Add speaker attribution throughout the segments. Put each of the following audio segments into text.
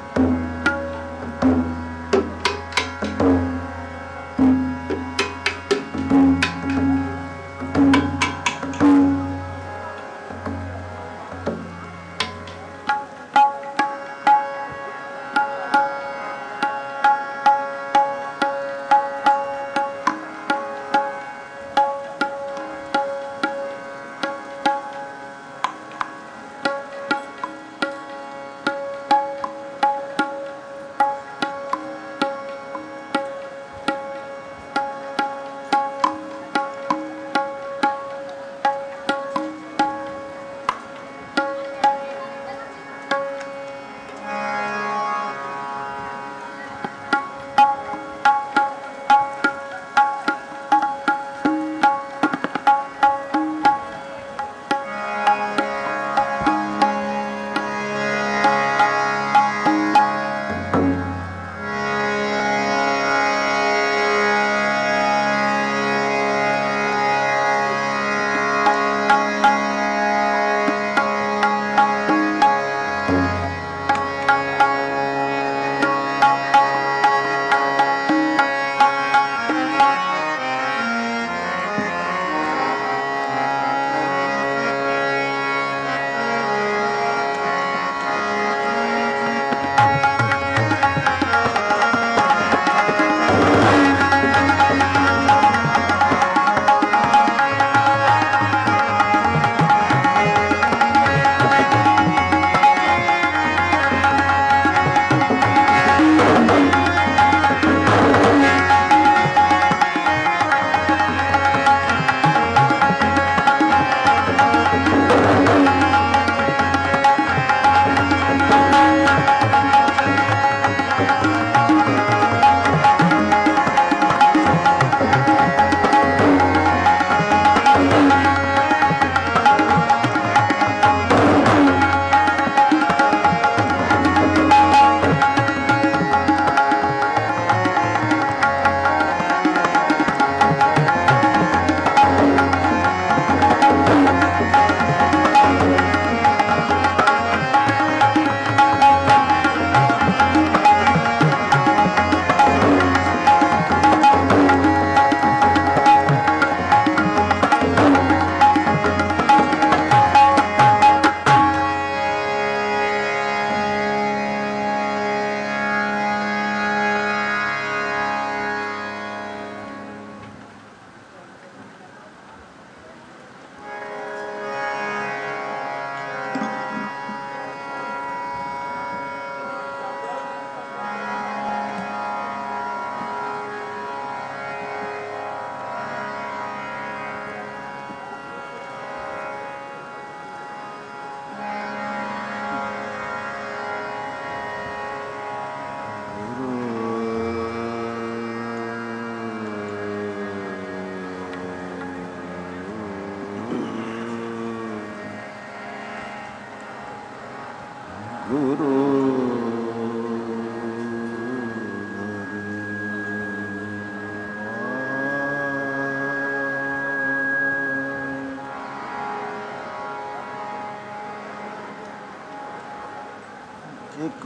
Speaker 1: ਇੱਕ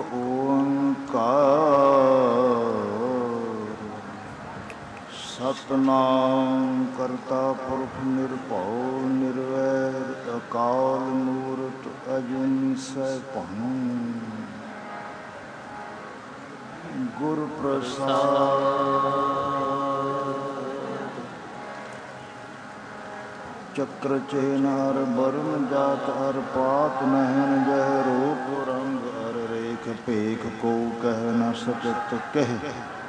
Speaker 1: ਓੰਕਾਰ ਸਤਿਨਾਮ ਕਰਤਾ ਪੁਰਖ ਨਿਰਭਉ ਨਿਰਵੈਰ ਅਕਾਲ ਮੂਰਤ ਅਜੂਨੀ ਸੈਭੰ ਗੁਰ ਪ੍ਰਸਾਦ ਚੱਕਰ ਚੇਨ ਹਰ ਬਰਨ ਜਾਤ ਹਰ ਪਾਤ ਨਹਿਨ ਜਹ ਰੂਪ ਰੰਗ ਹਰ ਰੇਖ ਭੇਖ ਕੋ ਕਹਿ ਨ ਸਕਤ ਕਹਿ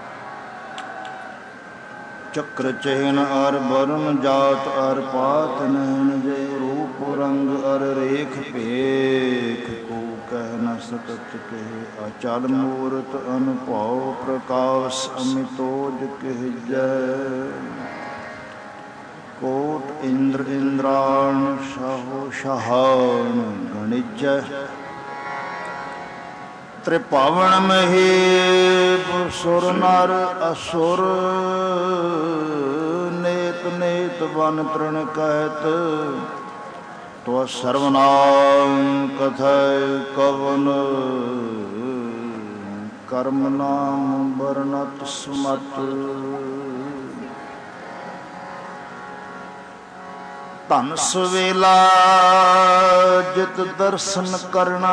Speaker 1: ਚੱਕਰ ਚੇਨ ਹਰ ਬਰਨ ਜਾਤ ਹਰ ਪਾਤ ਨਹਿਨ ਜਹ ਰੂਪ ਰੰਗ ਹਰ ਰੇਖ ਭੇਖ ਕੋ ਕਹਿ ਨ ਸਕਤ ਕਹਿ ਅਚਲ ਮੂਰਤ ਅਨੁਭਉ ਪ੍ਰਕਾਸ਼ ਅਮਿਤੋਜ ਕਹਿ ਜੈ ਕੋਟ ਇੰਦਰ ਇੰਦਰਾਣ ਸਾਹੋ ਸ਼ਹਾਨ ਗਣਿਜੈ ਤ੍ਰਿਭਾਵਨ ਮਹੇਪ ਸੁਰ ਨਰ ਅਸੁਰ ਨੇਤ ਨੇਤ ਬਨ ਤ੍ਰਿਣ ਕਹਿਤ ਤੋ ਸਰਵਨਾਮ ਕਥੈ ਕਵਨ ਕਰਮ ਨਾਮ ਵਰਨਤ ਸਮਤ। ਧਨ ਸਵੇਲਾ ਜਿਤ ਦਰਸ਼ਨ ਕਰਨਾ,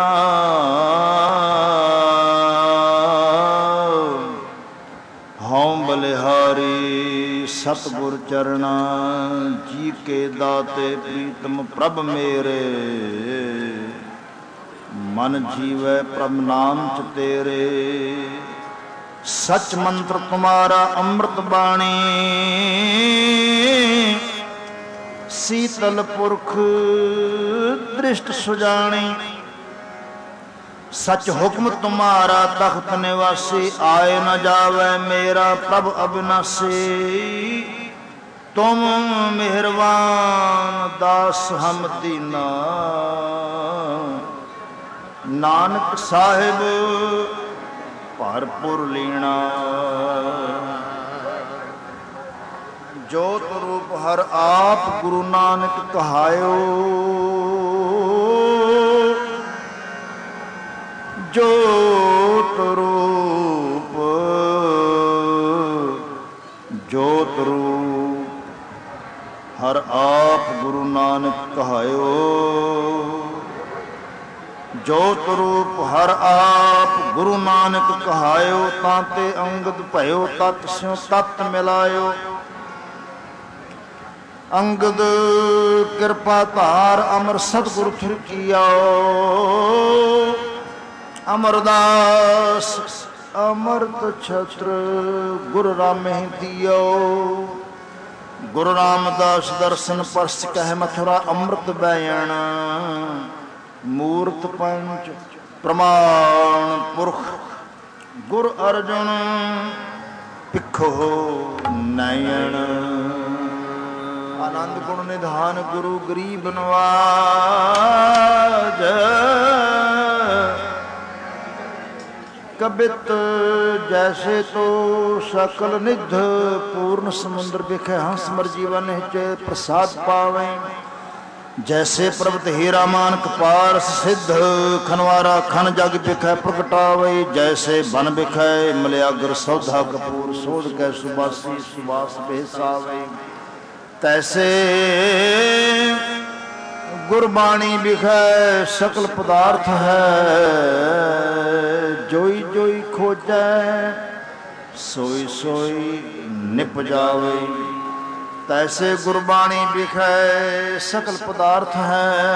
Speaker 1: ਹਉ ਬਲਿਹਾਰੀ ਸਤਿਗੁਰ ਚਰਣਾ। ਜੀ ਕੇ ਦਾਤੇ ਪ੍ਰੀਤਮ ਪ੍ਰਭ ਮੇਰੇ, ਮਨ ਜੀਵੈ ਪ੍ਰਭ ਨਾਮ ਚ ਤੇਰੇ। ਸਚ ਮੰਤਰ ਤੁਮਾਰਾ ਅੰਮ੍ਰਿਤ ਬਾਣੀ, ਸੀਤਲ ਪੁਰਖ ਦ੍ਰਿਸ਼ਟ ਸੁਜਾਣੀ। ਸਚ ਹੁਕਮ ਤੁਮਾਰਾ ਤਖਤ ਨਿਵਾਸੀ, ਆਏ ਨ ਜਾਵੇ ਮੇਰਾ ਪ੍ਰਭ ਅਬਿਨਾਸੀ। ਤੁਮ ਮਿਹਰਬਾਨ ਦਾਸ ਹਮ ਦੀਨਾ, ਨਾਨਕ ਸਾਹਿਬ ਭਰਪੁਰ ਲੀਣਾ। ਜੋਤ ਰੂਪ ਹਰ ਆਪ ਗੁਰੂ ਨਾਨਕ ਕਹਾਇਓ, ਜੋਤ ਰੂਪ ਜੋਤ ਰੂਪ ਹਰ ਆਪ ਗੁਰੂ ਨਾਨਕ ਕਹਾਇਓ। ਜੋਤ ਰੂਪ ਹਰ ਆਪ ਗੁਰੂ ਨਾਨਕ ਕਹਾਇਓ, ਤਾਂ ਤੇ ਅੰਗਦ ਭਇਓ ਤਤ ਸਿਉ ਤਤ ਮਿਲਾਇਓ। ਅੰਗਦ ਕਿਰਪਾ ਧਾਰ ਅਮਰ ਸਤਿਗੁਰ ਫਿਰ ਕੀਆਓ। ਅਮਰਦਾਸ ਅਮਰਤ ਛਤਰ ਗੁਰ ਰਾਮਹਿ ਦਿਓ। ਗੁਰੂ ਰਾਮਦਾਸ ਦਰਸ਼ਨ ਪਰਸ ਕਹਿ ਮਥੁਰਾ ਅੰਮ੍ਰਿਤ ਬੈਣ। ਮੂਰਤ ਪੰਚ ਪ੍ਰਮਾਣ ਪੁਰਖ ਗੁਰ ਅਰਜੁਨ ਭਿਖੋ ਨੈਣ। ਆਨੰਦ ਗੁਣ ਨਿਧਾਨ ਗੁਰੂ ਗਰੀਬ ਨਵਾਜ। ਕਬਿਤ ਜੈਸੇ ਤੋ ਸਕਲ ਨਿਧ, ਪੂਰਨ ਸਮੁੰਦਰ ਵਿਖੇ ਹੰਸ ਮਰ ਜੀਵਨ ਹਿਚ ਪ੍ਰਸਾਦ ਪਾਵੇ। ਜੈਸੇ ਪਰਬਤ ਹੀਰਾ ਮਾਨਕ ਪਾਰਸ ਸਿੱਧ, ਖਨਵਾਰਾ ਖਨ ਜਗ ਵਿਖੇ ਪ੍ਰਗਟਾਵੇ। ਜੈਸੇ ਬਨ ਵਿਖੇ ਮਲਿਆਗਰ ਸੌਧਾ ਕਪੂਰ, ਸੋਧ ਕੈ ਸੁਬਾਸੀ ਸੁਬਾਸ ਬੇਸਾਵੇ। ਤੈਸੇ ਗੁਰਬਾਣੀ ਵਿਖੇ ਸਕਲ ਪਦਾਰਥ ਹੈ। ਜੋਈ ਜੋਈ ਖੋਜੈ ਸੋਈ ਸੋਈ ਨਿਪਜਾਵੇ। ਤੈਸੇ ਗੁਰਬਾਣੀ ਵਿਖੇ ਸਕਲ ਪਦਾਰਥ ਹੈ।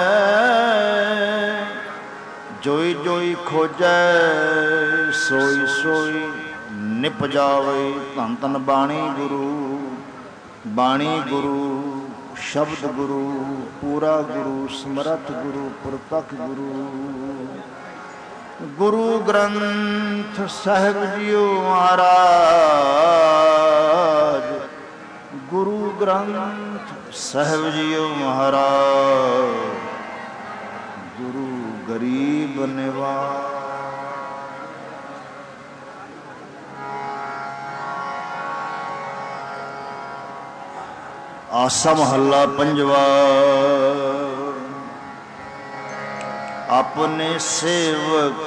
Speaker 1: ਜੋਈ ਜੋਈ ਖੋਜੈ ਸੋਈ ਸੋਈ ਨਿਪਜਾਵੇ। ਧੰਨ ਧੰਨ ਬਾਣੀ ਗੁਰੂ, ਬਾਣੀ ਗੁਰੂ, ਸ਼ਬਦ ਗੁਰੂ, ਪੂਰਾ ਗੁਰੂ, ਸਮਰੱਥ ਗੁਰੂ, ਪ੍ਰਤੱਖ ਗੁਰੂ। ਗੁਰੂ ਗ੍ਰੰਥ ਸਾਹਿਬ ਜੀਓ ਮਹਾਰਾਜ। ਗੁਰੂ ਗ੍ਰੰਥ ਸਾਹਿਬ ਜੀਓ ਮਹਾਰਾਜ। ਗੁਰੂ ਗਰੀਬ ਨਿਵਾਜ। ਆਸਾ ਮਹੱਲਾ ਪੰਜਵਾ। ਆਪਣੇ ਸੇਵਕ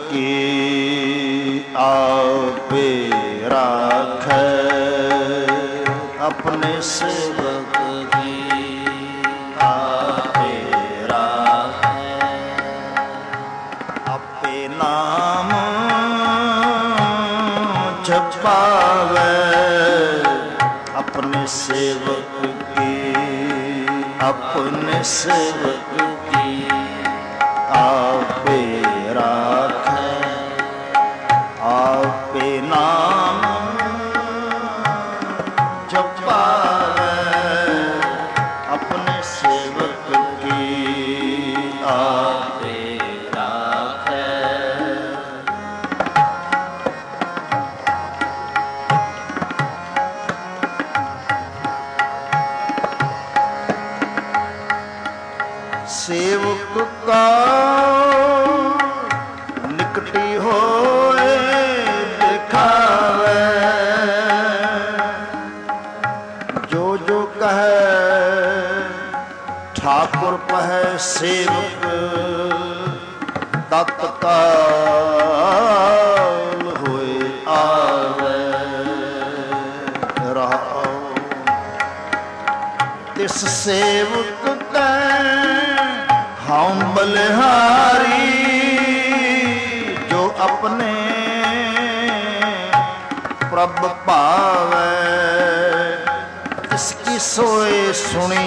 Speaker 1: ਕੀ ਆਪੇ ਰਾਖੈ। ਆਪਣੇ ਸੇਵਕ ਕੀ ਆਪੇ ਰਾਖੈ। ਆਪੇ ਨਾਮ ਜਪਾਵੇ। अपने सेवक की अपने सेवक की आपे राखै। आपे नाम जपावे। अपने सेवक की आपे राखै। सेवक का निकटी होए दिखावे। जो जो कहे ठाकुर पहे सेवक तत्काल सेवक कै हम बलिहारी, जो अपने प्रभ भावै तिसकी सोए सुनी,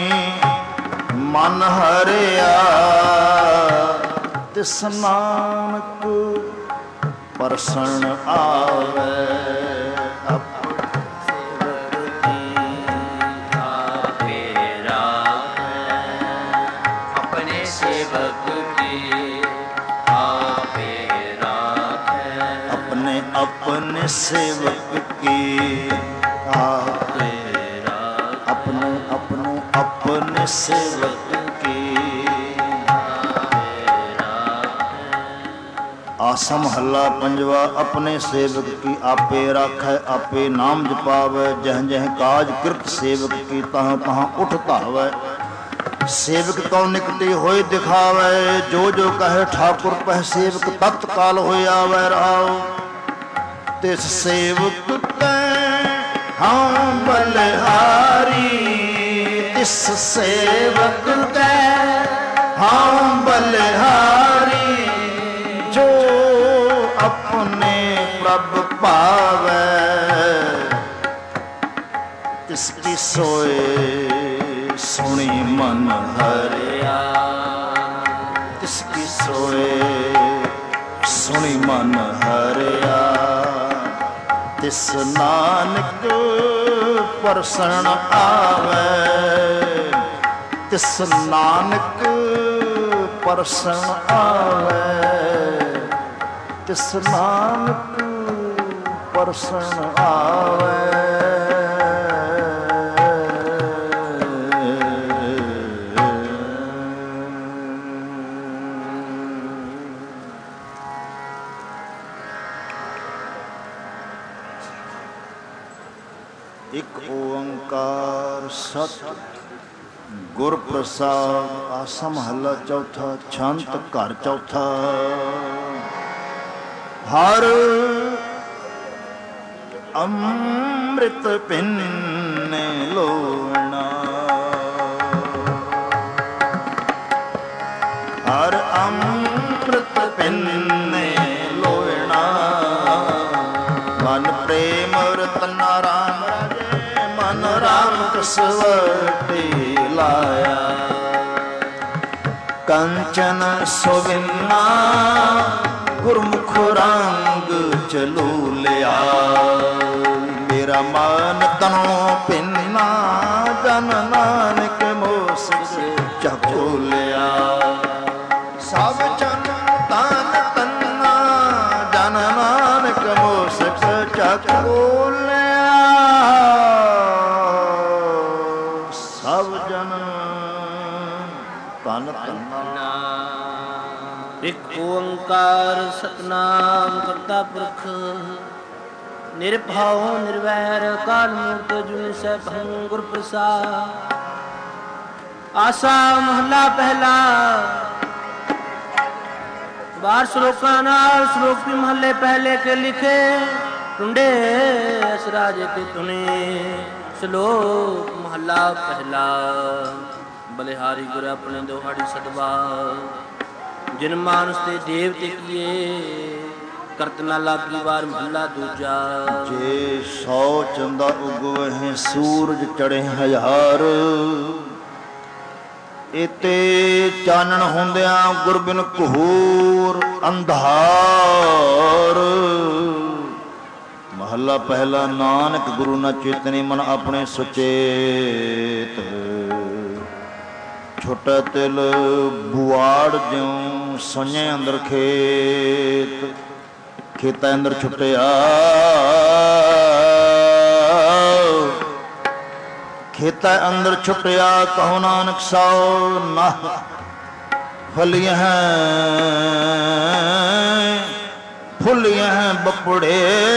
Speaker 1: मन हरिया तिस नानक परसण आवे। अपने सेवक की आपे अपने अपने अपने सेवक की आसा महला पंजवा। अपने सेवक की आपे राखै, आपे नाम जपावै, जह जह काज कृत सेवक की तहाँ तहाँ उठ धावै। सेवक तो निकटे होए दिखावै, जो जो कहे ठाकुर पह सेवक तत्काल होए आवै रहाओ। तिस सेवक कै हम बलिहारी, तिस सेवक कै हम बलिहारी, जो अपने प्रभ पावै तिसकी सोए सुनी मन हरिया, तिसकी सोए सुनी मन हरिया, तिस नानक परसण आवे, तिस नानक परसण आवे, तिस नानक परसण आवे। एक ओंकार सत गुर प्रसाद। आसा महला चौथा। छंत घर चौथा। हर अमृत पिन्ने लोना, हर अमृत पिन्ने लोना, मन प्रेम रतना राम राजे, मन राम कसवटी लाया। कंचन सुविन्ना गुरमुख रंग चलू लिया, मेरा मन तनो पिन्ना, जन नानक मोसिक चखो लिया। सब जन तन तन्ना, जन नानक मोसिक चखो लिया। सब जन तन तन्ना।
Speaker 2: एक ओंकार सतनाम करता पुरख, निर्भव निर्वैर काल मूर्त जुनि सैभं गुर प्रसाद। आसा महला पहला। बार श्लोकां नाल श्लोक भी महले पहले के लिखे, टुंडे इस राजे के तुने। श्लोक महला पहला। बलिहारी गुर अपने दोहाड़ी सदबा, जिन मानस ते देवते किए, करत ना लागी वार महला दूजा।
Speaker 1: जे 100 चंदा उगवे सूरज चढ़े हजार, इते चानण ਹੁੰਦਿਆਂ ਗੁਰ ਬਿਨ ਘੂਰ ਅੰਧਾਰ। महला पहला। नानक गुरु न चेतनी, मन अपने सुचेत। छोटा तिल बुआड़ ज्यों सोने अंदर खेत, खेता अंदर छुटिया। खेता अंदर छुटिया, कहो नानक साओ नाह फलिया फुलिया बपुड़े।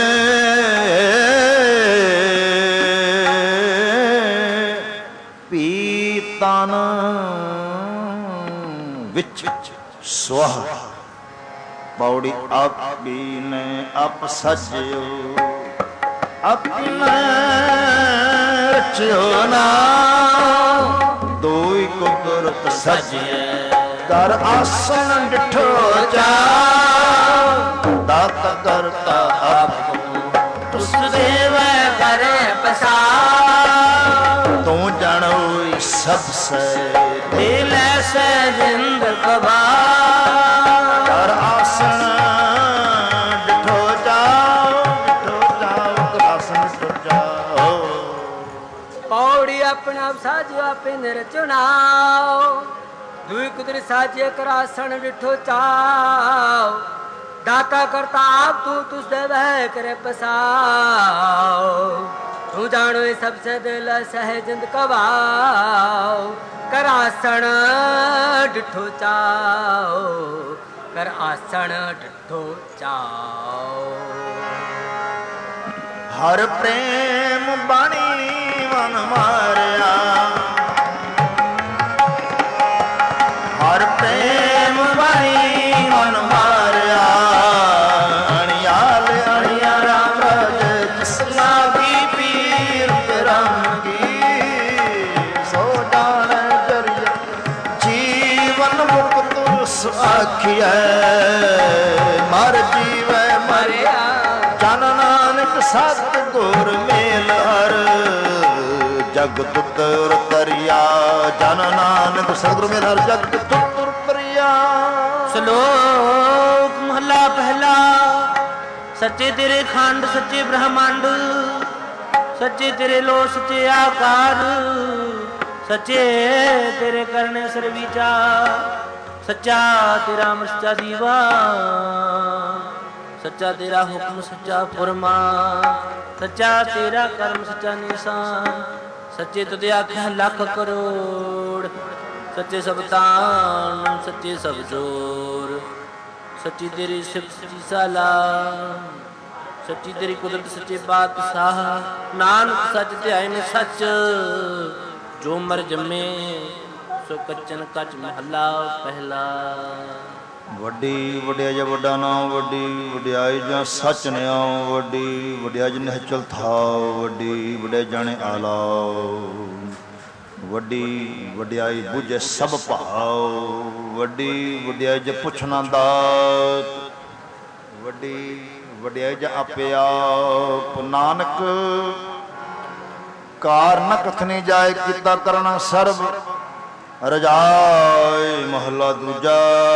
Speaker 1: पीतन विच स्वाह पौड़ी आपी ने अप सजो, अपने रचो ना ਸਜਿਐ ਕਰ ਆਸਣ ਡਿਠੋ ਚਾਉ ਦਾਤ ਕਰਤਾ ਆਪ
Speaker 2: ਤੁਸ ਦੇਵੈ ਕਰੇ ਪਸਾ
Speaker 1: ਤੂੰ ਜਾਣੋ ਸਭ ਸੇ
Speaker 2: ਦਿਲ ਐਸੇ ਜਿੰਦ ਕਬਾ
Speaker 1: ਕਰ ਆਸਣ ਡਿਠੋ ਜਾਉ ਕਰ ਆਸਣ ਡਿਠੋ ਜਾਉ
Speaker 2: ਪੌੜੀ ਆਪਣਾ ਸਾਜਿਓ ਆਪੇ ਨਿਰਚੁਣਾਓ ਦੁਇ ਕੁਦਰਤ ਸਾਜੇ ਕਰਾਸਣ ਡਿਠੋ ਚਾਓ ਦਾਤਾ ਕਰਤਾ ਆਪ ਤੂੰ ਤੁਸ ਦੇਵੈ ਕਰੇ ਪਸਾਓ ਤੂੰ ਜਾਣੋ ਇਹ ਸਭ ਸੇ ਦਿਲ ਸਹਿਜੰਦ ਕਵਾਓ ਕਰ ਆਸਣ ਡਿਠੋ ਚਾਓ ਕਰ ਆਸਣ ਡਿਠੋ ਚਾਓ
Speaker 1: ਹਰ ਪ੍ਰੇਮ ਬਾਣੀ ਮਨ ਮਾਰਿਆ ਹਰ ਪ੍ਰੇਮ ਬਾਣੀ ਮਨ ਮਾਰਿਆ ਅਣਿਆਲ ਅਣਿਆ ਰਾਮ ਰਾਜ ਜਿਸ ਲਾਗੀ ਪੀਰ ਪਿਰੰਗੀ ਸੋ ਜਾਣ ਜਰੀਆ ਜੀਵਨ ਮੁਕਤ ਤੁਸ ਆਖਿਐ ਮਰ ਜੀਵੈ ਮਰਿਆ ਜਨ ਨਾਨਕ ਸਤ ਗੁਰ ਮੇਲ ਹਰ ਜਗਤ ਤੁਰ ਤਰਿਆ ਜਨ ਨਾਨਕ ਸਤਿਗੁਰ ਮੇਲ ਹਰ ਜਗਤ ਤੁਰ ਤਰਿਆ
Speaker 2: ਸ਼ਲੋਕ ਮਹਲਾ ਪਹਿਲਾ ਸੱਚੇ ਤੇਰੇ ਖੰਡ ਸੱਚੇ ਬ੍ਰਹਮੰਡ ਸੱਚੇ ਤੇਰੇ ਲੋ ਸੱਚੇ ਆਕਾਰ ਸੱਚੇ ਤੇਰੇ ਕਰਨੇ ਸਰ ਵਿਚਾਰ ਸੱਚਾ ਤੇਰਾ ਅਮਰ ਸੱਚਾ ਦੀਵਾ ਸੱਚਾ ਤੇਰਾ ਹੁਕਮ ਸੱਚਾ ਫੁਰਮਾਨ ਸੱਚਾ ਤੇਰਾ ਕਰਮ ਸੱਚਾ ਨਿਸ਼ਾਨ ਸੱਚੇ ਤੁਧ ਆਖਿਆ ਲੱਖ ਕਰੋੜ ਸੱਚੇ ਸਭ ਤਾਣ ਸੱਚੇ ਸਭ ਜੋਰ ਸੱਚੀ ਤੇਰੀ ਸਿਫਤ ਸੱਚੀ ਸਾਲਾ ਸੱਚੀ ਤੇਰੀ ਕੁਦਰਤ ਸੱਚੇ ਬਾਦਸ਼ਾਹ ਨਾਨਕ ਸੱਚ ਧਿਆਏ ਨੇ ਸੱਚ ਜੋ ਮਰ ਜੰਮੇ ਸੋ ਕੱਚਨ ਕੱਚ ਮਹੱਲਾ ਪਹਿਲਾ
Speaker 1: ਵੱਡੀ ਵਡਿਆਈ ਜਾਂ ਵੱਡਾ ਨਾਮ ਵੱਡੀ ਵਡਿਆਈ ਜਾਂ ਸੱਚ ਨਿਆਉ ਵੱਡੀ ਵਡਿਆਈ ਜਿਨ ਹਚਲ ਥਾਉ ਵੱਡੀ ਵਡਿਆਈ ਜਾਣੇ ਆਲਾਉ ਵੱਡੀ ਵਡਿਆਈ ਬੁਝੇ ਸਭ ਭਾਉ ਵੱਡੀ ਵਡਿਆਈ ਜੇ ਪੁੱਛਣਾ ਦਾਤ ਵੱਡੀ ਵਡਿਆਈ ਜਾਂ ਆਪੇ ਆਪ ਨਾਨਕ ਕਾਰ ਨ ਕਥਨੀ ਜਾਏ ਕੀਤਾ ਕਰਨਾ ਸਰਬ ਰਜਾਈ ਮਹੱਲਾ ਦੂਜਾ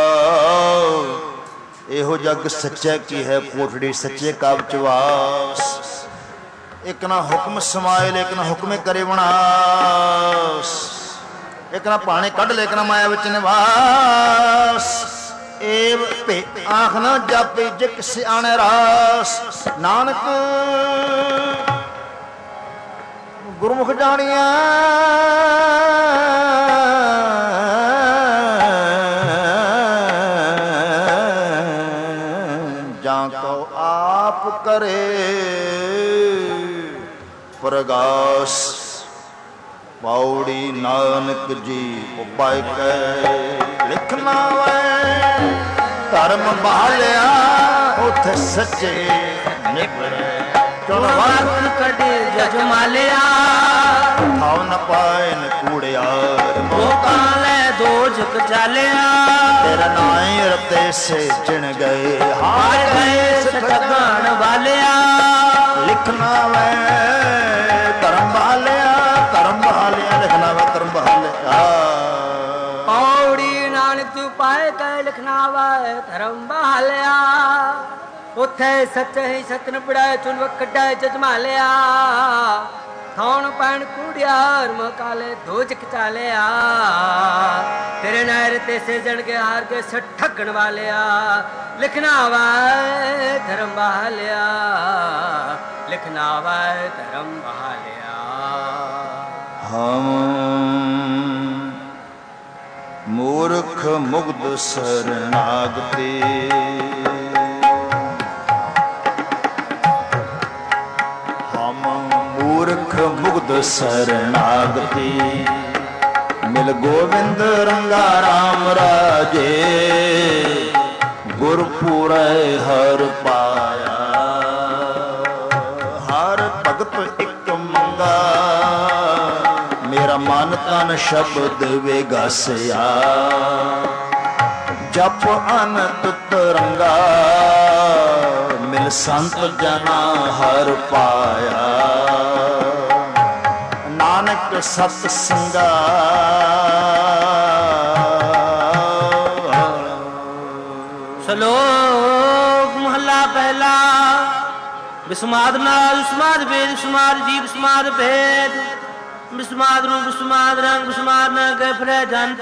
Speaker 1: ਇਹੋ ਜਗ ਸੱਚਾ ਕੀ ਹੈ ਕੋਠੜੀ ਸੱਚੇ ਕਾਬ ਚ ਵਾਸ ਇੱਕ ਨਾ ਹੁਕਮ ਸਮਾਏ ਲੇਕਿਨ ਹੁਕਮੇ ਕਰੇ ਵਿਨਾਸ਼ ਇੱਕ ਨਾ ਪਾਣੀ ਕੱਢ ਲੇਕਿਨ ਮਾਇਆ ਵਿੱਚ ਨਿਵਾਸ ਏਵ ਭੇ ਆਖ ਨਾ ਜਾਪੇ ਜਿਕ ਸਿਆਣੇ ਰਾਸ ਨਾਨਕ ਗੁਰਮੁਖ ਜਾਣੀਐ ਜਾਂ ਕੋ ਆਪ ਕਰੇ ਪ੍ਰਗਾਸ ਪੌੜੀ ਨਾਨਕ ਜੀ ਉਪਾਇ ਕੈ ਲਿਖਣਾ ਵੈ ਧਰਮ ਬਾਲਿਆ ਉਥੇ ਸੱਚੇ ਨਿਕਲੇ ਚੁਣ ਵਰਤ ਕੱਢੇ ਜਜਮਾਲਿਆ ਥਾਉ ਨ ਪਾਏ ਨ ਕੂੜਿਆਰ ਮੋਕਾਂ ਲੈ ਦੋਜਕ ਚਾਲਿਆ ਤੇਰਾ ਨਾਮ ਰਤੇ ਸੇ ਚਿਣ ਗਏ ਹਾਰ ਗਏ ਸਠਗਾਣ ਵਾਲਿਆ ਲਿਖਣਾ ਵੈ ਧਰਮ ਬਾਲਿਆ ਲਿਖਣਾ ਵੈ ਧਰਮ ਬਾਲਿਆ ਪੌੜੀ ਨਾਨਕ ਤੂੰ ਪਾਏ ਕੈ ਲਿਖਣਾ ਵੈ ਧਰਮ ਬਾਲਿਆ ਉੱਥੇ ਸੱਚੇ ਹੀ ਸਤਨ ਪੜਾਏ ਚੁਣ ਵਕੜਾ ਜਜਮਾਲਿਆ ਥਾਉਣ ਪੈਣ ਕੂੜਿਆਰ ਮਕਾਲੇ ਦੋਜਕ ਚਾਲਿਆ ਤੇਰੇ ਨਾਇਰ ਤੇ ਸੇ ਜਣ ਕੇ ਹਾਰ ਕੇ ਠੱਗਣ ਵਾਲਿਆ ਲਿਖਣਾ ਵੈ ਧਰਮ ਬਹਾਲਿਆ ਲਿਖਣਾ ਵੈ ਧਰਮ ਬਹਾਲਿਆ ਹਮ ਮੂਰਖ ਮੁਗਧ ਸਰਨਾਗਤੇ ਮੂਰਖ ਮੁਗਧ ਸਰਨਾਗਤੀ ਮਿਲ ਗੋਬਿੰਦ ਰੰਗਾ ਰਾਮ ਰਾਜੇ ਗੁਰਪੁਰੈ ਹਰ ਪਾਇਆ ਹਰ ਭਗਤ ਇੱਕ ਮੰਗਾ ਮੇਰਾ ਮਨ ਤਨ ਮਨ ਸ਼ਬਦ ਵਿਗਸਿਆ। ਜਪ ਅਨੰਤ ਤਰੰਗਾ ਮਿਲ ਸੰਤ ਜਨਾ ਹਰ ਪਾਇਆ। ਨਾਨਕ ਸਤ ਸੰਗਾ
Speaker 2: ਸ਼ਲੋਕ ਮਹਲਾ ਪਹਿਲਾ। ਬਿਸਮਾਦ ਨਾਲ ਬਿਸਮਾਦ ਭੇਦ ਬਿਸਮਾਦ ਜੀਵ ਬਿਸਮਾਦ ਭੇਦ ਬਿਸਮਾਦ ਰੂਪ ਬਿਸਮਾਦ ਰੰਗ ਬਿਸਮਾਦ ਨ ਕੈ ਫਿਰੈ ਜੰਤ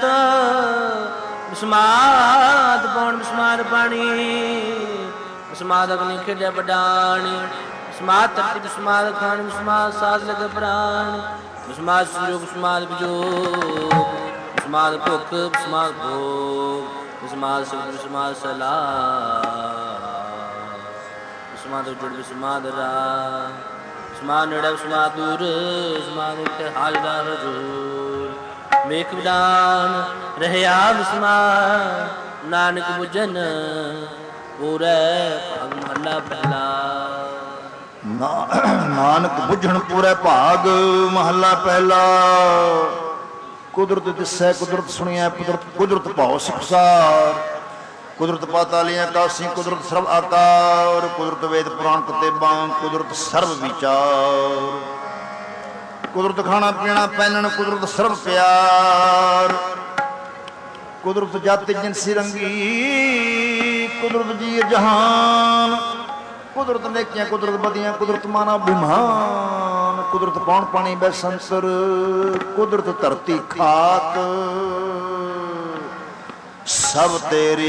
Speaker 2: ਬਿਸਮਾਦ ਪੌਣ ਬਿਸਮਾਦ ਪਾਣੀ ਬਿਸਮਾਦ ਅਗਨੀ ਖੇਡੈ ਬਡਾਣੀ ਬਿਸਮਾਦ ਧਰਤੀ ਬਿਸਮਾਦ ਖਾਣ ਬਿਸਮਾਦ ਸਾਧ ਲਗੈ ਪ੍ਰਾਣ ਬਿਸਮਾਦ ਸੰਜੋਗ ਬਿਸਮਾਦ ਵਿਜੋਗ ਬਿਸਮਾਦ ਭੁਖ ਬਿਸਮਾਦ ਭੋਗ ਬਿਸਮਾਦ ਸ਼ਬਦ ਬਿਸਮਾਦ ਸਲਾਹ ਬਿਸਮਾਦ ਉਜੜ ਬਿਸਮਾਦ ਰਾਹ ਬਿਸਮਾਦ ਨੇੜੇ ਬਿਸਮਾਦ ਦੂਰ ਬਿਸਮਾਦ ਉੱਤੇ ਹਾਜ਼ਰਾ ਹਜ਼ੂਰ ਵੇਖ ਵਿਡਾਨ ਰਹਿਆ ਬਿਸਮਾਦ ਨਾਨਕ ਬੁਝਨ ਪੂਰੇ ਭਾਗ ਮਹਲਾ ਪਹਿਲਾ।
Speaker 1: ਨਾਨਕ ਬੁਝਣ ਪੂਰੇ ਭਾਗ ਮਹਲਾ ਪਹਿਲਾ। ਕੁਦਰਤ ਦਿਸੈ ਕੁਦਰਤ ਸੁਣੀਐ ਕੁਦਰਤ ਭਾਉ ਸਿਖਸਾਰ। ਕੁਦਰਤ ਪਾਤਾਲੀਆਂ ਕਾਸੀ ਕੁਦਰਤ ਸਰਬ ਆਕਾਰ। ਕੁਦਰਤ ਵੇਦ ਪੁਰਾਣ ਕਤੇਬਾਂ ਕੁਦਰਤ ਸਰਬ ਵਿਚਾਰ। ਕੁਦਰਤ ਖਾਣਾ ਪੀਣਾ ਪਹਿਨਣ ਕੁਦਰਤ ਸਰਬ ਪਿਆਰ। ਕੁਦਰਤ ਜਾਤੀ ਜਿਨਸੀ ਰੰਗੀ ਕੁਦਰਤ ਜੀ ਜਹਾਨ। ਕੁਦਰਤ ਨੇਕੀਆਂ ਕੁਦਰਤ ਬਦੀਆਂ ਕੁਦਰਤ ਮਾਨਾ ਬਿਮਾਨ। ਕੁਦਰਤ ਪੌਣ ਪਾਣੀ ਬੈਸੰਸਰ ਕੁਦਰਤ ਧਰਤੀ ਖਾਕ। ਸਭ ਤੇਰੀ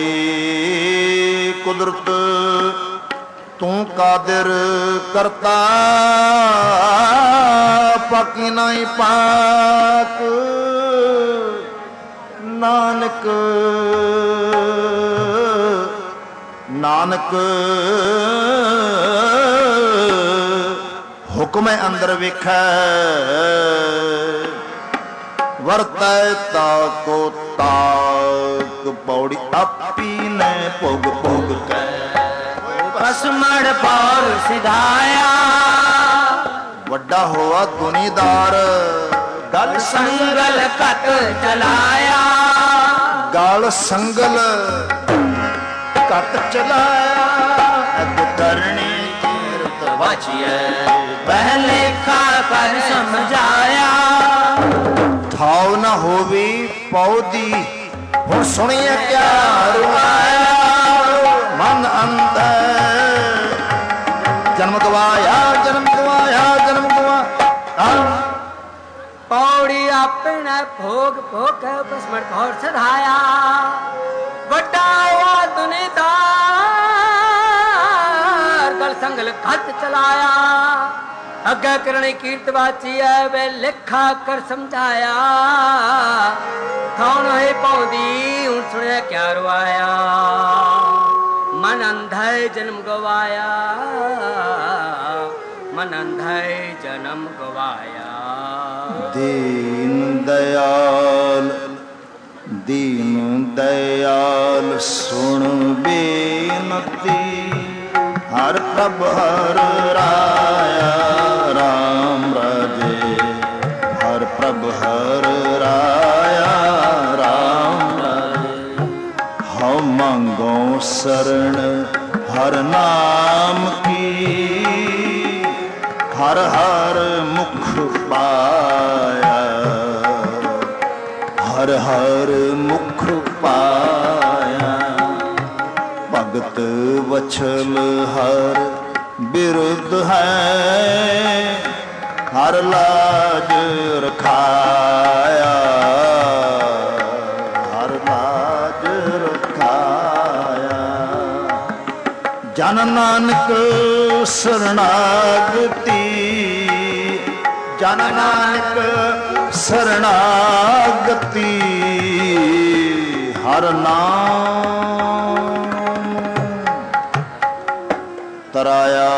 Speaker 1: ਕੁਦਰਤ ਤੂੰ ਕਾਦਰ ਕਰਤਾ ਪਾਕੀ ਨਾਹੀ ਪਾਕ। ਨਾਨਕ ਨਾਨਕ ਹੁਕਮ ਅੰਦਰ ਵੇਖੈ ਵਰਤੈ ਤਾਕੋ ਤਾਕ। ਪੌੜੀ ਆਪੀ ਨੇ ਭੋਗ ਭੋਗ ਕੈ
Speaker 2: ਪਸਮੜ ਪੌਰ ਸਿਧਾਇਆ।
Speaker 1: ਵੱਡਾ ਹੋਆ ਦੁਨੀਦਾਰ ਗਲ
Speaker 2: ਸੰਗਲ ਘਟ ਚਲਾਇਆ।
Speaker 1: ਗਲ ਸੰਗਲ ਘਟ ਚਲਾਇਆ। ਅਗ ਕਰਨੀ ਕੀਰਤ ਵਾਚੀਐ
Speaker 2: ਪਹਿਲੇ ਖਾ ਕਰ ਸਮਝਾਇਆ।
Speaker 1: ਥਾਉ ਨਾ ਹੋਵੇ ਪੌਦੀ ਹੁਣ ਸੁਣੀਏ ਕਿਆ ਰੁਆਇਆ। ਮਨ ਅੰਦਰ ਜਨਮ ਗਵਾਇਆ ਜਨਮ ਗਵਾਇਆ ਜਨਮ ਗਵਾਇਆ।
Speaker 2: ਪੌੜੀ ਆਪਣੇ ਭੋਗ ਭੋਗ ਬਸਮੜ ਘੋਰ ਸਧਾਇਆ। ਵੱਡਾ ਹੋਇਆ ਦੁਨੀਦਾਰ ਗਲ ਸੰਗਲ ਘਟ ਚਲਾਇਆ। ਅੱਗੇ ਕਰਨੀ ਕੀਰਤ ਵਾਚੀ ਐ ਵੇ ਲਿਖਾ ਕਰ ਸਮਝਾਇਆ। ਥਾਉ ਨਹੀਂ ਪਾਉਂਦੀ ਹੁਣ ਸੁਣਿਆ ਕਿਆ ਰਵਾਇਆ। ਮਨ ਅੰਧਾ ਜਨਮ ਗਵਾਇਆ ਮਨ ਅੰਧਾ ਜਨਮ ਗਵਾਇਆ।
Speaker 1: ਦੀਨ ਦਇਆਲ ਦੀਨ ਦਇਆਲ ਸੁਣ ਬੇਨਤੀ। ਹਰ ਪ੍ਰਭ ਹਰ ਰਾਇਆ ਰਾਮ ਰਾਜੇ। ਹਰ ਪ੍ਰਭ ਹਰ ਰਾਇਆ ਰਾਮ ਰਾਜੇ। ਹਉ ਮੰਗੋ ਸਰਣ ਹਰ ਨਾਮ ਕੀ। ਹਰ ਹਰ ਮੁਖ ਪਾਇਆ ਹਰ ਹਰ ਮੁਖ ਪਾਇਆ। ਭਗਤ ਵਛਲ ਹਰ ਬਿਰਧ ਹੈ। ਹਰ ਲਾਜ ਰਖਾਇਆ ਹਰ ਲਾਜ ਰਖਾਇਆ। ਜਨ ਨਾਨਕ ਸਰਣਾਗਤੀ ਜਨ ਨਾਨਕ ਸਰਣਾਗਤੀ। ਹਰ ਨਾਮ ਤਰਾਇਆ।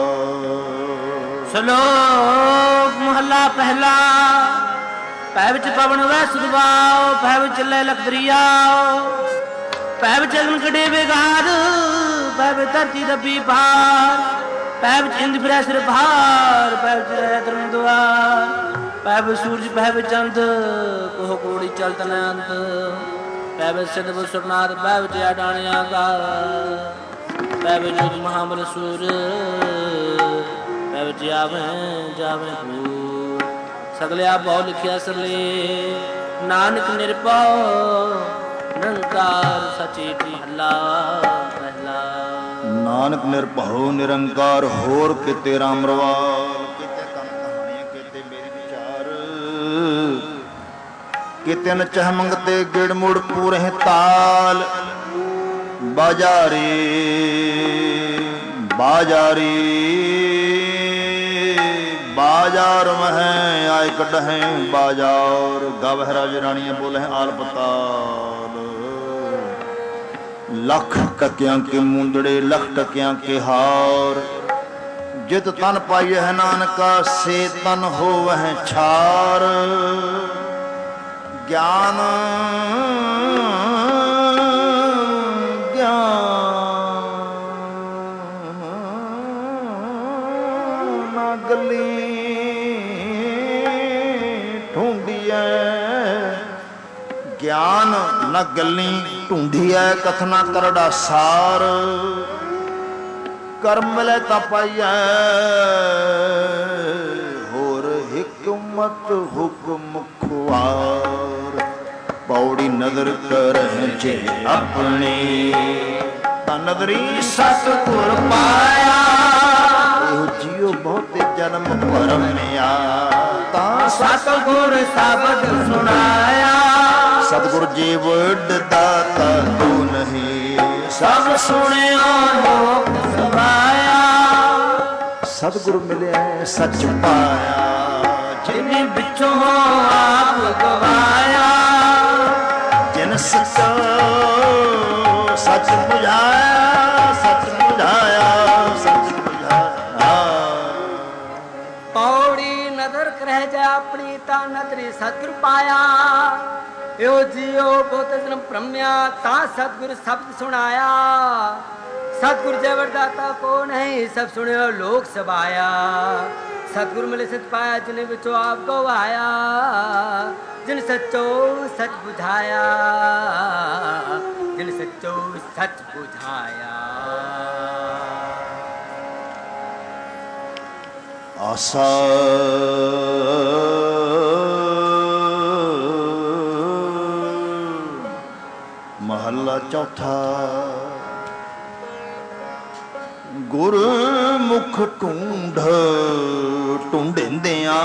Speaker 2: ਸ਼ਲੋਕ ਮਹਲਾ ਪਹਿਲਾ। ਪੈ ਵਿੱਚ ਪਵਨ ਵੈ ਸੁਦਵਾਓ ਪੈ ਵਿੱਚ ਚੱਲੇ ਲਖ ਦਰਿਆਓ ਪੈ ਵਿੱਚ ਅਗਨ ਕਢੇ ਵੇਗਾਰ ਪੈ ਵਿੱਚ ਧਰਤੀ ਦੱਬੀ ਪਾਰ पै विच इंद फिरै सिर भार, पै विच रहै धर्म द्वार, पै विच सूरज पै विच चंद, कोह कोड़ी चलत न अंत, पै विच सिद्ध सुरनाथ, पै विच अडाणिया का, पै विच जुग महाबल सूर, पै विच आवें जावें पूर, सगले आप बहु लिखिया सरले, नानक निरपौ निरंकार सचेत महला पहला।
Speaker 1: नानक निरभਉ निरंकार होर किते राम रवाल, किते कन कहानियां किते मेरी विचार, किते न चह मंगते गिड़ मुड़ पूरे ताल, बाजारी बाजारी बाजार मह आय कढ़ बाजार, गावह राज रानियां बोले आल पताल, लख टकियां के मुंदड़े लख टकियां के हार, जित तन पाई है नानका से तन हो वह छार, ज्ञान ज्ञान गली ढूंढिए, ज्ञान न गली ढूंढिए, कथना करड़ा सार, कर्म मिले ता पाइए, होर हिकमत हुक्म खुआर, पौड़ी नजर कर जे अपनी, नदरी सतगुर पाया, जियो बहुते जन्म भरमिया, ता सतगुर शब्द सुनाया, सतगुर जी वड दाता तू नहीं, सब सुने लोक समाया, सतगुर मिले सच पाया, जिन्हें बिचों आप गवाया, जिन सचो सच बुझाया, सच बुझाया, सच बुझाया।
Speaker 3: पौड़ी नदर करह जा अपनी, ता नदरी सतगुर पाया, यो जियो बहुत जन्म भ्रम्या, ता सतगुर शब्द सुनाया, सतगुर जबर दाता को नहीं, सब सुनियो लोक सबाया, सतगुर मिले सच पाया, जिन्हें बिचो आप गवाया, जिन सच्चो सच बुझाया, जिन सच्चो सच बुझाया।
Speaker 1: आसा महला चौथा, गुर मुख ढूंढ ढूंढिंदियां,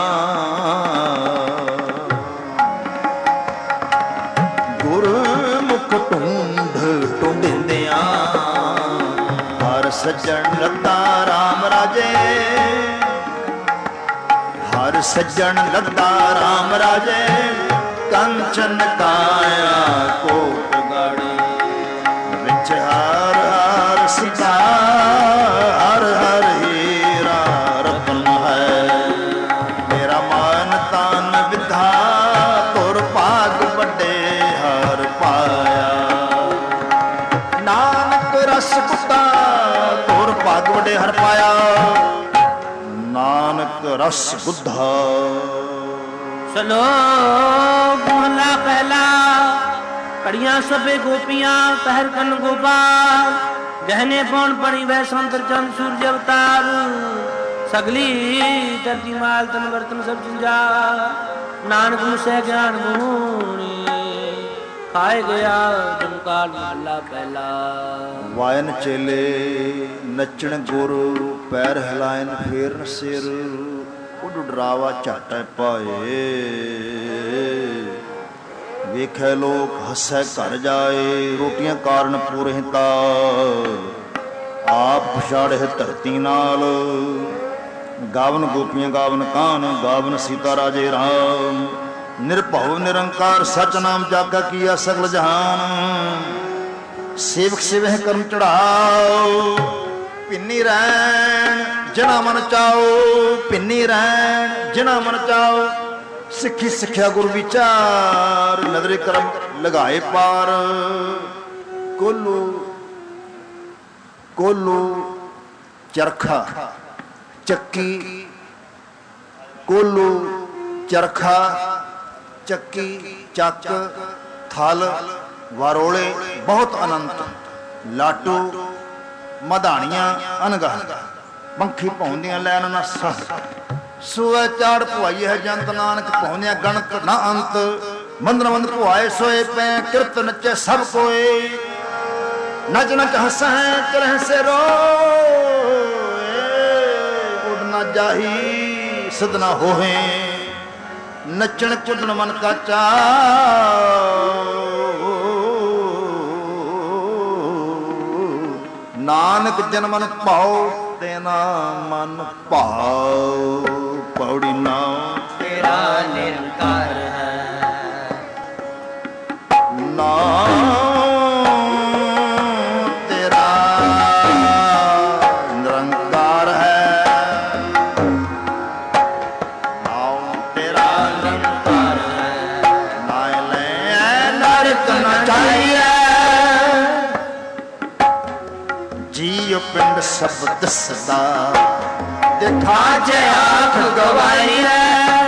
Speaker 1: गुर मुख ढूंढ ढूंढिंदियां, हर सज्जन लद्दा राम राजे, हर सज्जन लद्दा राम राजे, कंचन काया कोट गढ़, विच हर हर सीता, हर हर हीरा रतन है, मेरा मान तान विधा, तुर भाग बड़े हर पाया, नानक रस गुटा, तुर भाग बड़े हर पाया, नानक रस बुद्धा।
Speaker 2: सलोक महला पहला, कड़ियां सबे गोपियां पहर कन गोपाल, गहने पौन पड़ी वह संतर चंद सूर्य अवतार, सगली धरती माल तन बर्तन सब जिंजा, नानक मुसे ज्ञान गुणी, खाए गया जमकाल महला पहला।
Speaker 1: वायन चेले नचण गुरु, पैर हिलायन फेरन सिर, उड डरावा झट पाए, वेखे लोक हसै घर जाए, रोटियां कारण पूरे ताल, आप पछाड़े धरती नाल, गावन गोपियां गावन कान, गावन सीता राजे राम, निरभਉ निरंकार सच नाम जागा किया सगल जहान, सेवक सेवह कर्म चढ़ाओ, पिन्नी रैन जिना मन चाओ, पिन्नी रैन जिना मन चाओ, सिखी सिखिया गुरु विचार, नजरे कर्म लगाए पार, कोलू कोलू चरखा ਚੱਕੀ, ਕੋਲੂ, ਚਰਖਾ, ਚੱਕੀ, ਚੱਕ, ਥਲ, ਵਾਰੋਲੇ ਬਹੁਤ ਅਨੰਤ, ਲਾਟੂ, ਮਧਾਣੀਆਂ ਅਨਗਹ, ਪੰਖੀ ਪਾਉਂਦੀਆਂ ਲੈਣ ਨਾ ਸਹ, ਸੂਏ ਚਾੜ ਭੁਆਈ ਹੈ ਜੰਤ ਨਾਨਕ ਪਾਉਂਦਿਆਂ ਗਣਤ ਨਾ ਅੰਤ, ਮੰਦਰ ਮੰਦ ਭੁਆਏ ਸੋਏ ਪੈ ਕਿਰਤ ਨੱਚੇ ਸਭ ਕੋਏ, ਨਚ ਨਚ ਹੱਸੈ ਚਰਹਿ ਸੇ ਰੋਏ, ਉਡ ਨਾ ਜਾਹੀ ਸਦ ਨਾ ਹੋਹੇ, ਨੱਚਣ ਕੁੱਦਣ ਮਨ ਕਾ ਚਾਉ, ਨਾਨਕ ਜਨ ਮਨ ਭਾਉ ਤੇਨਾ ਮਨ ਭਾਉ, ਪੌੜੀ ਨਾਉ
Speaker 3: ਤੇਰਾ ਨਿਰੰਕਾਰ ਹੈ,
Speaker 1: ਨਾਉ ਤੇਰਾ ਨਿਰੰਕਾਰ ਹੈ, ਨਾਉ ਤੇਰਾ ਨਿਰੰਕਾਰ ਹੈ, ਨਾਇ ਲੈ ਨਰਕ ਨ ਜਾਈਐ, ਜੀਉ ਪਿੰਡ ਸਭ ਦਸਦਾ ਦੇਖਾ ਜੇ ਆਖ ਗਵਾਈ ਹੈ,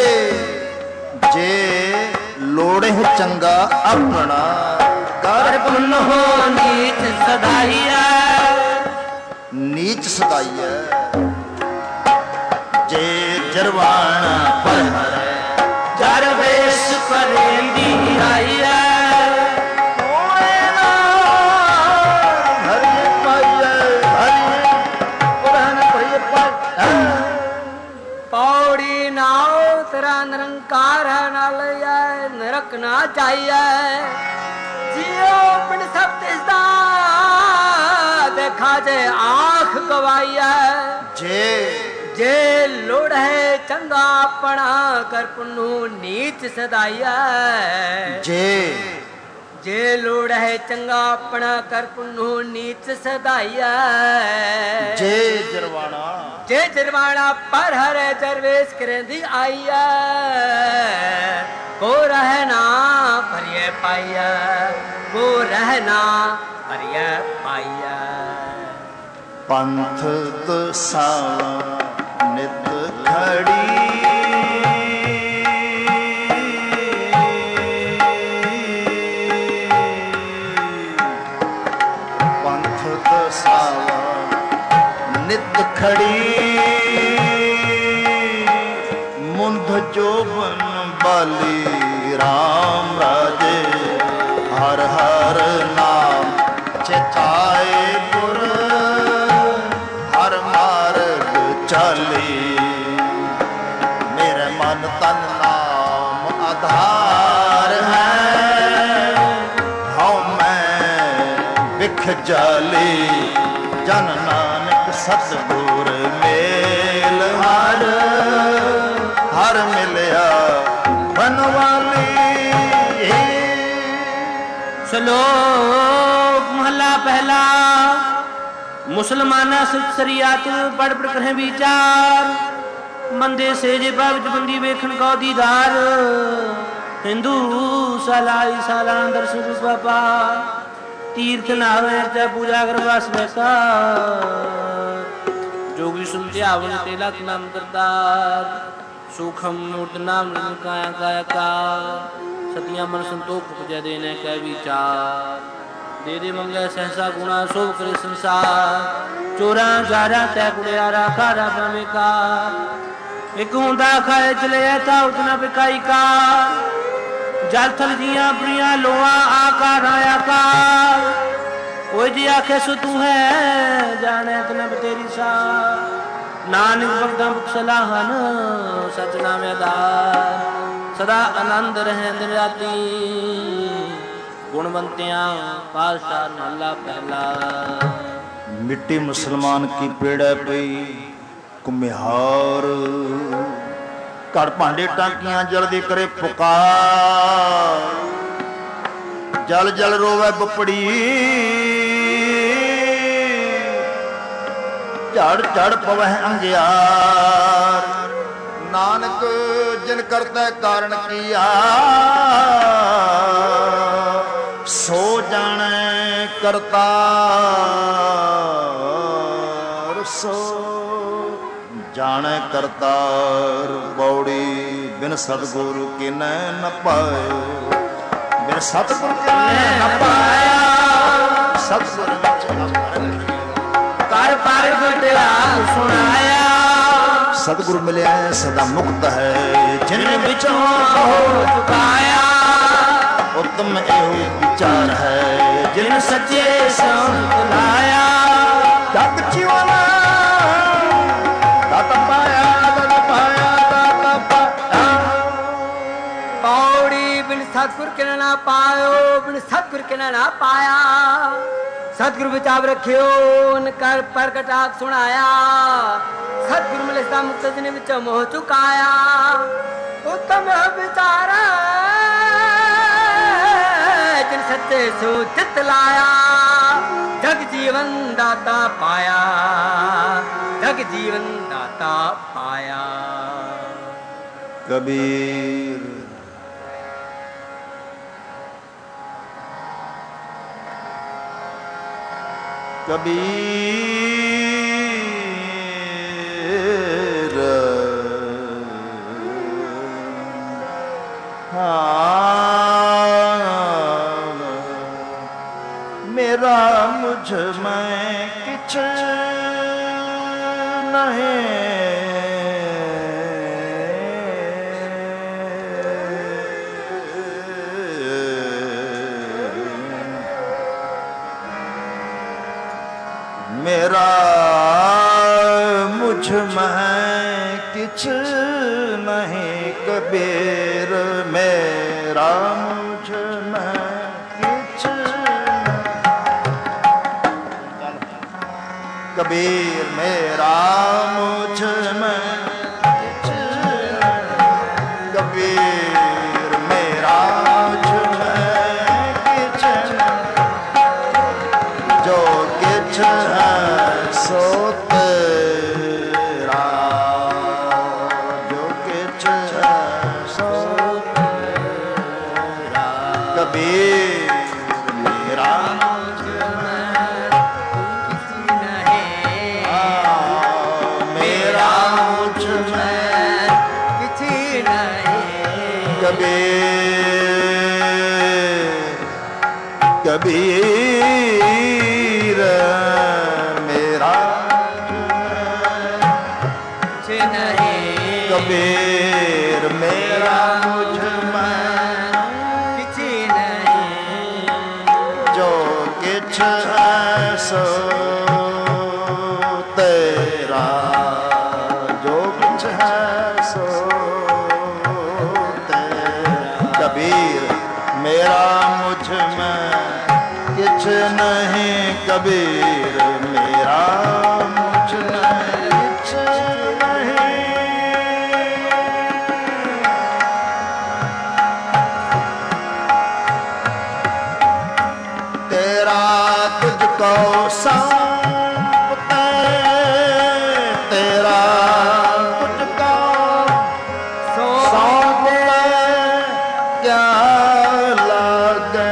Speaker 1: ਜੇ ਲੋੜੇ ਚੰਗਾ ਆਪਣਾ ਕਰ ਪੁੰਨ ਹੋ ਨੀਚ ਸਦਾਈ ਹੈ, ਨੀਚ ਸਦਾਈ ਹੈ, ਜੇ ਜਰਵਾਣਾ ਪਰ ਹਰੈ ਜਰ ਵੇਸ ਪਰੇਂਦੀ ਆਈ ਹੈ,
Speaker 3: ਪੌੜੀ ਨਾਉ ਤੇਰਾ ਨਿਰੰਕਾਰ ਹੈ, ਨਾਲ ਆਏ ਨਰਕ ਨਾ ਜਾਈਐ, ਜੀਉ ਪਿੰਡ ਸਭ ਤਿਸਦਾ ਦੇਖਾ ਜੇ ਆਖ ਗਵਾਈਐ, ਜੇ ਲੋੜ ਹੈ ਚੰਗਾ ਆਪਣਾ ਕਰ ਪੁੰਨੂ ਨੀਚ ਸਦਾਈਐ, ਜੇ ਲੋੜ ਹੈ ਚੰਗਾ ਆਪਣਾ ਕਰ ਪੁੰਨੂ ਨੀਚ ਸਦਾਈਐ, ਜੇ ਜਰਵਾਣਾ ਪਰ ਹਰੇ ਜਰਵੇਸ ਕਰੇਂਦੀ ਆਈਐ, ਕੋ ਰਹਿ ਨਾ ਭਰੀਏ ਪਾਈਐ, ਕੋ ਰਹਿ ਨਾ ਭਰੀਏ ਪਾਈਐ,
Speaker 1: ਪੰਥ ਦਸਾਂ ਨਿਤ ਖੜੀ, ਨਿਤ ਖੜੀ, ਮੁੰਧ ਜੋਬਨ ਬਾਲੀ ਰਾਮ ਰਾਜੇ, ਹਰ ਹਰ ਨਾਮ ਚਿਤਾਏ ਪੁਰ, ਹਰ ਮਾਰਗ ਚਾਲੀ, ਮੇਰੇ ਮਨ ਤਨ ਨਾਮ ਆਧਾਰ ਹੈ, ਹਉ ਮੈਂ ਵਿਖ ਜਾਲੀ, ਜਨ ਨਾਨਕ ਸਤਿਗੁਰ ਮੇਲ ਹਰ, ਹਰ ਮਿਲਿਆ ਬਨਵਾਲੀ।
Speaker 2: ਸ਼ਲੋਕ ਮਹਲਾ ਪਹਿਲਾ। ਮੁਸਲਮਾਨਾ ਸਿੱਖ ਸ਼ਰੀਅਤ ਪੜ ਪੜ ਕਰੇ ਵਿਚਾਰ, ਮੰਦੇ ਸੇਜੇ ਬਾਵਜ ਬੰਦੀ ਵੇਖਣ ਕੋ ਦੀਦਾਰ, ਹਿੰਦੂ ਸਲਾਈ ਸਾਲਾਂ ਦਰਸ਼ਨ ਰੂਪਾ, तीर्थ नावे ते पूजा करवास वैसा, जोगी सुनते आवन तेलक नाम करतार, सूखम मूर्त नाम काया काया का, सतिया मन संतोख उपजय देने कै विचार, दे दे मंगे सहसा गुणा शोभ करे संसार, चोरा जारा तै कुड़ियारा खारा पावे का, एक हुंदा खाए चले था उतना बिकाई का, जल थल जिया प्रिया लोआ आकार आकार, कोई जी आखे सो तू है जाने तलब तेरी सा, नानक भगता सलाहन सच नाम आधार, सदा आनंद रहे दिन राती, गुणवंतियां पातशाह महला पहला।
Speaker 1: मिट्टी मुसलमान की पेड़ पई कुम्हार, घड़ भांडे टांकियां जल्दी करे पुकार, जल जल रोवे बुपड़ी, झड़ झड़ पवह अंगियार, नानक जिन करता कारण किया, सो जाने करता सो जाने करतार बौड़ी बिन सतगुरु किनै न पायो बिन सतगुरु किनै न पाया सतगुरु
Speaker 2: कर पर गुटरा सुनाया
Speaker 1: सतगुरु मिले सदा मुक्त है जिन
Speaker 2: बिचों हो चुकाया
Speaker 1: उत्तम एहो विचार है
Speaker 2: जिन सच्चे संत लाया
Speaker 1: जग जीवन दाता पाया
Speaker 3: पौड़ी बिन सतगुर के ना पायो बिन सतगुर के ना पाया सतगुरु विचार रखियो कर प्रकटाक सुनाया सतगुरु मिले सदा मुक्त जिन बिचों मोह चुकाया उत्तम विचार जिन सच्चे सूचित लाया जग जीवन दाता पाया जग जीवन दाता पाया
Speaker 1: कबीर कबीर मेरा मुझ में किछ नहीं मेरा मुझ में किछ नहीं कबीर मेरा मुझ में किछ कबीर मेरा मुझ में किछ कबीर मेरा मुझ में किछ जो किछ है सो तेरा जो किछ है सो तेरा कबीर मेरा मुझ में
Speaker 3: किछ नहीं
Speaker 1: मेरा मुझ में
Speaker 3: किछ नहीं
Speaker 1: कबीर कबीर मेरा
Speaker 3: किछ नहीं
Speaker 1: कबीर मेरा मुझ में
Speaker 3: किछ नहीं
Speaker 1: जो किछ है सो तेरा जो कुछ है सो तेरा कबीर मेरा मुझ में किछ नहीं कबीर मेरा मुझ में किछ नहीं तेरा तुझको सौंपते तेरा तुझको सौंपते क्या लगे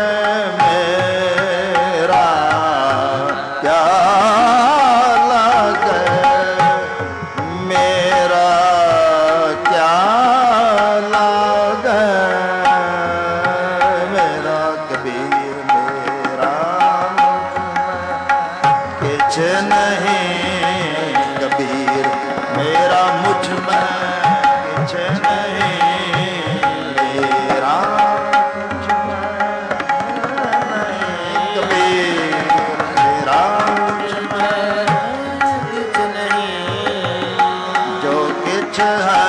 Speaker 1: मेरा क्या लगे मेरा क्या लगे मेरा कबीर मेरा किछ नहीं कबीर मेरा मुझ में किछ नहीं मेरा मुझ में नहीं कबीर मेरा मुझ में
Speaker 2: किछ नहीं
Speaker 1: जो किछ है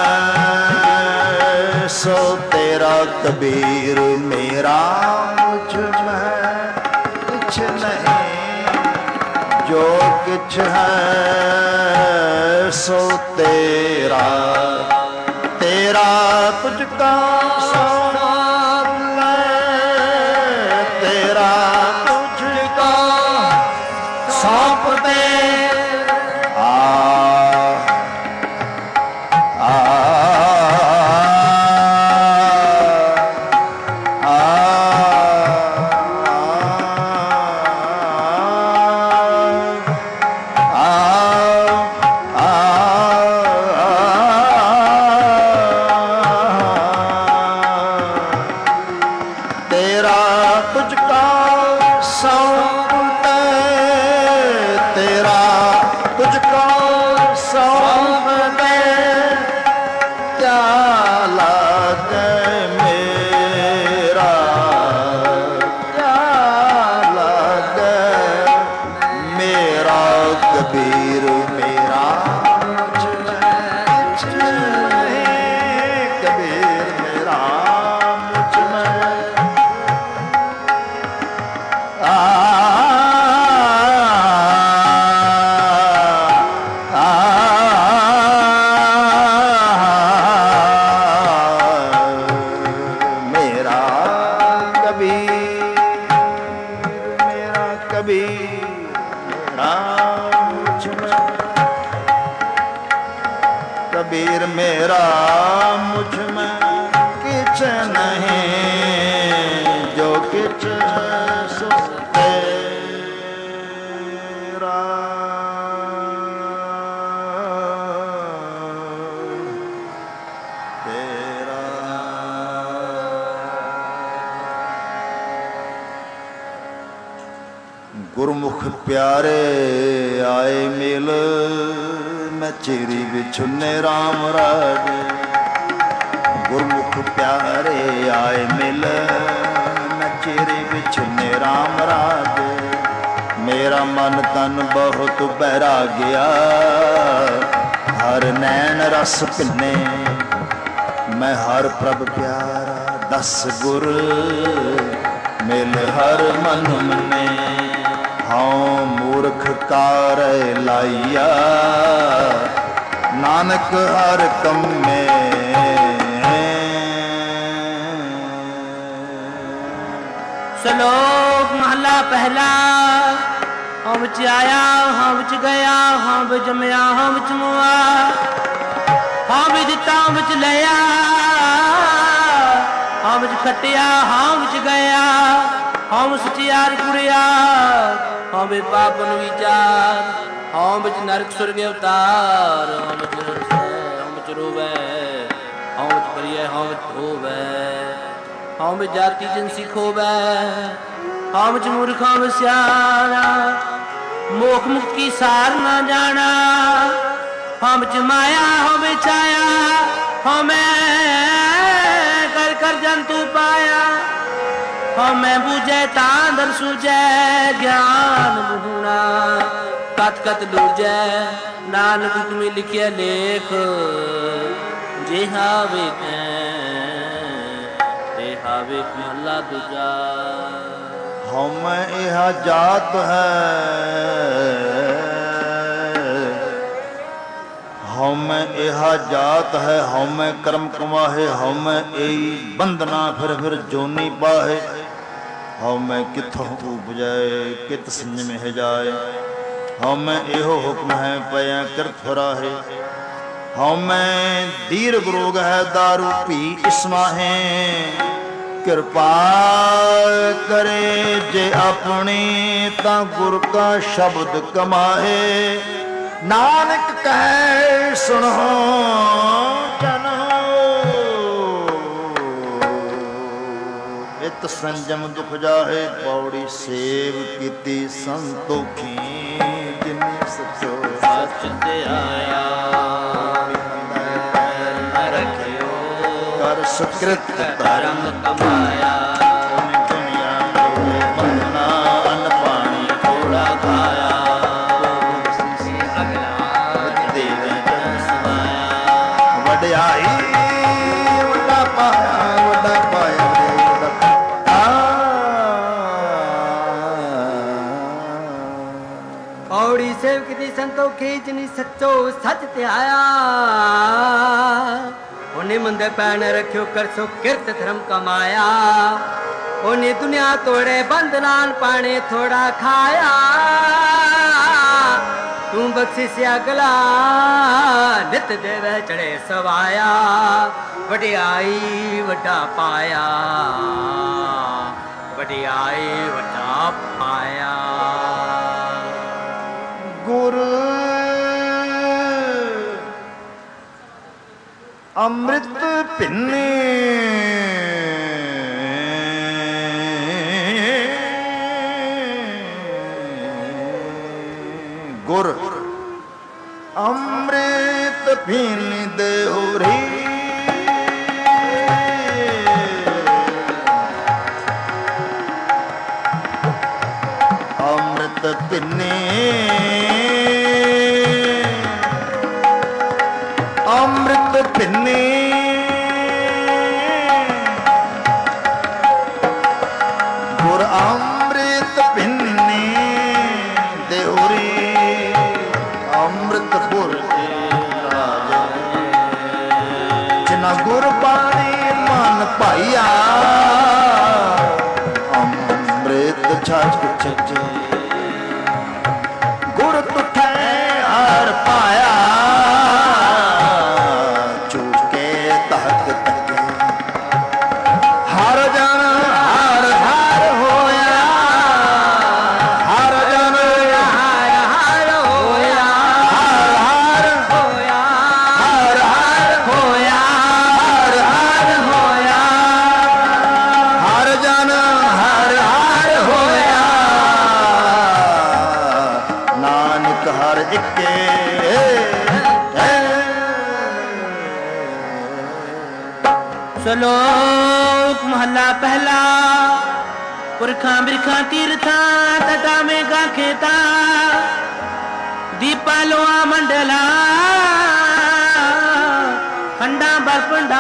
Speaker 1: सो तेरा कबीर मेरा मुझ में किछ नहीं जो किछ है सो तेरा तेरा तुझका सौंप ले तेरा तुझका सौंप दे आ आ आ कबीर मेरा मुझ में किछ नहीं, कबीर मेरा मुझ में मेरा कबीर मेरा मुझ में, कबीर मेरा मुझ में किछ नहीं, जो किछ सो तेरा। गुरमुख प्यारे आए मिल, मैं चेरी बिछुने राम राज। गुरमुख प्यारे आए मिल, मैं चेरी बिछुने राम राज। मेरा मन तन बहुत बहरा गया, हर नैन रस पिन्ने, मैं हर प्रभ प्यारा। 10 गुर मिल हर मन मने, हाँ मूर्ख कार लाइया, नानक हर कम में।
Speaker 2: श्लोक महला पहला। हम बिच आया, हम बिच गया, हम बिच जमया, हम बिच मुआ, हम बिच दिता, हम बिच लिया, हम बिच खटिया, हम बिच गया, हम सचियार कुड़िया, हम बिच पापन विचार, हम बिच नरक स्वर्ग अवतार, हम बिच रोवे, हम बिच परिय, हम बिच धोवे, हम बिच जाति जिनसी खोवे, हम बिच मूर्ख, हम बिच सियाना, मोख मुक्ति सार ना जाना, हम बिच माया, हम बिच आया, हमें कर कर जंतु पाया, हमें बुझे तांदर सूझे, ज्ञान बुहना कत कत दूजे, नानक तुम्हें लिखिए लेख, जे हावे ते हावे महला दूजा।
Speaker 1: हम यह जात है, हम यह जात है, हम कर्म कमाहे, हम यही बंधना फिर जोनी पाहे। हम किथों उपजाए, कित संजम है जाए, हम एहो हुक्म है पया कृत फराहे। हम दीर्घ रोग है दारू पी इसमाहे, कृपा करे जे अपनी ता गुर का शब्द कमाए। नानक कहे सुनो जनो, इत संजम दुख जाहे, पौड़ी सेव कीती संतोखी, जिन्हें सचो
Speaker 2: सच ते आया रखियो,
Speaker 1: कर सुकृत
Speaker 2: धर्म कमाया,
Speaker 1: दुनिया में बंधना अन्न पानी थोड़ा खाया, वड्याई वड्डा पाया, वड्डा पाया,
Speaker 3: पौड़ी सेव की संतोखी, जिनी सच्चो सच ते आया, उन्हें मंदे पैन रखियो, कर सो किरत धर्म कमाया, उन्हें दुनिया तोड़े बंधनान पाने थोड़ा खाया, तू बख्शी से अगला नित देवे चढ़े सवाया, वड्याई वड्डा पाया, वड्याई वड्डा पाया।
Speaker 1: गुरु अमृत पिन्ने, गुर अमृत पिन देहुरी, अमृत पिन्ने ਇੱਕੇ
Speaker 2: ਸ਼ਲੋਕ ਮਹਲਾ ਪਹਿਲਾ। ਪੁਰਖਾਂ ਬਿਰਖਾਂ ਤੀਰਥਾਂ ਤਟਾ ਮੇ ਗਾਖੇਤਾ ਦੀਪਾ ਲੋਆ ਮੰਡਲਾ ਖੰਡਾਂ ਬਰਪੰਡਾ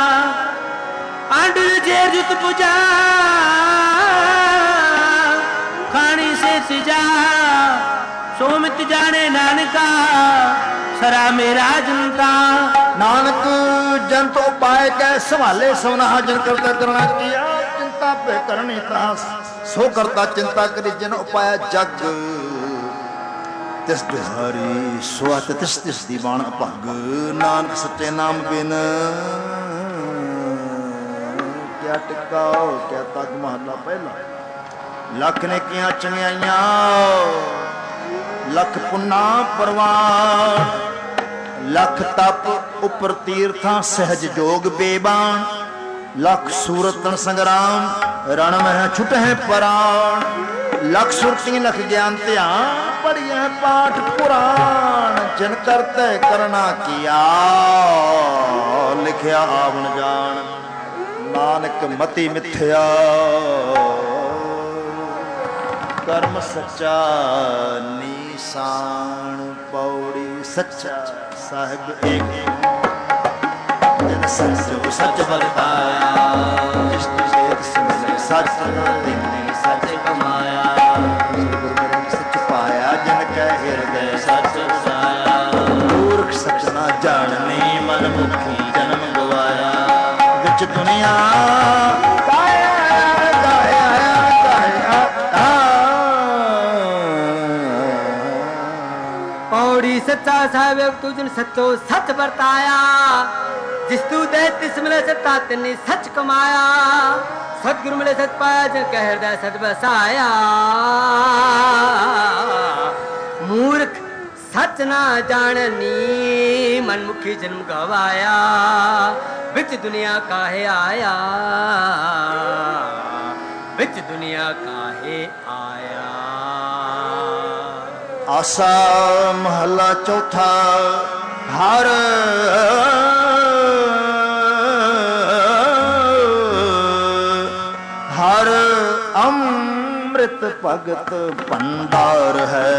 Speaker 2: ਆਂਡਲ ਜੇਰ ਜੁਤ ਪੁਜਾ ਖਾਣੀ ਸੇ ਸਿਜਾ ਸੋਮਿਤ ਜਾਣੇ ਨਾਨਕਾ ਸਰਾ ਮੇਰਾ ਜਨਤਾ।
Speaker 1: ਨਾਨਕ ਜਨਤ ਉਪਾਇ ਕੈ ਸੰਭਾਲੇ ਸਵਨਾ ਜਨ ਕਰਤਾ ਕਰਣਾ ਕੀਆ ਚਿੰਤਾ ਪੇ ਕਰਨੀ ਤਾ ਸੋ ਕਰਤਾ ਚਿੰਤਾ ਕਰੀ ਜਨ ਉਪਾਇਆ ਜਗ ਤਿਸ ਬਿਹਾਰੀ ਸੁਆਤ ਤਿਸ ਤਿਸ ਦੀ ਬਾਣ ਅਭੰਗ ਨਾਨਕ ਸੱਚੇ ਨਾਮ ਬਿਨ ਕਿਆ ਟਿਕਾਓ ਕਿਆ ਤੱਕ ਮਹਲਾ ਪਹਿਲਾ। ਲੱਖ ਨੇ ਕੀਆਂ ਚੰਗਿਆਈਆਂ ਲੱਖ ਪੁੰਨਾ ਪ੍ਰਵਾਨ ਲੱਖ ਤਪ ਉਪਰ ਤੀਰਥਾਂ ਸਹਿਜ ਜੋਗ ਬੇਬਾਨ ਲੱਖ ਸੂਰਤਨ ਸੰਗਰਾਮ ਰਣ ਮਹਿ ਛੁਟਹਿ ਪ੍ਰਾਣ ਲੱਖ ਸੁਰਤੀ ਲਖ ਗਿਆਨ ਧਿਆਨ ਪੜਿਐ ਪਾਠ ਪੁਰਾਣ ਜਿਨ ਕਰਤੈ ਕਰਨਾ ਕੀਆ ਲਿਖਿਆ ਆਵਣ ਜਾਣ ਨਾਨਕ ਮਤੀ ਮਿਥਿਆ ਕਰਮ ਸੱਚਾ ਨੀਸਾਨ ਪੌੜੀ ਸੱਚਾ ਸਾਹਿਬ ਏਕ ਜਿਨ ਸੱਚ ਸੱਚ ਵਰਤਾਇਆ ਜਿਸ ਜਿਸ ਸਿਮਲੇ ਸੱਚ ਦਿਨੇ ਸੱਚ ਕਮਾਇਆ ਸੱਚ ਪਾਇਆ ਜਨ ਕੈ ਹਿਰਦੈ ਸੱਚ ਵਸਾਇਆ ਮੂਰਖ ਸੱਚ ਨਾ ਜਾਣਨੇ ਮਨ ਮੁਖੀ ਜਨਮ ਗਵਾਇਆ ਵਿੱਚ ਦੁਨੀਆ
Speaker 3: सच्चा साहिब तुझन सचो सच बरताया जिस तू दे तिस मिले सत्ता तिन्नी सच कमाया सतगुरु मिले सच पाया जन कह हृदय सच बसाया मूर्ख सच ना जाननी मनमुखी जन्म गवाया विच दुनिया काहे आया विच दुनिया काहे आया।
Speaker 1: आसा महला चौथा हर हर अमृत भगत भंडार है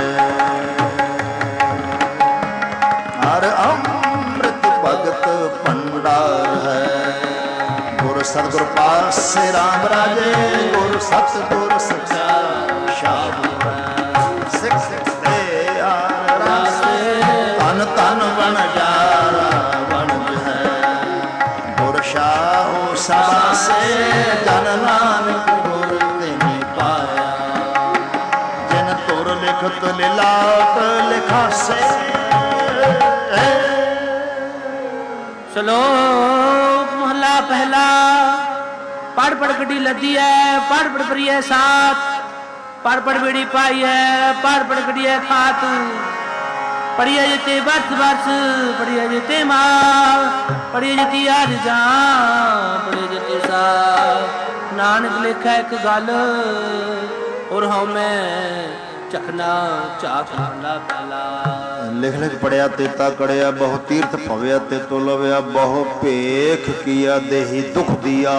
Speaker 1: हर अमृत भगत भंडार है गुरु सतगुरु पास से राम राजे गुरु सतगुरु सच्चा शाह तन तन बन जारा बनज है गुर शाहो सभा से जन नानक गुर तिनि पाया जिन तुर लिखत लिलाट लिखा से।
Speaker 2: श्लोक महला पहला। पढ़ पढ़ कटी लदी है पढ़ पढ़ परी है साथ पढ़ पढ़ बेड़ी पाई है पढ़ पढ़ कटी है खात पढ़िए जिते वर्ष वर्ष पढ़िए जिते माल पढ़िए जिती आज जा पढ़िए जिते सा नानक लिखा एक गल और हमें चखना चाक ला पहला
Speaker 1: लिख लिख पढ़िया तेता कड़िया बहु तीर्थ पविया ते तो लविया बहु भेख किया देही दुख दिया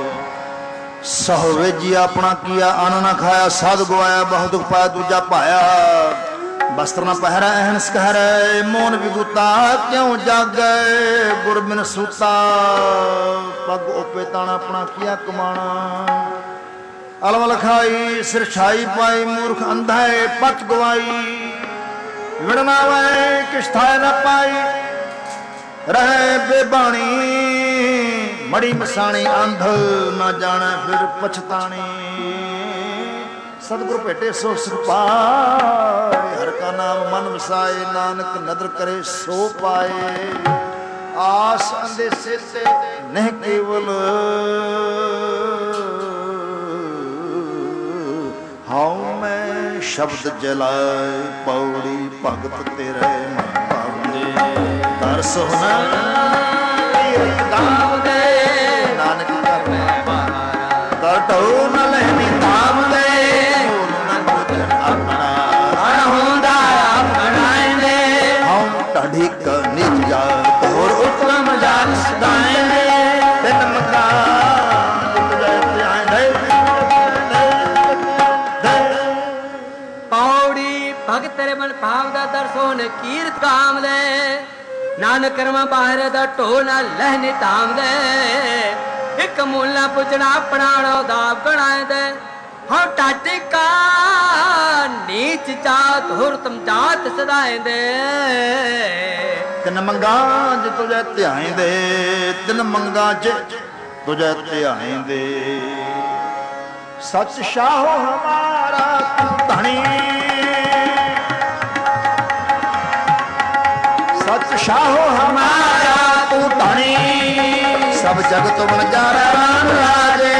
Speaker 1: सहोवे जी अपना किया अन्न न खाया साध गवाया बहु दुख पाया दूजा पाया वस्त्र न पहरा अहनस कह रहे मोन विगुता क्यों जागे गुर बिन सूता पग ओपे ताना अपना किया कमाना अलवल खाई सिर छाई पाई मूर्ख अंधा पत गवाई विड़ना वै किश्ताए न पाई रहे बेबाणी मड़ी मसाणी अंध न जाने फिर पछतानी सतगुरु भेटे सो सुख पाए हर का नाम मन वसाए नानक नदर करे सो पाए आस अंदेसे से नहीं केवल हाउ मैं शब्द जलाए पौड़ी भगत तेरे दर सोना नानक कटो न लहनी दाम दे अपना
Speaker 3: ਮੋਨ ਕੀਰਤ ਕਾਮ ਦੇ ਨਾਨਕ ਕਰਮਾ ਬਾਹਰ ਦਾ ਢੋਲ ਨਾ ਲਹਿ ਧਾਮ ਦੇ ਇੱਕ ਮੂਲਾ ਪੁੱਜਣਾ ਆਪਣਾ ਦਾ ਗਣਾਏ ਦੇ ਹਾਂ ਟਾਟੇ ਕਾ ਨੀਚ ਜਾਤ ਹੁਰਤਮ ਜਾਤ ਸਦਾਏ ਦੇ
Speaker 1: ਤਿੰਨ ਮੰਗਾਂ ਚ ਤੁਝੇ ਧਿਆਇਂਦੇ ਤਿੰਨ ਮੰਗਾਂ ਚ ਤੁਝੇ ਧਿਆਇਂਦੇ ਸੱਚ ਸ਼ਾਹੋ ਹਮਾਰਾ ਤੂੰ ਧਣੀ ਸੱਚ ਸ਼ਾਹੋ ਹਮਾਰਾ ਤੂੰ ਧਣੀ ਸਭ ਜਗਤ ਵਣਜਾਰਾ ਰਾਮ ਰਾਜੇ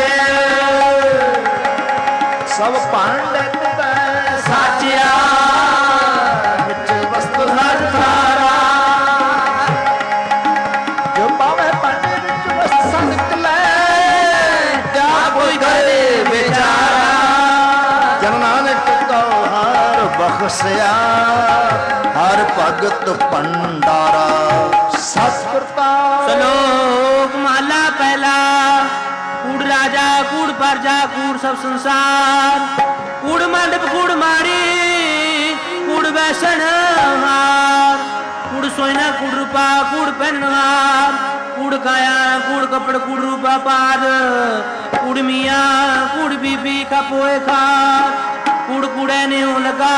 Speaker 1: ਸਭ ਪੰਡਤ ਤੈ ਸਾਚਿਆ ਵਿੱਚ ਵਸਤੂ ਹਰ ਥਾਰਾ ਜੋ ਪਾਵੇ ਪੰਡਤ ਵਿੱਚ ਵਸਤ ਸੰਗਤ ਲੈ ਜਾ ਕੋਈ ਘਰੇ ਵਿਚਾਰਾ ਜਨ ਨਾਨਕ ਕਉ ਹਰ ਬਖਸ਼ਿਆ ਹਰ ਭਗਤ ਭੰਡਾਰਾ ਸਤਿਗੁਰਤਾ
Speaker 2: ਸ਼ਲੋਕ ਮਹਲਾ ਪਹਿਲਾ ਕੂੜ ਰਾਜਾ ਕੂੜ ਪਰਜਾ ਕੂੜ ਸਭ ਸੰਸਾਰ ਕੂੜ ਮੰਡਪ ਕੂੜ ਮਾੜੀ ਕੂੜ ਵੈਸਣ ਹਾਰ ਕੂੜ ਸੋਇਨਾ ਕੂੜ ਰੂਪਾ ਕੂੜ ਪਹਿਨਹਾਰ ਕੂੜ ਕਾਇਆ ਕੂੜ ਕਪੜ ਕੂੜ ਰੂਪਾ ਪਾਦ ਕੂੜ ਮੀਆਂ ਕੂੜ ਬੀਬੀ ਖਪੋਏ ਖਾਰ ਕੂੜ ਕੂੜੇ ਨਿਉ ਲਗਾ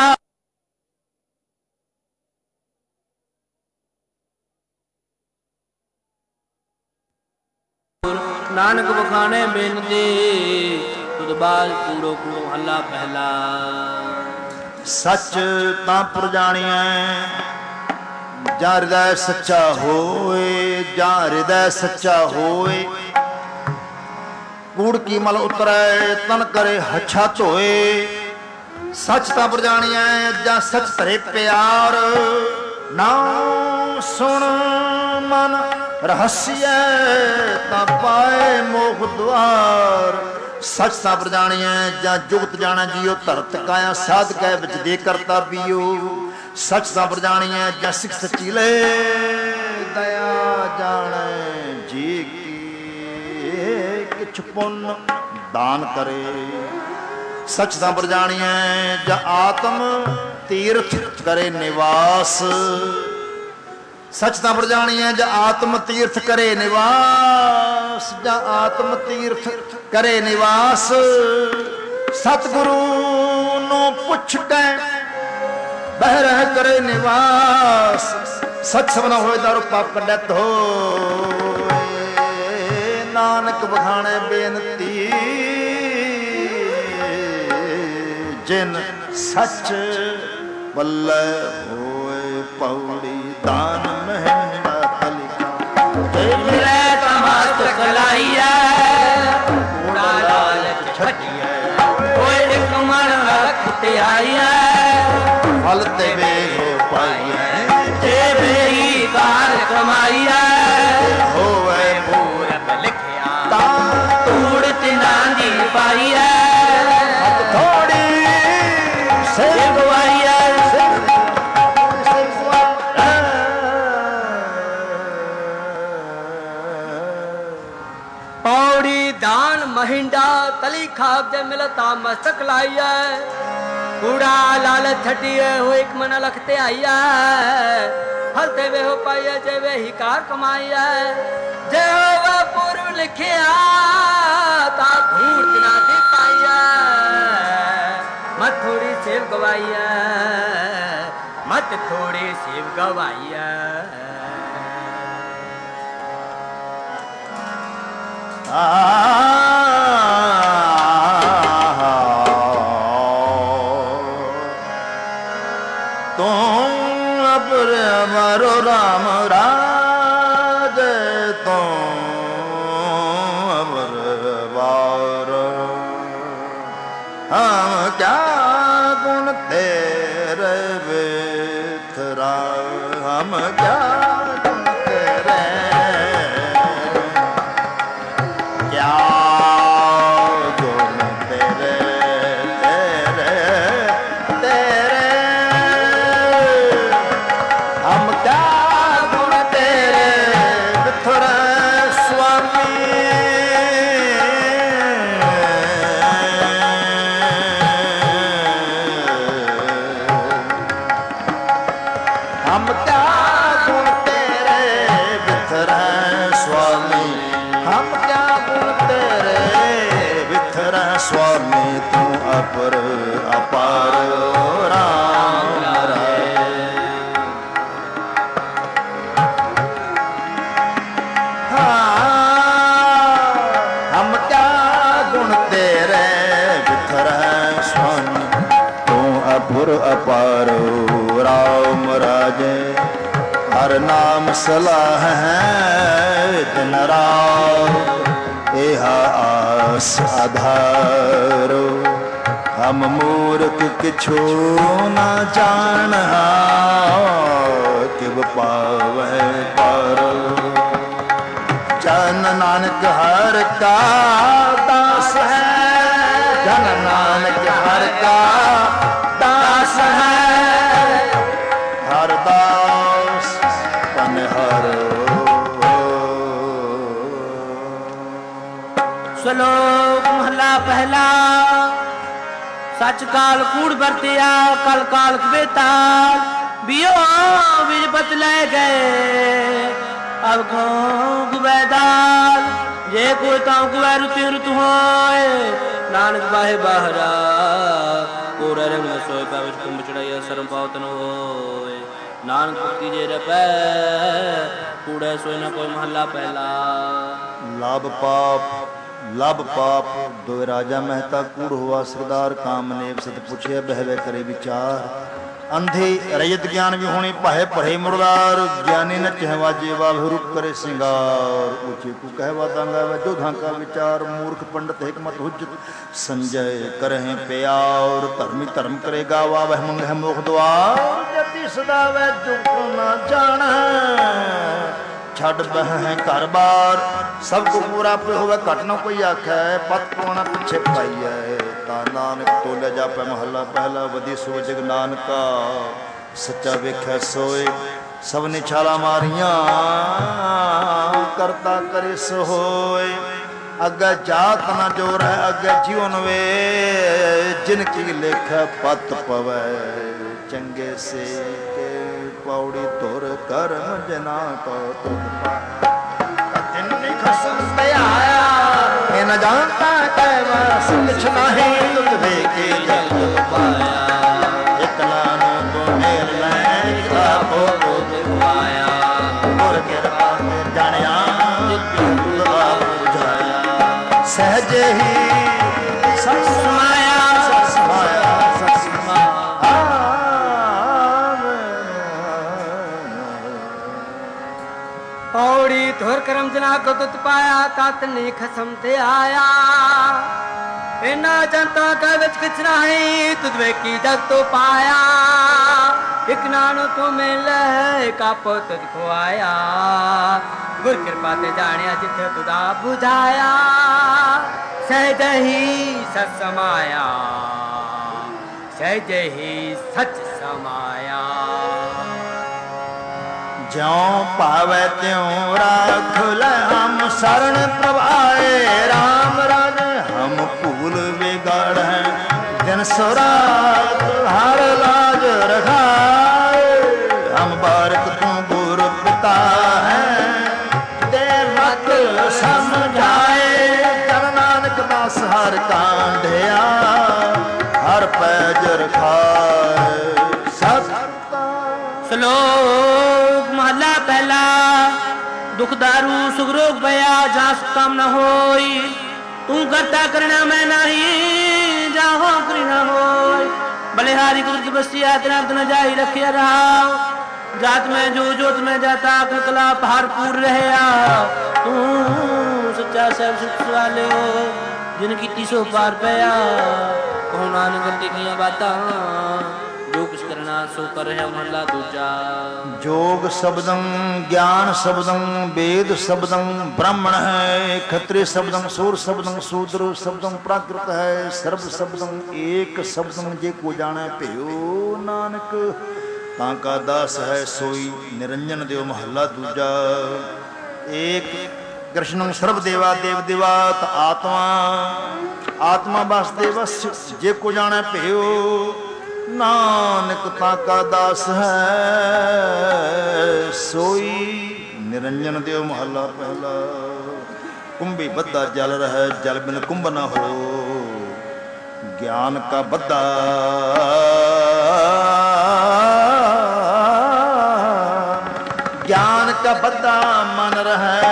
Speaker 2: ਨਾਨਕ ਬਖਾਣੇ ਬੇਨਤੀ ਤੁਧ ਬਾਜ ਕੂੜੋ ਕੂੜੋ ਮਹੱਲਾ ਪਹਿਲਾ
Speaker 1: ਸੱਚ ਤਾਂ ਪ੍ਰਜਾਣੀਐ ਜਾਂ ਹਿਰਦੈ ਸੱਚਾ ਹੋਏ ਜਾਂ ਹਿਰਦੈ ਸੱਚਾ ਹੋਏ ਕੂੜ ਕੀ ਮਲ ਉਤਰੈ ਤਨ ਕਰੇ ਹੱਛਾ ਧੋਏ ਸੱਚ ਤਾਂ ਪ੍ਰਜਾਣੀਐ ਜਾਂ ਸੱਚ ਧਰੇ ਪਿਆਰ ਨਾ ਸੁਣ ਮਨ ਰਹੱਸਿਐ ਤਾਂ ਪਾਏ ਮੋਖ ਦੁਆਰ ਸੱਚ ਸਬਰ ਜਾਣੀਐ ਜਾਂ ਜੁਗਤ ਜਾਣਾ ਜੀਓ ਧਰਤ ਕਾਇਆ ਸਾਧ ਕੈ ਵਿੱਚ ਦੇ ਕਰਤਾ ਪੀਓ ਸੱਚ ਸਬਰ ਜਾਣੀਐ ਜਾਂ ਸਿੱਖ ਸੱਚੀ ਲੈ ਦਇਆ ਜਾਣੈ ਜੀ ਕੀ ਕਿਛ ਪੁੰਨ ਦਾਨ ਕਰੇ ਸੱਚ ਸਬਰ ਜਾਣੀਐ ਜਾਂ ਆਤਮ ਤੀਰਥ ਕਰੇ ਨਿਵਾਸ ਸੱਚ ਤਾਂ ਪ੍ਰਜਾਣੀਐ ਜਾਂ ਆਤਮ ਤੀਰਥ ਕਰੇ ਨਿਵਾਸ ਜਾਂ ਆਤਮ ਤੀਰਥ ਕਰੇ ਨਿਵਾਸ ਸਤਿਗੁਰੂ ਨੂੰ ਪੁੱਛ ਕੇ ਬਹਿ ਰਹਿ ਕਰੇ ਨਿਵਾਸ ਸੱਚ ਸਭਨਾ ਹੋਏ ਦਾਰੂ ਪਾਪ ਕੱਢਤ ਹੋਏ ਨਾਨਕ ਬਖਾਣੇ ਬੇਨਤੀ ਜਿਨ ਸੱਚ ਬੱਲੇ ਹੋਏ ਪੌੜੀ ਦਾਨ ਮਹਿੰਗਾ ਕਲਿਕਾ
Speaker 2: ਮਿਲੇ ਤਾਂ ਮਸਤਕ ਲਾਈਐ ਕੂੜਾ ਲਾਲਚ ਛੱਡੀਐ ਓਏ ਇੱਕ ਮਨ ਰੱਖ ਤੇ ਆਈਐ
Speaker 1: ਫਲ ਤੇ ਵੇ ਹੋ ਪਾਈਐ
Speaker 2: ਜੇ ਮੇਰੀ ਕਾਰ ਕਮਾਈਐ
Speaker 1: ਹੋਵੇ
Speaker 2: ਪੂਰਬ ਲਿਖਿਆ
Speaker 1: ਤਾਂ
Speaker 2: ਕੂੜ ਤਿਨਾਂ ਦੀ ਪਾਈਐ
Speaker 1: ਥੋੜੀ ਸੇ
Speaker 2: ਗਵਾਈਐ
Speaker 3: ਪੌੜੀ ਦਾਨ ਮਹਿੰਡਾ ਤਲੀ ਖਾਬ ਜੇ ਮਿਲਤਾ ਮਸਤਕ ਲਾਈਐ ਕੂੜਾ ਲਾਲਚ ਛੱਡੀਐ ਹੋ ਇੱਕ ਮਨ ਲਖ ਤੇ ਆਈਐ ਫਲ ਤੇ ਵੇ ਹੋ ਪਾਈਐ ਜੇ ਵੇ ਹੀ ਕਾਰ ਕਮਾਈਐ ਜੇ ਹੋਵੇ ਪੂਰਬ ਲਿਖਿਆ ਤਾਂ ਧੂੜ ਤਿਨਾ ਦੀ ਪਾਈਐ ਮਤ ਥੋੜੀ ਸੇਵ ਗਵਾਈਐ ਮਤ ਥੋੜੀ ਸੇਵ ਗਵਾਈਐ
Speaker 1: तुम अपर अमरो राम राज तुम अमर बार हम क्या गुण तेरे बेथरा हम क्या गुण तेरे क्या गुण तेरे तेरे तेरे हम क्या गुण तेरे बिथुर स्वामी ਹਮ ਕਿਆ ਗੁਣ ਤੇਰੇ ਬਿਥਰੈ ਸੁਆਮੀ, ਹਮ ਕਿਆ ਗੁਣ ਤੇਰੇ ਬਿਥਰੈ ਸੁਆਮੀ, ਤੂੰ ਅਪਰ ਅਪਾਰ ਰਾਮ ਰਾਏ। ਹਮ ਕਿਆ ਗੁਣ ਤੇਰੇ ਬਿਥਰੈ ਸੁਆਮੀ, ਤੂੰ ਅਪੁਰ ਅਪਾਰ ਰਾਮ ਰਾਜੇ। ਹਰ ਨਾਮ ਸਲਾਹ ਹੈ ਦਿਨ ਰਾਤ, ਇਹਾ ਆਸ ਆਧਾਰੋ। ਹਮ ਮੂਰਖ ਕਿਛੂ ਨ ਜਾਣਹਾ, ਕਿਵ ਪਾਵੈ ਪਾਰੋ। ਜਨ ਨਾਨਕ ਹਰ ਕਾ ਦਾਸ ਹੈ, ਜਨ ਨਾਨਕ ਹਰ ਕਾ ਦਾਸ ਹੈ। ਹਰ ਦਾਸ ਪਨ ਹਰ।
Speaker 2: ਸ਼ਲੋਕ ਮਹਲਾ ਪਹਿਲਾ। ਸੱਚ ਕਾਲ ਕੂੜ ਵਰਤਿਆ, ਕਲ ਕਾਲ ਕਵੇਤਾਲ। ਬਿਓ ਬਿਜ ਪਤ ਲੈ ਗਏ, ਅਬ ਕਉ ਗੁਬੈਦਾਲ। ਜੇ ਕੋਈ ਤਾਂ ਗੁਬੈ ਰੁਤਿ ਰੁਤ ਹੋਏ, ਨਾਨਕ ਬਾਹੇ ਬਾਹਰਾ। ਕੋਰੇ ਰੰਗ ਸੋਏ ਪੈ ਵਿੱਚ ਕੁੰਭ ਚੜਾਈਆ, ਸਰਮ ਪਾਉ ਤਨ ਹੋਏ। ਨਾਨਕ ਭਗਤੀ ਜੇ ਰਪੈ, ਕੂੜੇ ਸੋਏ ਨਾ ਕੋਈ ਮਹੱਲਾ ਪਹਿਲਾ।
Speaker 1: ਲਬ ਪਾਪ ਦੋਇ ਰਾਜਾ ਮਹਿਤਾ, ਕੂੜ ਹੋਆ ਸਰਦਾਰ। ਕਾਮਨੇਵ ਸਤ ਪੁੱਛਿਆ, ਬਹਿਵੇ ਕਰੇ ਵਿਚਾਰ। ਅੰਧੇ ਰਜਤ ਗਿਆਨ ਵੀ ਹੋਣੀ, ਭਾਏ ਭਰੇ ਮੁਰਦਾਰ। ਗਿਆਨੀ ਨਚਹਿ ਵਾਜੇ ਵਾਲ, ਰੂਪ ਕਰੇ ਸਿੰਗਾਰ। ਉੱਚੇ ਕੂ ਕਹਿਵਾ ਦਾਂਗਾ ਵੈ ਜੋ ਧਾਂਕਾ ਵਿਚਾਰ। ਮੂਰਖ ਪੰਡਤ ਹਿਕਮਤ ਹੁਜਤ, ਸੰਜय ਕਰਹਿ ਪਿਆਰ। ਧਰਮੀ ਧਰਮ ਕਰੇਗਾ, ਵਾਵਹਿ ਮੰਗਹਿ ਮੋਖ ਦੁਆਰ। ਜਤੀ ਸਦਾ ਵੈ ਜੁਗ ਨ ਜਾਣੈ, ਛੱਡ ਬਹਿ ਘਰ ਬਾਰ। ਸਭ ਕੋ ਪੂਰਾ ਆਪੇ ਹੋਵੇ, ਘਟ ਨ ਕੋਈ ਆਖੈ। ਪਤ ਪਾਉਣਾ ਪਿੱਛੇ ਪਾਈਐ, ਤਾਂ ਨਾਨਕ ਤੋਲਿਆ ਜਾਪੈ ਮਹੱਲਾ ਪਹਿਲਾ। ਵਧੀ ਸੋ ਜਗ ਨਾਨਕਾ, ਸੱਚਾ ਵੇਖੈ ਸੋਏ। ਸਭ ਨੇ ਛਾਲਾ ਮਾਰੀਆਂ, ਕਰਤਾ ਕਰੇ ਸੋ ਹੋਏ। ਅੱਗੇ ਜਾਤ ਨ ਜੋਰ ਹੈ, ਅੱਗੇ ਜੀਵਨ ਵੇ। ਜਿਨ ਕੀ ਲੇਖੈ ਪਤ ਪਵੈ, ਚੰਗੇ ਸੇ ਕੇ ਪੌੜੀ ਧੁਰ ਕਰਮ ਜਨਾ ਕੋ ਤੁਧ ਪਾਇਆ। ਤਿਨ ਖਸਮ ਪਿਆਇਆ, ਇਹ ਨ ਜਾਣਤਾ ਕਹਿਵਾ ਸੁਖ ਨਾਹੀ। ਤੁਧ ਵੇਖੇ ਜਗ ਪਾਇਆ, ਇਕ ਨਾਨਕ ਮੇਲ ਲੈ ਆਪੋ ਤੁਧ ਪਾਇਆ। ਗੁਰ ਕਿਰਪਾ ਤੇ ਜਾਣਿਆ, ਤੁਧ ਆਪ ਬੁਝਾਇਆ। ਸਹਜੇ ਹੀ ਸਤ ਸਮਾਇਆ, ਸਤ ਸਮਾਇਆ, ਸਤ ਸਮਾਇਆ।
Speaker 3: ਪੌੜੀ ਧੁਰ ਕਰਮ ਜਨਾ ਕੋ ਤੁਧ ਪਾਇਆ, ਤਤ ਨੀ ਖਸਮ ਤੇ ਆਇਆ। ਇਨਾ ਜਨਤਾ ਕਾ ਵਿੱਚ ਕਿਛ ਨਹੀਂ, ਤੁਧ ਵੇਖੀ ਜਗ ਤੋ ਪਾਇਆ। ਇਕ ਨਾਨਕ ਤੂੰ ਮਿਲੈ, ਕਾਪੋ ਤੁਧ ਖੁਆਇਆ। ਗੁਰ ਕਿਰਪਾ ਤੇ ਜਾਣਿਆ, ਜਿੱਥੇ ਤੁਧਾ ਬੁਝਾਇਆ। ਸਹਿਜ ਹੀ ਸਚ ਸਮਾਇਆ, ਸਹਿਜ ਹੀ ਸਚ ਸਮਾਇਆ।
Speaker 1: ਜਿਉ ਭਾਵੈ ਤਿਉ ਰਾਖ ਲੈ, ਹਮ ਸਰਣ ਪ੍ਰਭਾਏ। ਰਾਮ ਰਾਜ ਹਮ ਭੂਲ ਵਿਗਾੜੈ, ਦਿਨ ਸੋ ਰਾਤ ਹਰ ਲਾਜ ਰਖਾਏ। ਹਮ ਬਾਰਕ ਤੂੰ ਗੁਰ ਪਿਤਾ ਹੈ, ਦੇ ਮਤ ਸਮਝਾਏ। ਜਨ ਨਾਨਕ ਦਾਸ ਹਰ ਕਾਂਢਿਆ, ਹਰ ਪੈਜ ਰਖਾਏ। ਸਤ
Speaker 2: ਸ਼ਲੋਕ ਮਹਲਾ ਪਹਿਲਾ। ਦੁਖ ਦਾਰੂ ਸੁਖ ਰੋਗ ਭਇਆ, ਜਾਸ ਕੰਮ ਨ ਹੋਈ। ਤੂੰ ਕਰਤਾ ਕਰਣਾ ਮੈਂ ਨਹੀਂ, ਜਾਹੋ ਕਰੀ ਨ ਹੋਈ। ਬਲਿਹਾਰੀ ਕੁਦਰਤ ਬਸਿਆ, ਤੇਰਾ ਨ ਜਾਈ ਰੱਖਿਆ ਰਹਾ। जात में जो जोत में जाता कला भरपूर रहया। तू सच्चा सब सुख वाले हो जिनकी तीसो पार पया। कहो नानक गलती किया बाता जो कुछ करना सो कर है महला दूजा।
Speaker 1: जोग शब्दं ज्ञान शब्दं वेद शब्दं ब्राह्मण है। क्षत्रिय शब्दं सूर शब्दं शूद्र शब्दं प्राकृत है। सर्व शब्दं एक शब्दं जे को जाने भयो नानक ताका दास है सोई निरंजन देव महला दूजा। एक कृष्णं सर्व देवा देव देवात आत्मा आत्मा वासुदेवस जे को जाने भयो नानक ताका दास है ਨਿਰੰਜਨ ਦਿਓ ਮਹੱਲਾ ਪਹਿਲਾ। ਕੁੰਭੀ ਬੱਧਾ ਜਲ ਰਹਿ ਜਲ ਬਿਨ ਕੁੰਭ ਨਾ ਹੋ, ਗਿਆਨ ਕਾ ਬੱਧਾ ਗਿਆਨ ਕਾ ਬੱਧਾ ਮਨ ਰਹਿ,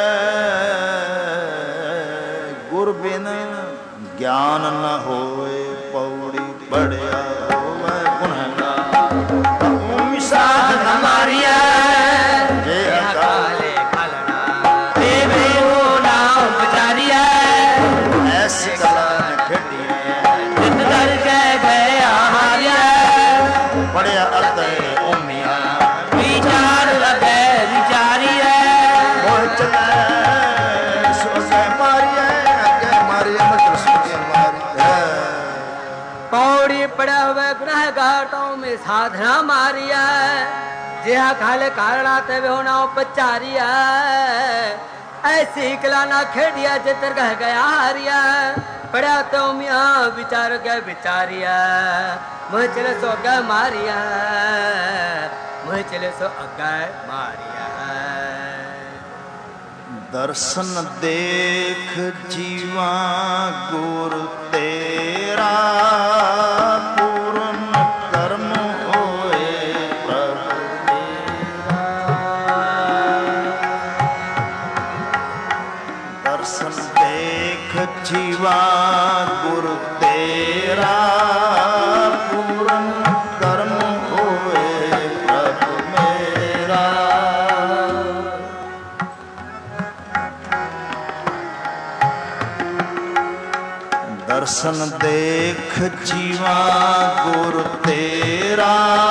Speaker 1: ਗੁਰ ਬਿਨ ਗਿਆਨ ਨ ਹੋਏ, ਪੌੜੀ ਬੜਿਆ ਹੋਵੇ ਗੁਨਹਗਾਰ। ਓਮ ਸਾਧ ਨ ਮਾਰੀਐ ਜੇ ਅਕਾਲੇ ਖਲਣਾ, ਦੇਵੇ ਹੋ ਨਾ ਉਪਚਾਰੀਐ, ਐਸੀ ਕਲਾ ਨ ਖੇਡੀਐ, ਜਿਤ ਦਰ ਕੇ ਗਏ ਹਾਰੀਐ, ਪੜਿਆ ਅਤੇ ਓਮਿਆ ਵਿਚਾਰ ਲਗੇ ਵਿਚਾਰੀਐ, ਮੋਹ ਚਲੈ ਸੋਸੇ ਮਾਰੀਐ, ਅੱਗੇ ਮਾਰੀਐ ਮਤਲਬ ਸੋਸੇ ਮਾਰੀਐ।
Speaker 3: पौड़ी पड़ा हुए गुनहगार तो में साधना मारिया, जिहा खाले कारणा ते वे होना उपचारिया, ऐसी कला ना खेड़िया जितर कह गया हारिया, पड़ा तो मिया विचार के विचारिया, मुझे चले सो अग्गा मारिया, मुझे चले सो अग्गा मारिया।
Speaker 1: दर्शन देख जीवा गुर तेरा, पूर्ण कर्म होए प्रभु तेरा। दर्शन देख जीवा गुर तेरा, पूर्ण कर्म होए प्रभु मेरा। दर्शन देख जीवा गुर तेरा,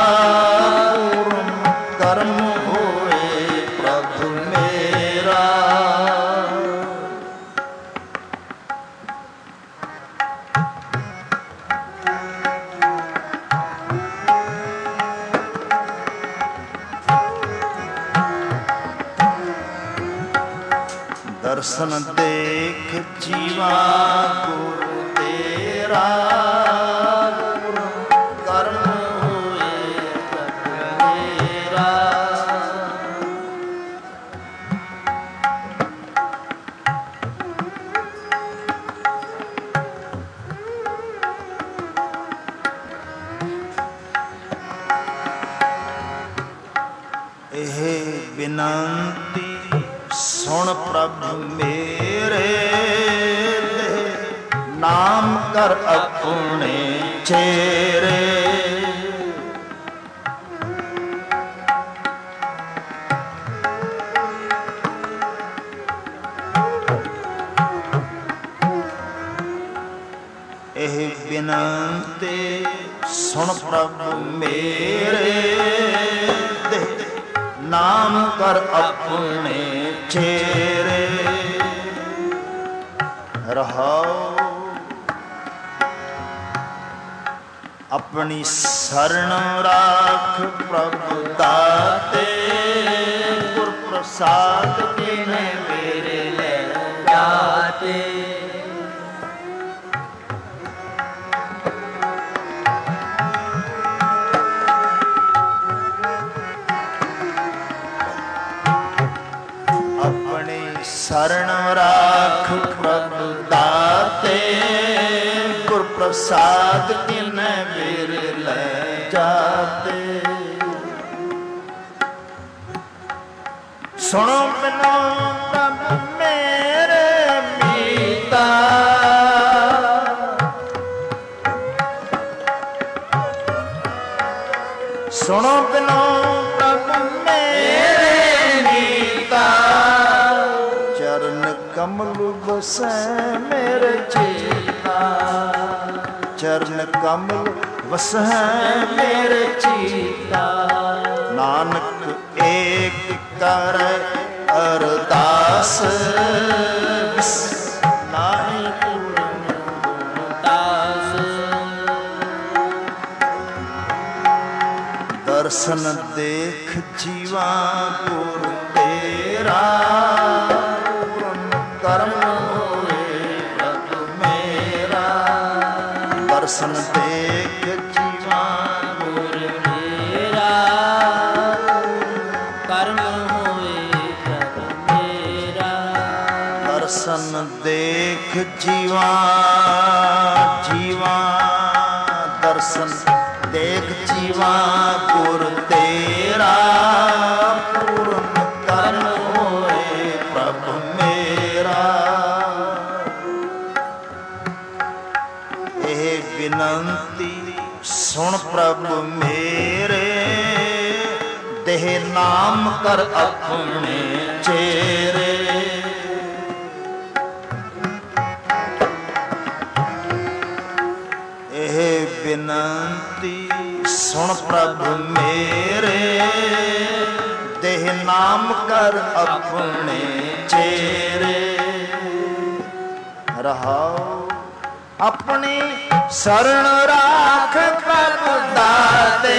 Speaker 1: पूर्ण कर्म होए प्रभु मेरा। दर्शन देख जीवा गुर तेरा, पूर्ण कर्म होए प्रभु मेरा। एह बिनंती सुन प्रभु मेरे, नाम कर अपने चेरे। एह बिनंती सुन प्रभु मेरे, नाम कर अपने चेरे। रहाओ अपनी शरण राख प्रभु दाते, गुर प्रसाद तिने मेरे ले जाते। अपनी शरण राख प्रभु दाते, गुर प्रसाद किने मेरे ले जाते। सुनो बिनो प्रभु मेरे मीता, सुनो बिनो प्रभु मेरे मीता। चरण कमल बसै मेरे चीता, चरण कमल वसै मेरे चीता। नानक एक कर अरदास, नाहि पूर्ण दास। दर्शन देख जीवा गुर तेरा, पूर्ण कर्म होए प्रभु मेरा। दर्शन देख जीवा गुर तेरा, कर्म होए दर्शन देख जीवा जीवा, दर्शन देख जीवा गुर तेरा पूर्ण कर होए प्रभु मेरा। एह बिनंती सुन प्रभु मेरे, देह नाम कर अपने चेरे। एह बिनंती सुन प्रभु मेरे, देह नाम कर अपने चेरे। रहाओ अपनी शरण राख प्रभु दाते,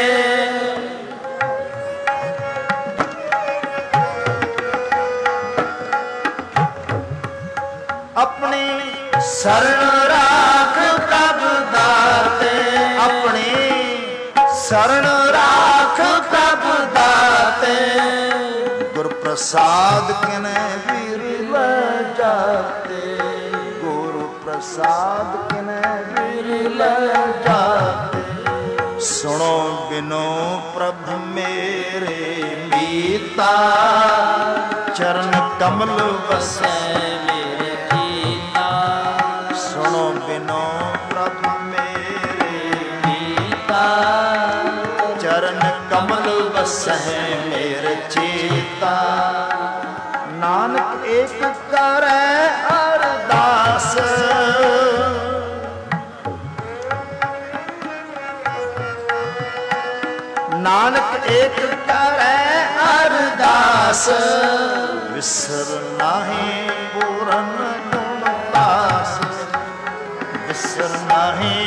Speaker 1: अपनी शरण राख प्रभु दाते, अपनी शरण राख प्रभु दाते। गुर प्रसाद किने वीर ले जाते, गुरु प्रसाद किने वीर ले जाते। सुनो बिनो प्रभु मेरे मीता, चरण कमल बसे मेरे गीता। सुनो बिनो प्रभु मेरे मीता, चरण कमल बसे मेरे चीता। नानक एक करे अरदास, नानक एक करे अरदास। विसर नाही पूरन गुण दास, विसर नाही।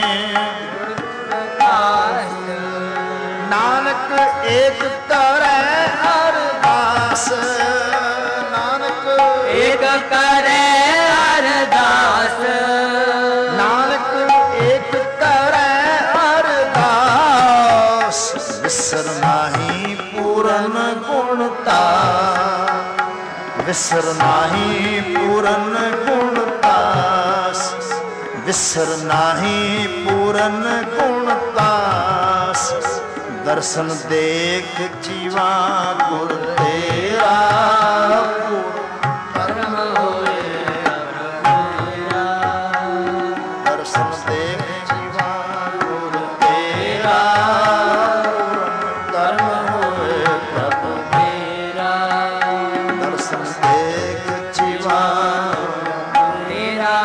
Speaker 1: नानक एक करे अरदास, नानक
Speaker 3: एक करे अरदास,
Speaker 1: नानक एक करे अरदास। विसर नाही पूरन गुणता, विसर नाही पूरन गुणतास, विसर नाही पूरन गुणतास। दर्शन देख जीवा गुर तेरा
Speaker 3: कर्म होए मेरा।
Speaker 1: दर्शन देख जीवा गुर तेरा कर्म होए प्रभु
Speaker 3: मेरा।
Speaker 1: दर्शन देख जीवा
Speaker 3: तेरा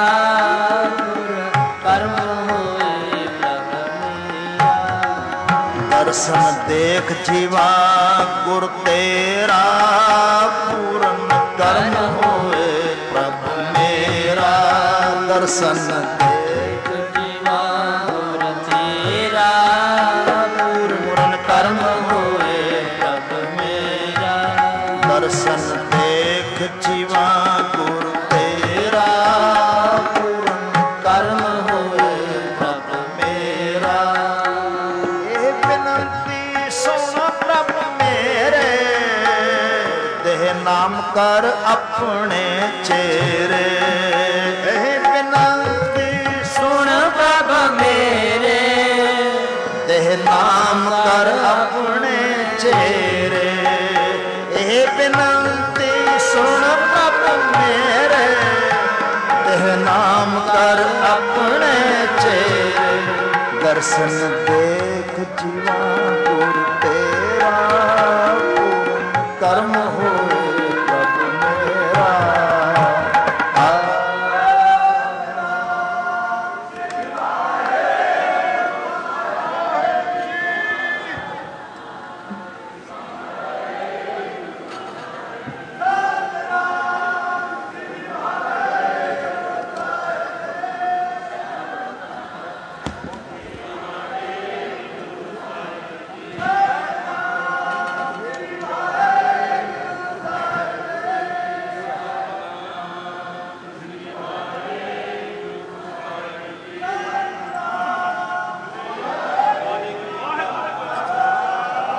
Speaker 3: कर्म होए प्रभु मेरा।
Speaker 1: दर्शन देख जीवा गुर तेरा पूर्ण कर्म होए प्रभु मेरा। दर्शन देख
Speaker 3: जीवा गुर तेरा पूर्ण कर्म होए प्रभु मेरा।
Speaker 1: दर्शन देख जीवा गुर तेरा पूर्ण कर्म होए प्रभु मेरा। ਇਹ ਬਿਨੰਤੀ ਸੁਣ ਪ੍ਰਭ ਮੇਰੇ, ਦੇਹ ਨਾਮ ਕਰ ਆਪਣੇ ਚੇਰੇ। ਇਹ ਬਿਨੰਤੀ
Speaker 3: सुन प्रभ मेरे,
Speaker 1: ਦੇਹ ਨਾਮ ਕਰ ਆਪਣੇ ਚੇਰੇ। ਇਹ ਬਿਨੰਤੀ ਸੁਣ ਪ੍ਰਭ ਮੇਰੇ, ਦੇਹ ਨਾਮ ਕਰ ਆਪਣੇ ਚੇਰੇ। ਦਰਸ਼ਨ ਦੇਖ ਜੀਵਾ ਗੁਰ ਤੇਰਾ ਪੂਰਨ ਕਰਮ ਹੋਏ ਪ੍ਰਭ ਮੇਰਾ।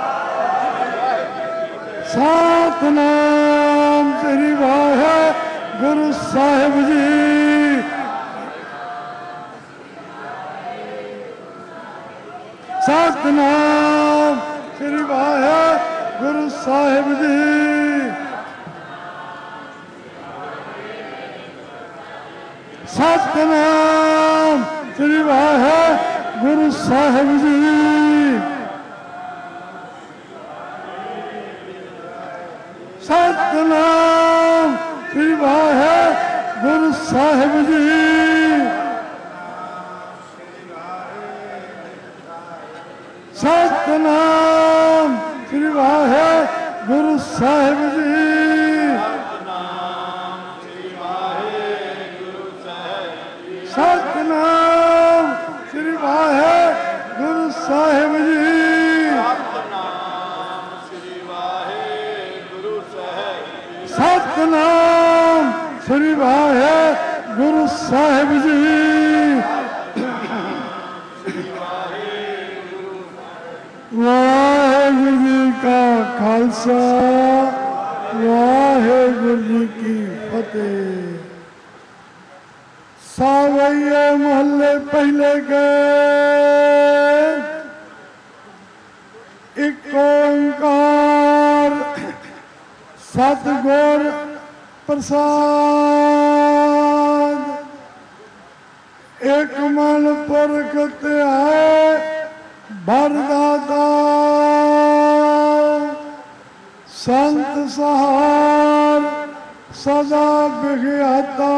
Speaker 4: ਸਤਿਨਾਮ ਸ੍ਰੀ ਵਾਹਿਗੁਰੂ गुरु साहिब जी। सतनाम श्री वाहिगुरु साहिब जी। सतनाम श्री वाहिगुरु साहिब जी। सतनाम श्री वाहिगुरु साहिब जी। सतनाम श्री वाहिगुरु साहिब जी। सतनाम श्री वाहिगुरु साहिब जी। सतनाम श्री वाहिगुरु साहिब जी। वाहिगुरु जी का खालसा वाहिगुरु जी की फतेह। सावैये मोहल्ले पहले गए एक ओंकार सतगुर प्रसाद। एक मन पुरख आए भरदाता संत सहार सदा बिघाता।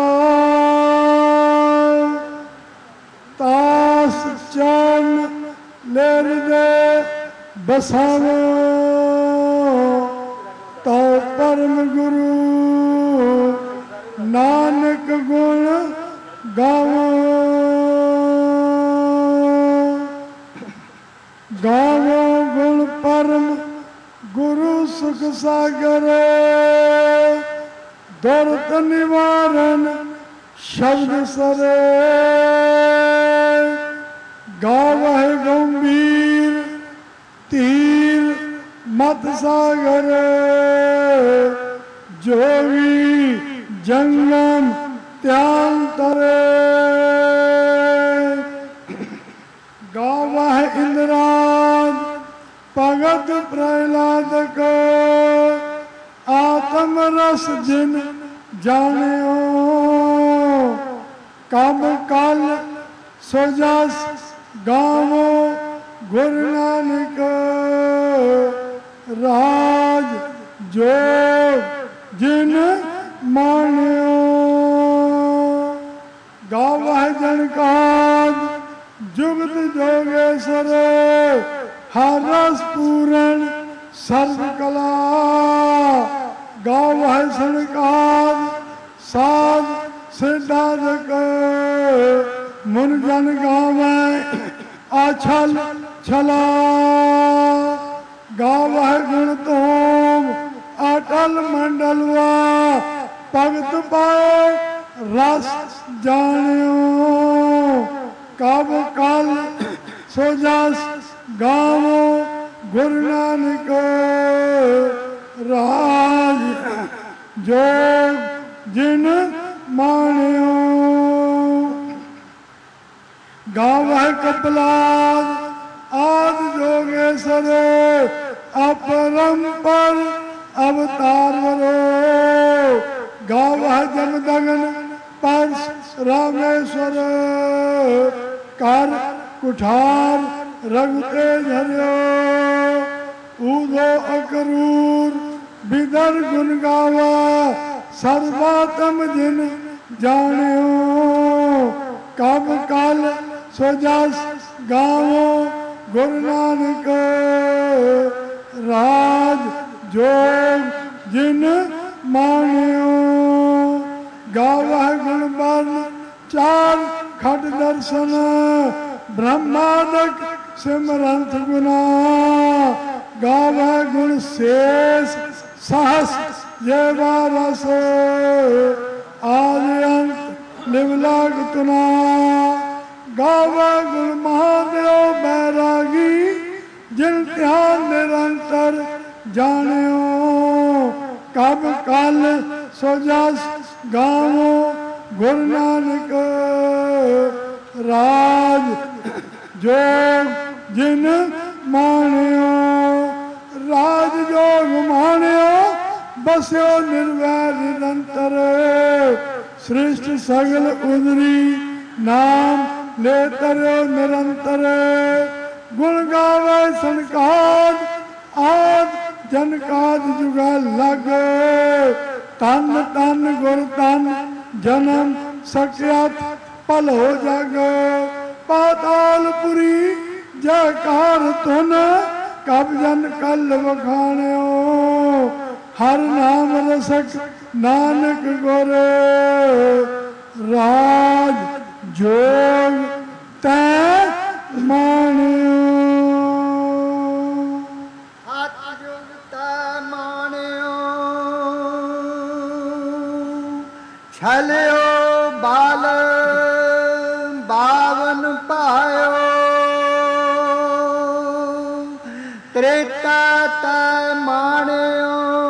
Speaker 4: तास चन लेर दे बसावो तो परम गुरु नानक गुण गावो। गावो गुण परम गुरु सुख सागर। दुर्त निवारण शब्द सरे। गावह गंभीर तीर मत सागर। जोगी जंगम त्यान तरे। गावह इंद्राद भगत प्रहलाद को। आत्म रस जिन जानियो कब कल सोजस गावो गुरु नानक। राज जोग जिन मानियो। गावह जनकाद जुगत जोगेश्वर। हर रस पूरण सर्व कला। गावह सनकाद साध सिद्धार्थ। मुन जन गावै आछल छला। गावह गुण तोम अटल मंडलवा। भगत पाए रस जानियो कब कल सोजस गावो गुरु नानक। राज जोग जिन मानियो। गावह कपलाद आद जोगेश्वर। अपरंपर अवतार वरो। गावह जमदगन परस रामेश्वर। कर कुठार रघुते झरियो। ऊधो अकरूर बिदर गुण गावा। सर्वात्म जिन जानियो कब कल सोजस गावो गुरु नानक। राज जोग जिन मानियो। गावह गुण बर्ण चार खट दर्शन। ब्रह्मादक सिमरंत गुना। गावह गुण शेष सहस ये वारस। आदि अंत लिवलाग तुना। गावह गुण महादेव बैरागी। जिन ध्यान निरंतर जानियो कब कल सोजस ਗਾਵੋ ਗੁਰੂ ਨਾਨਕ ਰਾਜ ਜੋਗ ਜਿਨ ਮਾਣਿਓ ਰਾਜ ਜੋਗ ਮਾਣਿਓ ਬਸਿਓ ਨਿਰਵੈਰ ਨਿਰੰਤਰ ਸ੍ਰਿਸ਼ਟ ਸਗਲ ਉਦਰੀ ਨਾਮ ਲੈ ਤਰਿਓ ਨਿਰੰਤਰ ਗੁਣ ਗਾਵੇ ਸੰਕਾਦ ਆਦ ਜਨਕਾਦ ਜੁਗਾ ਲਗ ਤਨ ਤਨ ਗੁਰ ਤਨ ਜਨਮ ਸਕਿਆਤ ਪਲ ਹੋ ਜਗ ਪਾਤਾਲਪੁਰੀ ਜੈਕਾਰ ਤੁਨ ਕਬ ਜਨ ਕਲ ਵਖਾਣਿਓ ਹਰ ਨਾਮ ਰਸਕ ਨਾਨਕ ਗੁਰ ਰਾਜ ਜੋਗ ਤੈ ਮਾਣਿਓ
Speaker 1: ਹੱਥ ਜੁਗ ਤੈ ਮਾਣਿਓ ਛਲਿਓ ਬਾਲ ਬਾਵਨ ਪਾਇਓ ਤ੍ਰੇਤਾ ਤੈ ਮਾਣਿਓ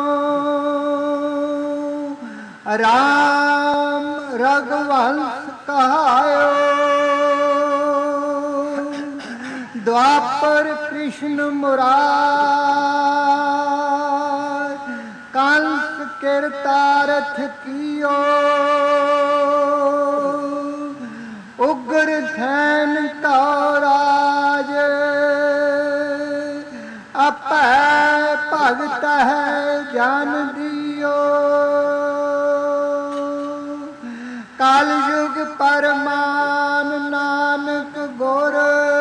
Speaker 1: ਰਾਮ ਰਘਵੰਸ ਕਹਾਇਓ ਦੁਆਪਰ ਕ੍ਰਿਸ਼ਨ ਮੁਰਾਰ ਕੰਸ ਕਿਰਤਾਰਥ ਕੀਓ ਉਗਰ ਥੈਨ ਕਉ ਰਾਜ ਆਪੈ ਭਗਤ ਹੈ ਜਨ ਦਿਓ ਕਲ ਯੁਗ ਪਰਮਾਨ ਨਾਨਕ ਗੁਰ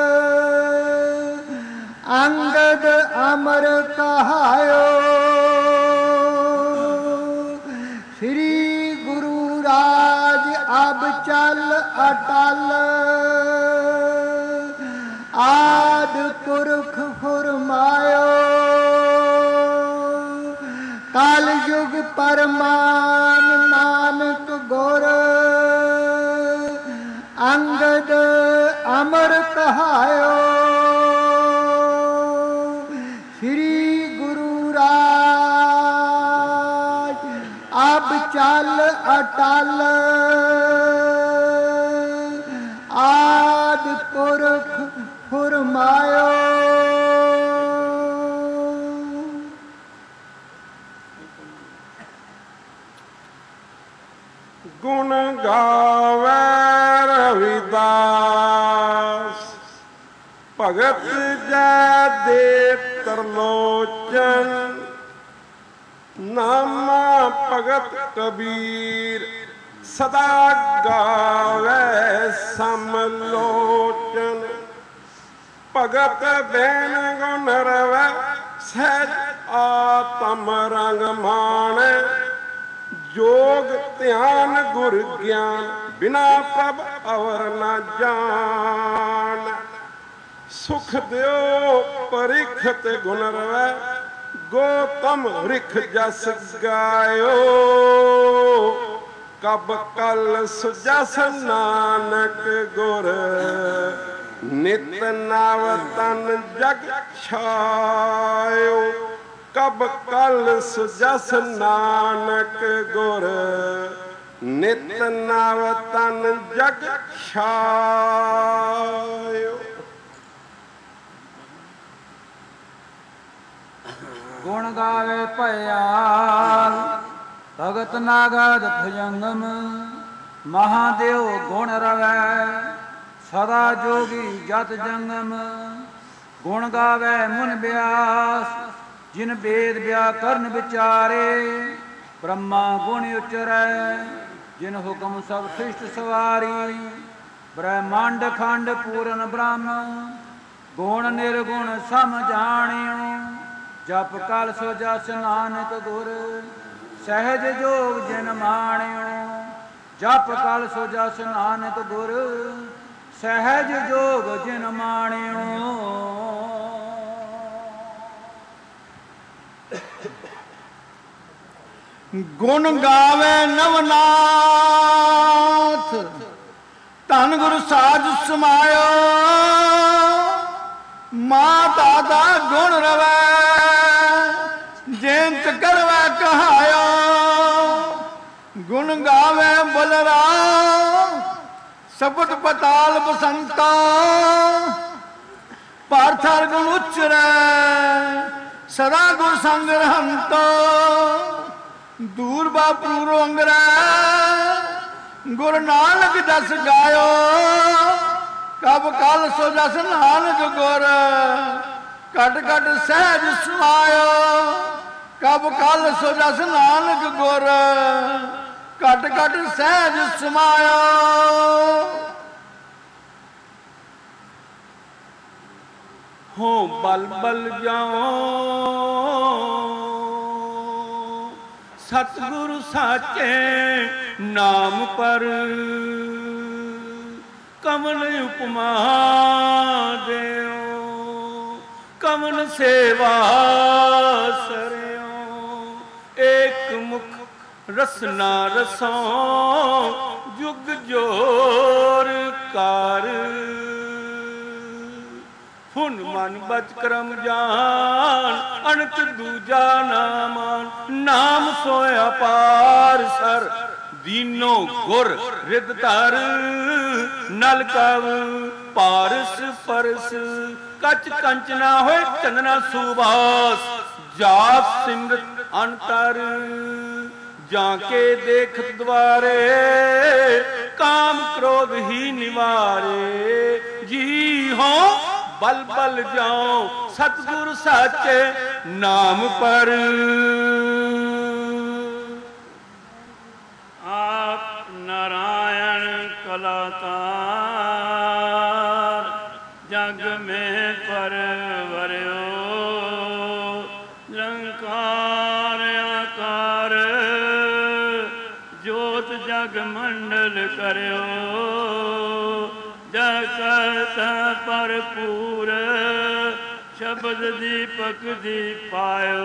Speaker 1: ਅੰਗਦ ਅਮਰ ਕਹਾਇਓ ਸ੍ਰੀ ਗੁਰੂ ਰਾਜ ਅਬ ਚਲ ਅਟਲ ਆਦ ਪੁਰਖ ਫੁਰਮਾਇਓ ਕਲ ਯੁਗ ਪਰਮਾਨ ਨਾਨਕ ਗੁਰ ਅੰਗਦ ਅਮਰ ਕਹਾਇਓ ਸ੍ਰੀ ਗੁਰੂ ਰਾਜ ਅਬ ਚਲ ਅਟਲ ਆਦ ਪੁਰਖ ਫੁਰਮਾਇਓ
Speaker 5: ਗੁਣ ਗਾਵੇ ਰਵਿਦਾਸ ਭਗਤ ਜੈ ਦੇ ਤਰਲੋਚਨ ਨਾਮਾ ਭਗਤ ਕਬੀਰ ਸਦਾ ਗਾਵੇ ਸਮਲੋਚਨ ਭਗਤ ਬੈਨ ਗੁਣ ਰਵੈ ਸਹਿਜ ਆਤਮ ਰੰਗ ਮਾਣੈ ਜੋਗ ਧਿਆਨ ਗੁਰ ਗਿਆਨ ਬਿਨਾ ਪ੍ਰਭ ਅਵਰ ਨਾ ਜਾਣ ਸੁਖ ਦਿਓ ਪਰਿਖਤ ਗੁਣ ਰਵੈ ਗੋਤਮ ਰਿਖ ਜਸ ਗਾਇਓ ਕਬ ਕਲ ਸੁਜਸ ਨਾਨਕ ਗੁਰ ਨਿਤ ਨਵ ਤਨ ਜਗ ਛਾਇਓ ਕਬ ਕਲ ਸੁਜਸ ਨਾਨਕ ਗੁਰ ਨਿਤ ਨਵ ਤਨ ਜਗ ਛਾਇਓ
Speaker 6: ਗੁਣ ਗਾਵੇ ਭਇਆਲ ਭਗਤ ਨਾਗਦ ਭੁਜੰਗਮ ਮਹਾਦੇਵ ਗੁਣ ਰਵੈ ਸਦਾ ਜੋਗੀ ਜਤ ਜੰਗਮ ਗੁਣ ਗਾਵੇ ਮੁਨ ਬਿਆਸ ਜਿਨ ਵੇਦ ਵਿਆਕਰਨ ਵਿਚਾਰੇ ਬ੍ਰਹਮਾ ਗੁਣ ਉਚਰੈ ਜਿਨ ਹੁਕਮ ਸਭ ਸ੍ਰਿਸ਼ਟ ਸਵਾਰੀ ਬ੍ਰਹਮੰਡ ਖੰਡ ਪੂਰਨ ਬ੍ਰਹਮ ਗੁਣ ਨਿਰਗੁਣ ਸਮ ਜਾਣਿਓ ਜਪ ਕਲ ਸੋ ਜਸ ਨਾਨਕ ਗੁਰ ਸਹਿਜ ਜੋਗ ਜਿਨ ਮਾਣਿਓ ਜਪ ਕਲ ਸੋ ਜਸ ਨਾਨਕ ਗੁਰ ਸਹਿਜ ਜੋਗ ਜਿਨ ਮਾਣਿਓ
Speaker 1: ਗੁਣ ਗਾਵੇ ਨਵਨਾਥ ਧੰਨ ਗੁਰ ਸਾਜ ਸਮਾਇਓ ਮਾਤਾ ਦਾ ਗੁਣ ਰਵੈ ਜੇਂਤ ਕਰਵੈ ਕਹਾਇਓ ਗੁਣ ਗਾਵੇ ਬਲਰਾਮ ਸਬਟ ਪਤਾਲ ਬਸੰਤਾ ਪਾਰਥਰ ਗੁਣ ਉਚਰੈ ਸਦਾ ਗੁਰ ਸੰਗ ਰਹੰਤਾ ਦੂਰ ਬਾਪੂ ਰੰਗਰੈ ਗੁਰ ਨਾਨਕ ਜਸ ਗਾਇਓ ਕਬ ਕਲ ਸੋ ਜਸ ਨਾਨਕ ਗੁਰ ਘਟ ਘਟ ਸਹਿਜ ਸੁਆਇਓ ਕਬ ਕਲ ਸੋ ਜਸ ਨਾਨਕ ਗੁਰ ਘਟ ਘਟ ਸਹਿਜ ਸਮਾਇਓ ਹੋ ਬਲ ਬਲ ਜਾਓ ਸਤਿਗੁਰੂ ਸਾਚੇ ਨਾਮ ਪਰ ਕਮਨ ਉਪਮਾ ਦਿਓ ਕਮਨ ਸੇਵਾ ਸਰਿਓ ਏਕ ਮੁਖ ਰਸਨਾ ਰਸੋ ਜੁਗ ਜੋਰ ਕਰ ਹੁਣ ਮਨ ਬਚ ਕਰਮ ਜਾਨ ਅਣਚ ਦੂਜਾ ਨਾਮਾਨ ਨਾਮ ਸੋਇਆ ਪਾਰ ਸਰ ਦੀਨੋ ਗੁਰ ਰਿਦ ਧਰ ਨਲ ਕਵ ਪਾਰਸ ਪਰਸ ਕਚ ਕੰਚ ਨਾ ਹੋਏ ਚੰਦਨਾ ਸੁਬਾਸ ਜਾਤ ਸਿਮਰਤ ਅੰਤਰ ਜਾਂ ਕੇ ਦੇਖਤ ਦਵਾਰੇ ਕਾਮ ਕ੍ਰੋਧ ਹੀ ਨਿਵਾਰੇ ਜੀ ਹੋ ਬਲ ਬਲ ਜਾਓ ਸਤਿਗੁਰ ਸਾਚੇ ਨਾਮ ਪਰ ਆਪ ਨਾਰਾਇਣ ਕਲਾਤਾਰ ਜਗ ਮੇਂ ਪਰਵਰਿਓ ਨਿਰੰਕਾਰ ਆਕਾਰ ਜੋਤ ਜਗ ਮੰਡਲ ਕਰਿਓ ਜਗਤ ਭਰਪੂਰ ਸ਼ਬਦ ਦੀਪਕ ਦੀਪਾਇਓ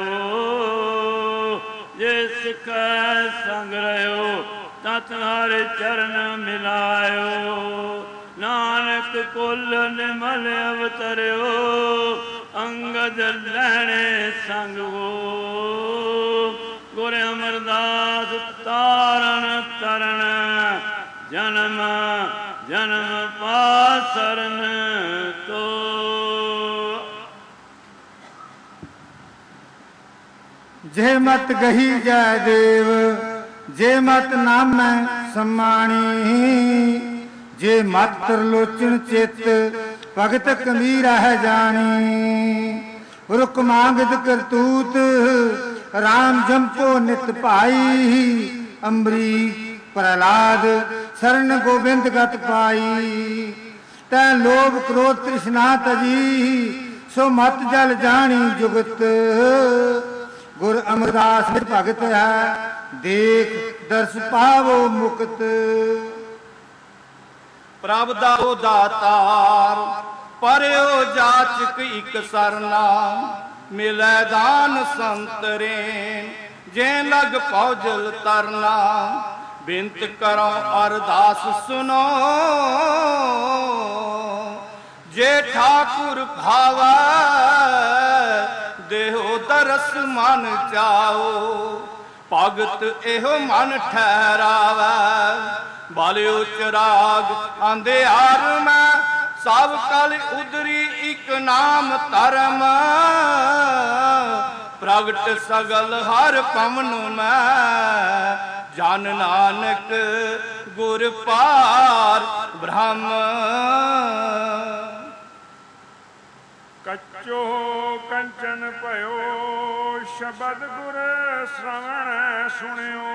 Speaker 1: ਜੇ ਸਿੱਖੈ ਸੰਗ ਰਹਿਓ ਤਤ ਹਰਿ ਚਰਨ ਮਿਲਾਇਓ ਨਾਨਕ ਕੁਲ ਨਿਮਲ ਅਵਤਰਿਓ ਅੰਗਦ ਲੈਣੇ ਸੰਗੋ ਗੁਰ ਅਮਰਦਾਸ ਤਾਰਨ ਤਰਨ ਜਨਮ ਜਨਮ ਪਾਸਰਨ ਤੋ ਜੇ ਮਤ ਗਹੀ ਜੈ ਦੇਵ ਜੇ ਮਤ ਨਾਮੈ ਸਮਾਣੀ ਜੇ ਮਤ ਤਰਲੋਚਨ ਚਿਤ ਭਗਤ ਕਮੀਰ ਹੈ ਜਾਣੀ ਰੁਕ ਮੰਗਤ ਕਰਤੂਤ ਰਾਮ ਜੰਪੋ ਨਿਤ ਭਾਈ ਅੰਬਰੀ ਪ੍ਰਹਲਾਦ शरण गोविंद गत पाई तै लोभ क्रोध तृष्णा तजी सो मत जल जानी जुगत गुर अमरदास भगत है देख दर्श पावो मुक्त प्रभ दाओ दातार परयो जाचक इक सरना मिलै दान संतरे जे लग पौजल तरना बिनत करो अरदास सुनो जे ठाकुर भावै देहो दरस मन चाओ भगत एहो मन ठहरावै बालियो चिराग अंधियार में सब कल उदरी एक नाम धर्म प्रगट सगल हर पवन में जन नानक गुर पार ब्रह्म
Speaker 7: कच्चो कंचन पयो शबद गुर श्रवण सुनियो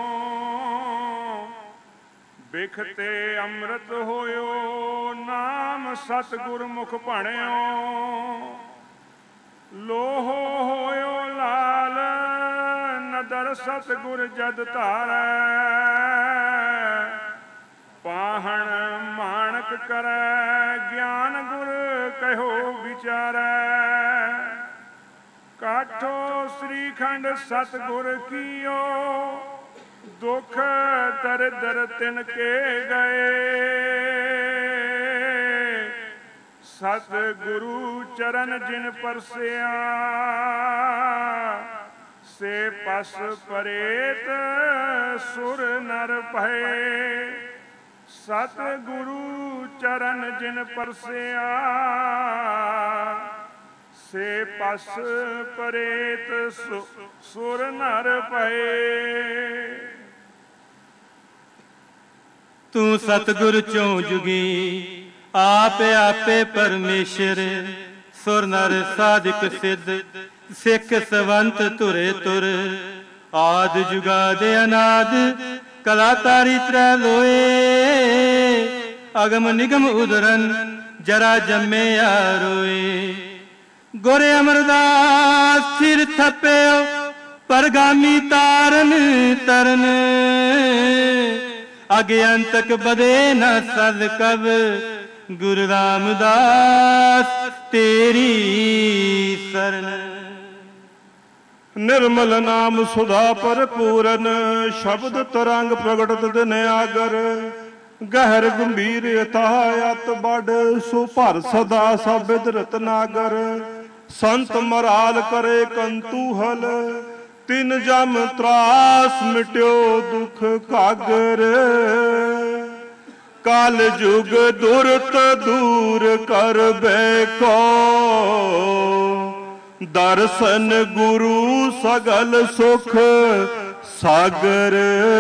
Speaker 7: बिखते अमृत होयो नाम सतगुर मुख भणियो लोहो होयो लाल नदर सतगुर जद धारै पाहण माणक करै ज्ञान गुर कहो विचारै काठो श्रीखंड सतगुर कियो दुख दरिद्र तिनके गए सतगुरु चरण जिन परसिया ਸੇ ਪਸ ਪਰੇਤ ਸੁਰ ਨਰ ਭਏ। ਸਤ ਗੁਰੂ ਚਰਨ ਜਿਨ ਪਰਸਿਆ ਸੇ ਪਸ ਪਰੇਤ ਸੁਰ ਨਰ ਭਏ।
Speaker 8: ਤੂੰ ਸਤਿਗੁਰ ਚੋਂ ਜੁਗੀ ਆਪ ਆਪੇ ਪਰਮੇਸ਼ਰ। ਸੁਰ ਨਰ ਸਾਧਿਕ ਸਿੱਧ ਸਿੱਖ ਸਵੰਤ ਧੁਰੇ ਤੁਰ। ਆਦਿ ਜੁਗਾਦ ਅਨਾਦ ਕਲਾ ਤਾਰੀ ਤ੍ਰੈ ਲੋਏ। ਅਗਮ ਨਿਗਮ ਉਦਰਨ ਜਰਾ ਜੰਮਿਆ ਰੋਏ। ਗੁਰ ਅਮਰਦਾਸ ਸਿਰ ਥੱਪਿਓ ਪਰਗਾਮੀ ਤਾਰਨ ਤਰਨ। ਅਗੇ ਅੰਤਕ ਬਦੇ ਨ ਸਦ ਕਬ। ਗੁਰੂ ਰਾਮਦਾਸ ਤੇਰੀ ਸਰਨ।
Speaker 5: ਨਿਰਮਲ ਨਾਮ ਸੁਧਾ ਭਰਪੂਰਨ ਸ਼ਬਦ ਤਰੰਗ ਪ੍ਰਗਟਤ ਦਿਨ ਆਗਰ। ਗਹਿਰ ਗੰਭੀਰ ਅਥਾਹ ਅਤ ਬੜ ਸੋ ਭਰ ਸਦਾ ਸਬਿਦ ਰਤਨਾਗਰ। ਸੰਤ ਮਰਾਲ ਕਰੇ ਕੰਤੂਹਲ ਤਿਨ ਜਮ ਤਰਾਸ ਮਿਟਿਓ ਦੁਖ ਘਾਗਰ। ਕਲ ਜੁਗ ਦੁਰਤ ਦੂਰ ਕਰਬੈ ਕੋ ਦਰਸ਼ਨ ਗੁਰੂ ਸਗਲ ਸੁਖ ਸਾਗਰ।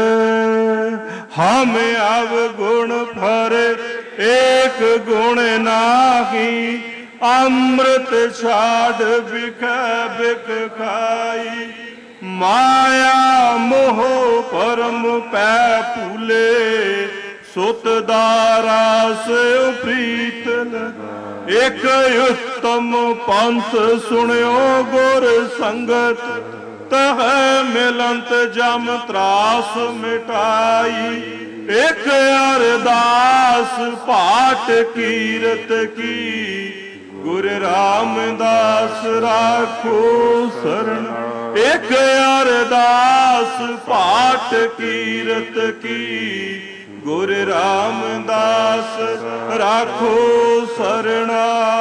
Speaker 5: ਹਮ ਅਵਗੁਣ ਭਰੇ ਏਕ ਗੁਣ ਨਾਹੀ। ਅੰਮ੍ਰਿਤ ਛਾੜ ਬਿਖੈ ਬਿਖ ਖਾਈ। ਮਾਇਆ ਮੋਹ ਪਰਮ ਪੈ ਭੂਲੇ। ਸੁਤ ਦਾਰਾਸ ਪ੍ਰੀਤ ਇਕ ਉਤਮ ਪੰਥ ਸੁਣਿਓ ਗੁਰ ਸੰਗਤ। ਤਹ ਮਿਲੰਤ ਜਮ ਤਰਾਸ ਮਿਟਾਈ। ਇਕ ਅਰਦਾਸ ਪਾਠ ਕੀਰਤ ਕੀ। ਗੁਰ ਰਾਮਦਾਸ ਰਾਖੋ ਸਰਣ। ਇਕ ਅਰਦਾਸ ਪਾਠ ਕੀਰਤ ਕੀ। ਗੁਰ ਰਾਮਦਾਸ ਰਾਖੋ ਸਰਣਾ।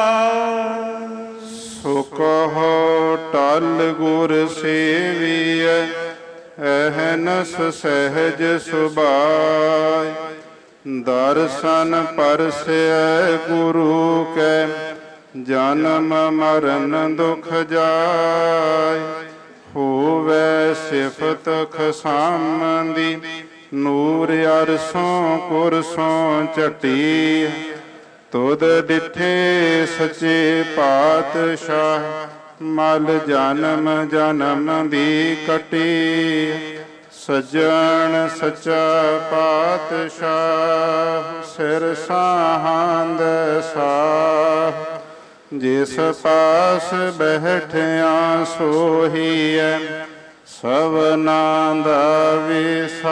Speaker 9: ਸੋ ਕਹੋ ਟਲ ਗੁਰ ਸੇਵੀਐ ਅਹਨਸ ਸਹਿਜ ਸੁਭਾਇ। ਦਰਸ਼ਨ ਪਰਸੈ ਗੁਰੂ ਕੈ ਜਨਮ ਮਰਨ ਦੁਖ ਜਾਇ। ਹੋਵੈ ਸਿਫਤ ਖਸਾਮਦੀ ਨੂਰ ਅਰਸੋਂ ਕੁਰਸੋਂ ਝਟੀ। ਤੁਧ ਡਿਠੇ ਸੱਚੇ ਪਾਤਸ਼ਾਹ ਮਲ ਜਨਮ ਜਨਮ ਦੀ ਕਟੀ। ਸੱਜਣ ਸੱਚਾ ਪਾਤਸ਼ਾਹ ਸਿਰ ਸਾਹੰਦ ਸਾਹ। ਜਿਸ ਪਾਸ ਬੈਠਿਆ ਸੋਹੀਐ ਸਭਨਾਂ ਦਾ ਵਿਸਾਹ।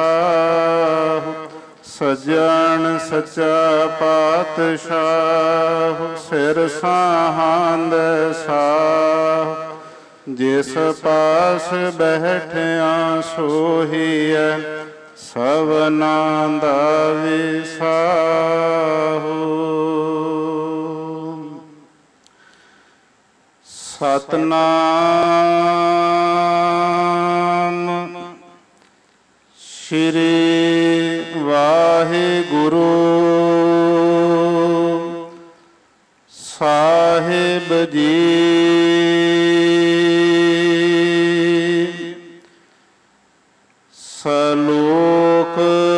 Speaker 9: ਸੱਜਣ ਸੱਚਾ ਪਾਤਸ਼ਾਹ ਸਿਰ ਸਾਹੰਦ ਸਾਹ। ਜਿਸ ਪਾਸ ਬੈਠਿਆ ਸੋਹੀਐ ਸਭਨਾਂ ਦਾ ਵਿਸਾਹ। ਸਤਨਾਮ ਸ਼੍ਰੀ ਵਾਹਿਗੁਰੂ ਸਾਹਿਬ ਜੀ। ਸਲੋਕ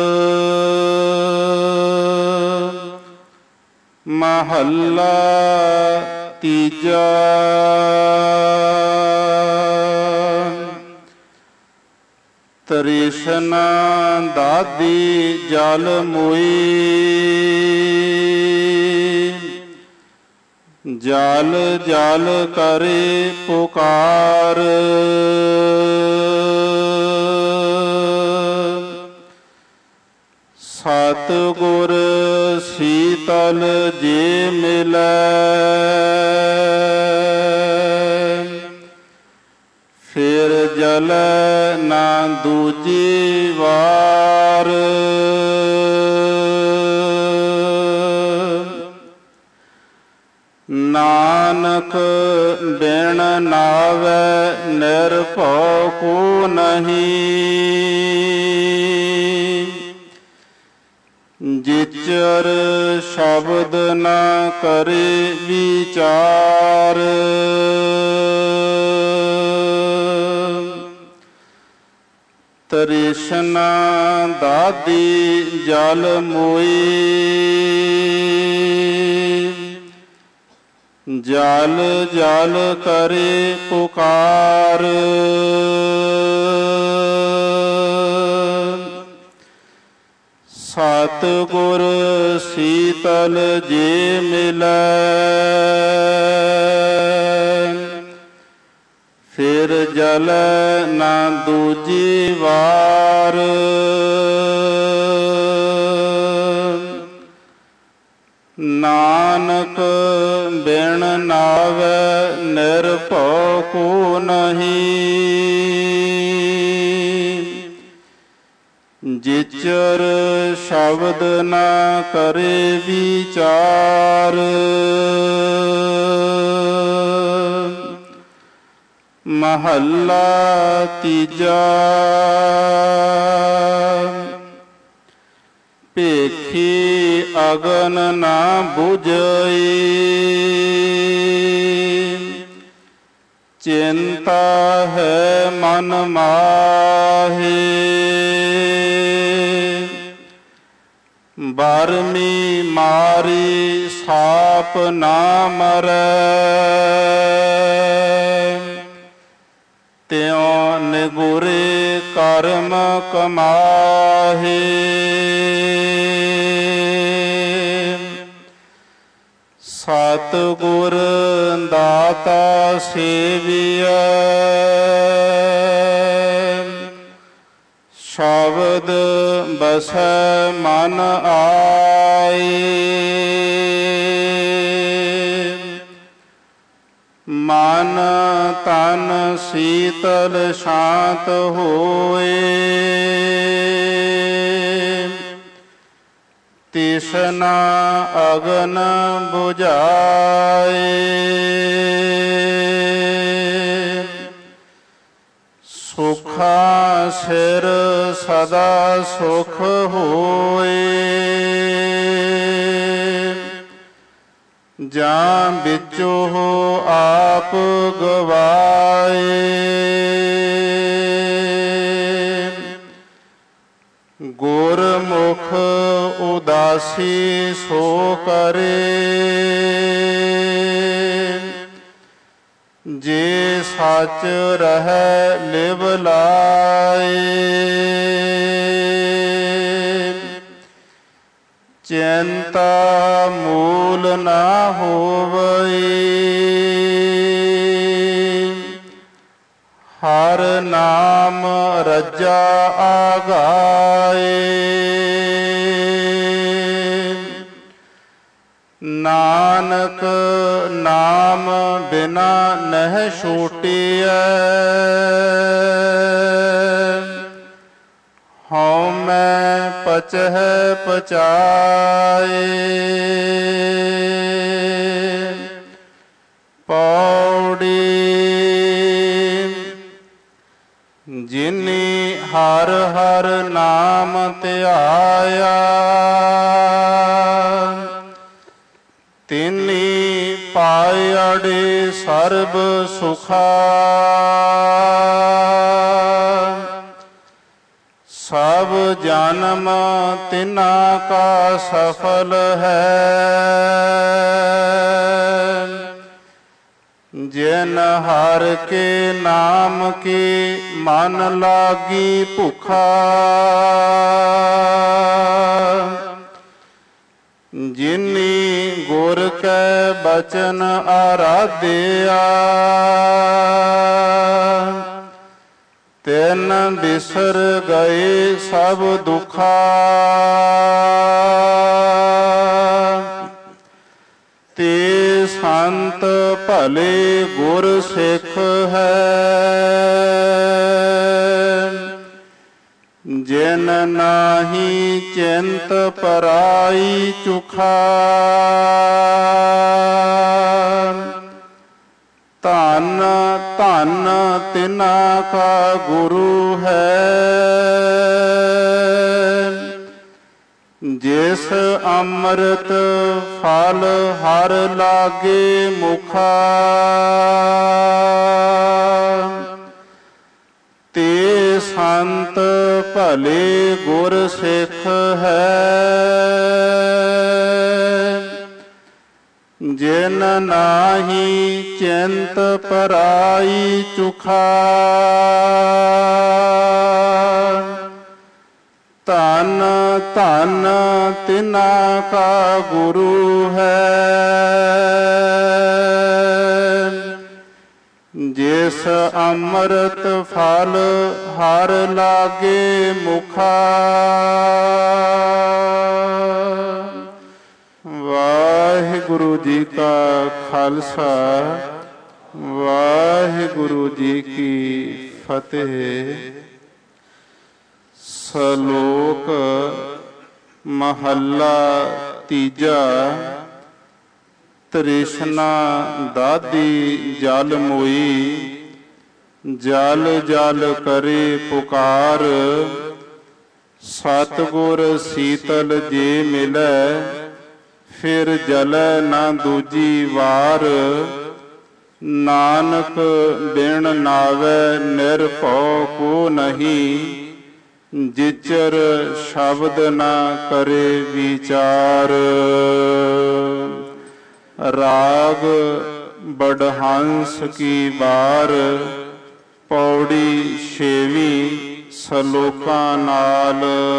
Speaker 9: ਮਹੱਲਾ ਤੀਜਾ। ਤ੍ਰਿਸ਼ਨਾ ਦਾਦੀ ਜਲ ਮੋਈ। ਜਲ ਜਲ ਕਰੇ ਪੁਕਾਰ। ਸਤਿਗੁਰ ਸੀਤਲ ਜੇ ਮਿਲੈ। ਫਿਰ ਜਲੈ ਨਾ ਦੂਜੀ ਵਾਰ। ਨਾਨਕ ਨਾਨਕ ਬਿਨ ਨਾਵੈ ਨਿਰਭਉ ਕੋ ਨਹੀਂ। ਜਿਚਰ ਸ਼ਬਦ ਨ ਕਰੇ ਵਿਚਾਰ, ਤ੍ਰਿਸ਼ਨਾ ਦਾਦੀ ਜਲ ਮੋਈ। ਜਲ ਜਲ ਕਰੇ ਪੁਕਾਰ, ਸਤਿਗੁਰ ਸੀਤਲ ਜੇ ਮਿਲੈ। ਫਿਰ ਜਲੈ ਨਾ ਦੂਜੀ ਵਾਰ, ਨਾਨਕ ਬਿਨ ਨਾਵੈ ਨਿਰਭਉ ਕੋ ਨਹੀਂ। ਜਿਚਰ ਸ਼ਬਦ ਨ ਕਰੇ ਵਿਚਾਰ, ਮਹੱਲਾ ਤੀਜਾ। ਭੇਖੀ ਅਗਨ ਨਾ ਬੁਝਈ, ਚਿੰਤਾ ਹੈ ਮਨ ਮਾਹੇ। ਬਰਮੀ ਮਾਰੀ ਸਾਪ ਨਾ ਮਰੈ, ਤਿਉ ਨਿਗੁਰੇ ਕਰਮ ਕਮਾਹੇ। ਸਤਿਗੁਰ ਦਾਤਾ ਸੇਵੀਐ, ਸ਼ਬਦ ਬਸੈ ਮਨ ਆਏ। ਮਨ ਤਨ ਸੀਤਲ ਸ਼ਾਂਤ ਹੋਏ, ਤ੍ਰਿਸ਼ਨਾ ਅਗਨ ਬੁਝਾਏ। ਸੁਖਾ ਸਿਰ ਸਦਾ ਸੁਖ ਹੋਏ, ਜਾਂ ਵਿੱਚੋ ਆਪ ਗਵਾਏ। ਗੁਰਮੁਖ ਉਦਾਸੀ ਸੋ ਕਰੇ, ਜੇ ਸੱਚ ਰਹਿ ਲਿਵ ਲਾਏ। ਚਿੰਤਾ ਮੂਲ ਨਾ ਹੋਵਈ, ਹਰ ਨਾਮ ਰੱਜਾ ਆਗਾਏ। ਨਾਨਕ ਨਾਮ ਬਿਨਾ ਨਹਿ ਛੂਟੀਐ, ਹਉ ਮੈਂ ਪਚਹਿ ਪਚਾਏ। ਪੌੜੀ ਜਿਨੀ ਹਰ ਹਰ ਨਾਮ ਧਿਆਇਆ, ਤਿਨੀ ਪਾਇੜੇ ਸਰਬ ਸੁਖਾ। ਸਭ ਜਨਮ ਤਿਨਾ ਕਾ ਸਫਲ ਹੈ, ਜਿਨ ਹਰ ਕੇ ਨਾਮ ਕੀ ਮਨ ਲਾਗੀ ਭੁਖਾ। ਜਿਨੀ ਗੁਰ ਕੈ ਬਚਨ ਆਰਾਧਿਆ, ਤਿਨ ਬਿਸਰ ਗਏ ਸਭ ਦੁਖਾ। ਤੇ ਸੰਤ ਭਲੇ ਗੁਰ ਸਿੱਖ ਹੈ, ਜਿਨ ਨਾਹੀ ਚਿੰਤ ਪਰਾਈ ਚੁਖਾ। ਧੰਨ ਧੰਨ ਤਿਨਾ ਕਾ ਗੁਰੂ ਹੈ, ਜਿਸ ਅੰਮ੍ਰਿਤ ਫਲ ਹਰ ਲਾਗੇ ਮੁਖਾ, ਤੇ ਸੰਤ ਭਲੇ ਗੁਰ ਸਿੱਖ ਹੈ, ਜਿਨ ਨਾਹੀ ਚਿੰਤ ਪਰਾਈ ਚੁਖਾ। ਧੰਨ ਧੰਨ ਤਿਨਾ ਕਾ ਗੁਰੂ ਹੈ, ਜਿਸ ਅੰਮ੍ਰਿਤ ਫਲ ਹਰ ਲਾਗੇ ਮੁਖਾ। ਵਾਹਿਗੁਰੂ ਜੀ ਕਾ ਖਾਲਸਾ, ਵਾਹਿਗੁਰੂ ਜੀ ਕੀ ਫਤਿਹ। ਸ਼ਲੋਕ ਮਹੱਲਾ ਤੀਜਾ। ਤ੍ਰਿਸ਼ਨਾ ਦਾਦੀ ਜਲ ਮੋਈ, ਜਲ ਜਲ ਕਰੇ ਪੁਕਾਰ, ਸਤਿਗੁਰ ਸੀਤਲ ਜੇ ਮਿਲੈ, ਫਿਰ ਜਲੈ ਨਾ ਦੂਜੀ ਵਾਰ। ਨਾਨਕ ਬਿਨ ਨਾਵੈ ਨਿਰਭਉ ਕੋ ਨਹੀਂ, ਜਿਚਰ ਸ਼ਬਦ ਨਾ ਕਰੇ ਵਿਚਾਰ। ਰਾਗ ਬੜਹੰਸ ਕੀ ਵਾਰ, ਪੌੜੀ ਛੇਵੀਂ ਸਲੋਕਾਂ ਨਾਲ।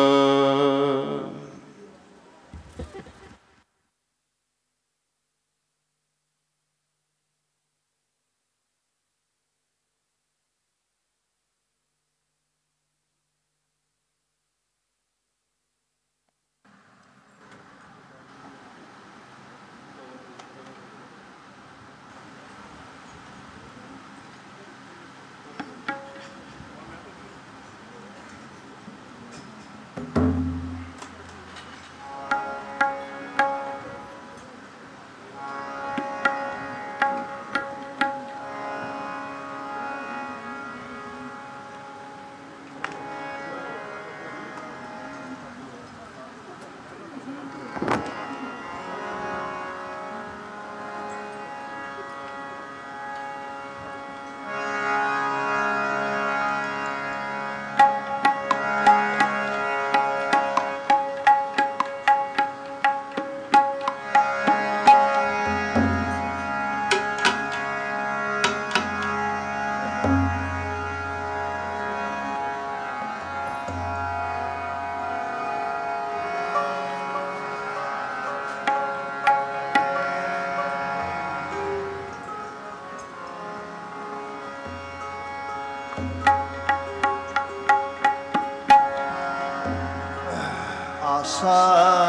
Speaker 1: ਆਸਾ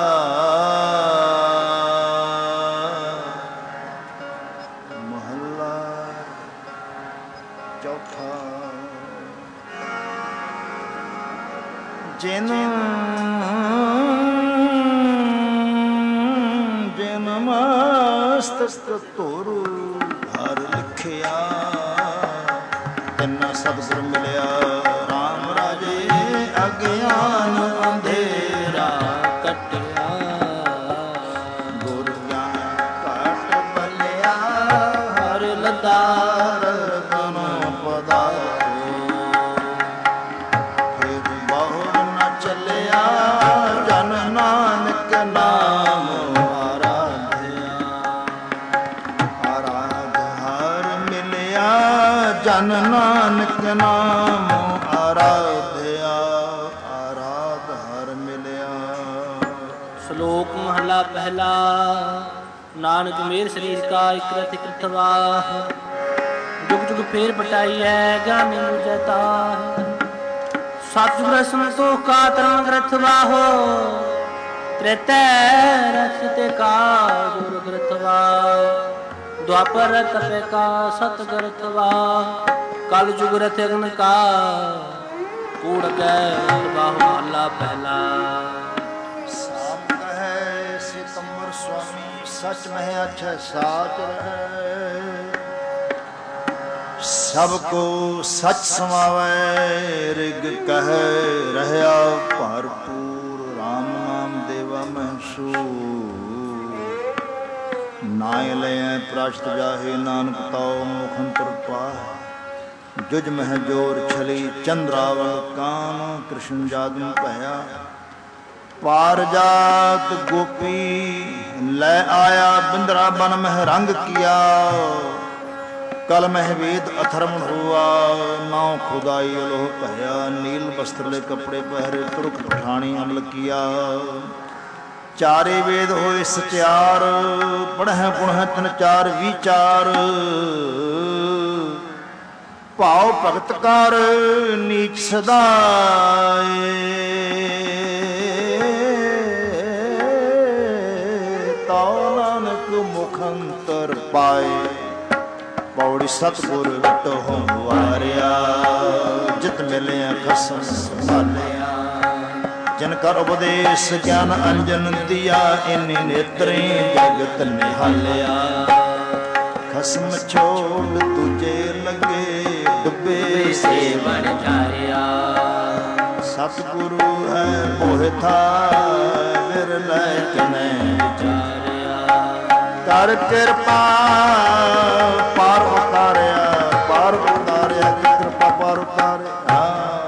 Speaker 1: ਮਹੱਲਾ ਚੌਥਾ। ਜਿਨ ਜਿਨ ਮਸਤਕ ਧੁਰ ਹਰ ਲਿਖਿਆ, ਤਿੰਨਾ ਸਤਿਗੁਰ ਮਿਲਿਆ ਰਾਮ ਰਾਜੇ, ਅਗਿਆਨ ਅੰਧੇਰਾ ਕੱਟਿਆ, ਗੁਰ ਗਿਆਨ ਘਟ ਬਲਿਆ, ਹਰ ਲਤਾਰ ਤਨ ਪਦਾਰੇ, ਫਿਰ ਬਹੁ ਨ ਚੱਲਿਆ, ਜਨ ਨਾਨਕ ਨਾਮ ਆਰਾਧਿਆ, ਆਰਾਧ ਹਰ ਮਿਲਿਆ, ਜਨ ਨਾਨਕ ਨਾਮ ਆਰਾਧਿਆ, ਆਰਾਧ ਹਰ ਮਿਲਿਆ।
Speaker 2: ਸ਼ਲੋਕ ਮਹਲਾ ਪਹਿਲਾ। ਨਾਨਕ ਮੇਰ ਸਰੀਰ ਕਾ ਇਕ ਰਥ ਇਕ ਰਥਵਾਹ, ਜੁਗ ਜੁਗ ਫੇਰ ਪਟਾਈ ਹੈ ਗਿਆਨੀ ਮੁਝੈ ਤਾਹ। ਸਤਿਗੁਰ ਸੰਤੋਖ ਕਾ ਤਰੰਗ ਗ੍ਰਥ ਵਾਹੋ, ਤ੍ਰੇਤੈ ਰਥ ਤੇ ਕਾ ਗੁਰ ਗ੍ਰਥ ਵਾਹ। ਦੁਆਪਰ ਰਥ ਤੇ ਕਾ ਸਤ ਗ੍ਰਥ ਵਾਹ, ਕਲ ਜੁਗ ਰਥ ਅਗਨ ਕਾ ਕੂੜ ਕੈ ਬਾਹੁ ਮਹਲਾ ਪਹਿਲਾ।
Speaker 1: ਸਾਪ ਕਹੈ ਸਿਤੰਬਰ ਸੁਆਮੀ, ਸਚ ਮਹਿ ਅਛੈ ਸਾਚ ਰਹੈ। ਸਭ ਕੋ ਸਚ ਸਮਾਵੈ ਰਿਗ ਕਹਿ ਰਹਿਆ ਭਰਪੂਰ ਰਾਮ ਨਾਮ ਦੇਵਾ ਮਹਿਸੂਰ ਨਾਇ ਲੈ ਪ੍ਰਾਸ਼ਤ ਜਾਹੇ ਨਾਨਕ ਤਾਉ ਮੁਖੰਤਰ ਪਾਹ ਜੁਜ ਮਹਿ ਜੋਰ ਛਲੀ ਚੰਦਰਾਵਲ ਕਾਨ ਕ੍ਰਿਸ਼ਨ ਜਾਦੂ ਭਇਆ ਪਾਰ ਜਾਤ ਗੋਪੀ ਲੈ ਆਇਆ ਬਿੰਦਰਾ ਬਨ ਮਹਿ ਰੰਗ ਕੀਆ ਕਲ ਮਹਿ ਵੇਦ ਅਥਰਮ ਹੁਆ ਨਾਉ ਖੁਦਾਈ ਅਲੋਹ ਭਇਆ ਨੀਲ ਬਸਤਰਲੇ ਕੱਪੜੇ ਪਹਿਰੇ ਤੁਰਕ ਪਠਾਣੀ ਅਮਲ ਕੀਆ ਚਾਰੇ ਵੇਦ ਹੋਏ ਸਚਿਆਰ ਪੜ੍ਹੈ ਪੁਣ੍ਹੈ ਤਿਨ ਚਾਰ ਵਿਚਾਰ ਭਾਉ ਭਗਤ ਕਰ ਨੀਚ ਸਦਾਏ ਤਉ ਨਾਨਕ ਮੁਖ ਅੰਤਰ ਪਾਏ ਪੌੜੀ ਸਤਿਗੁਰ ਟਹੁ ਵਾਰਿਆ ਜਿਤ ਮਿਲਿਆ ਖਸਮ ਸੰਭਾਲਿਆ ਜਿਨ ਕਰ ਉਪਦੇਸ਼ ਗਿਆਨ ਅੰਜਨ ਦਿਆ ਇਨੀ ਨੇਤਰੇ ਜਗਤ ਨਿਹਾਲਿਆ ਖਸਮ ਛੋੜ ਤੁਝੇ ਲੱਗੇ ਡੁੱਬੇ ਸੇਵਨ ਚਾਰਿਆ ਸਤਿਗੁਰੂ ਹੈ ਮੋਹਿ ਥਾਇ ਵਿਰਲੇ ਕਿਨੈ ਵਿਚਾਰਿਆ ਕਰ ਕਿਰਪਾ ਪਾਰ ਉਤਾਰਿਆ ਕਿ ਕਿਰਪਾ ਪਾਰ ਉਤਾਰਿਆ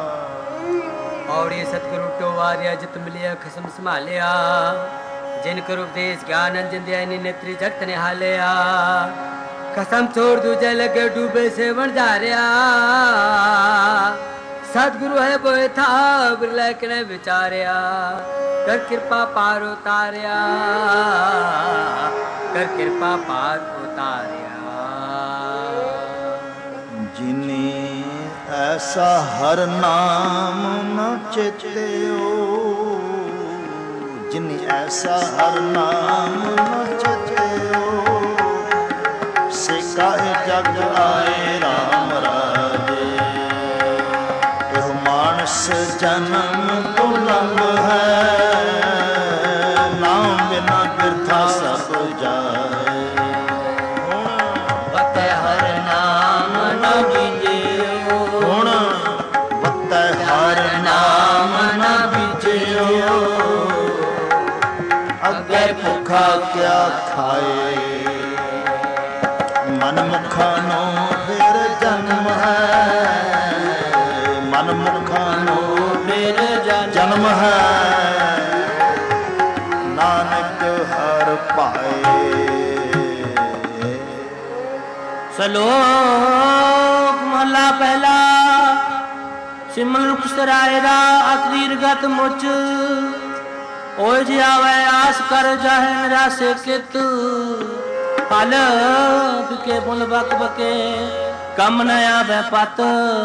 Speaker 3: ਔੜੀ ਸਤਿਗੁਰੂ ਟੋ ਵਾਰਿਆ ਜਿਤ ਮਿਲਿਆ ਖਸਮ ਸੰਭਾਲਿਆ ਜਿਨ ਕਰ ਉਪਦੇਸ਼ ਗਿਆਨ ਅੰਜਨ ਦਿਆ ਇਨੀ ਨੇਤਰੀ ਜਗਤ ਨਿਹਾਲਿਆ ਖਸਮ ਛੋੜ ਦੂਜੇ ਲੱਗੇ ਡੂਬੇ ਸੇਵਨ ਧਾਰਿਆ ਸਤਿਗੁਰੂ ਹੈ ਬੋਏ ਥਾ ਬਿਰਲੇ ਕਿਨੇ ਵਿਚਾਰਿਆ ਕਰ ਕਿਰਪਾ ਪਾਰ ਉਤਾਰਿਆ ਕਰ ਕਿਰਪਾ ਪਾਰ ਉਤਾਰਿਆ
Speaker 1: ਜਿਨੇ ਐਸਾ ਹਰ ਨਾਮ ਨ ਚੇਤਿਓ ਜਿਨੇ ਐਸਾ ਹਰ ਨਾਮ ਨ ਚੇਤਿਓ ਸੇ ਕਾਹੇ ਜਗ ਆਏ ਰਾਮ ਰਾਜੇ ਇਹ ਮਾਨਸ ਜਨਮ ਦੁਰਲਭ ਹੈ ਨਾਮ ਬਿਨਾ ਬਿਰਥਾ ਸਭ ਜਾਏ
Speaker 3: ਵਤੈ ਹਰ ਨਾਮ ਨ ਬੀਜਿਓ
Speaker 1: ਹੁਣ ਵਤੈ ਹਰ ਨਾਮ ਨ ਬੀਜਿਓ ਅੱਗੇ ਭੁੱਖਾ ਕਿਆ ਖਾਏ ਮਨ ਮੁਖਾਂ ਨੂੰ ਫਿਰ ਜਨਮ ਹੈ ਮਨ ਮੁਖਾਂ ਨੂੰ ਫਿਰ ਜਨਮ ਹੈ ਨਾਨਕ ਹਰ ਪਾਏ
Speaker 2: ਸਲੋਕ ਮਹਲਾ ਪਹਿਲਾ ਸਿਮਲ ਰੁਖ ਸਰਾਏ ਦਾ ਅਤਰੀਰ ਗਤ ਮੁਚ ਓਏ ਜੀ ਆਵੇ ਆਸ ਕਰ ਜਾਹੇ ਨਿਰਾਸੇ ਕਿਤ ਪਲ ਫਿਕੇ ਬੁਲ ਬਕ ਬਕੇ ਕੰਮ ਨ ਆਵੇ ਪਤ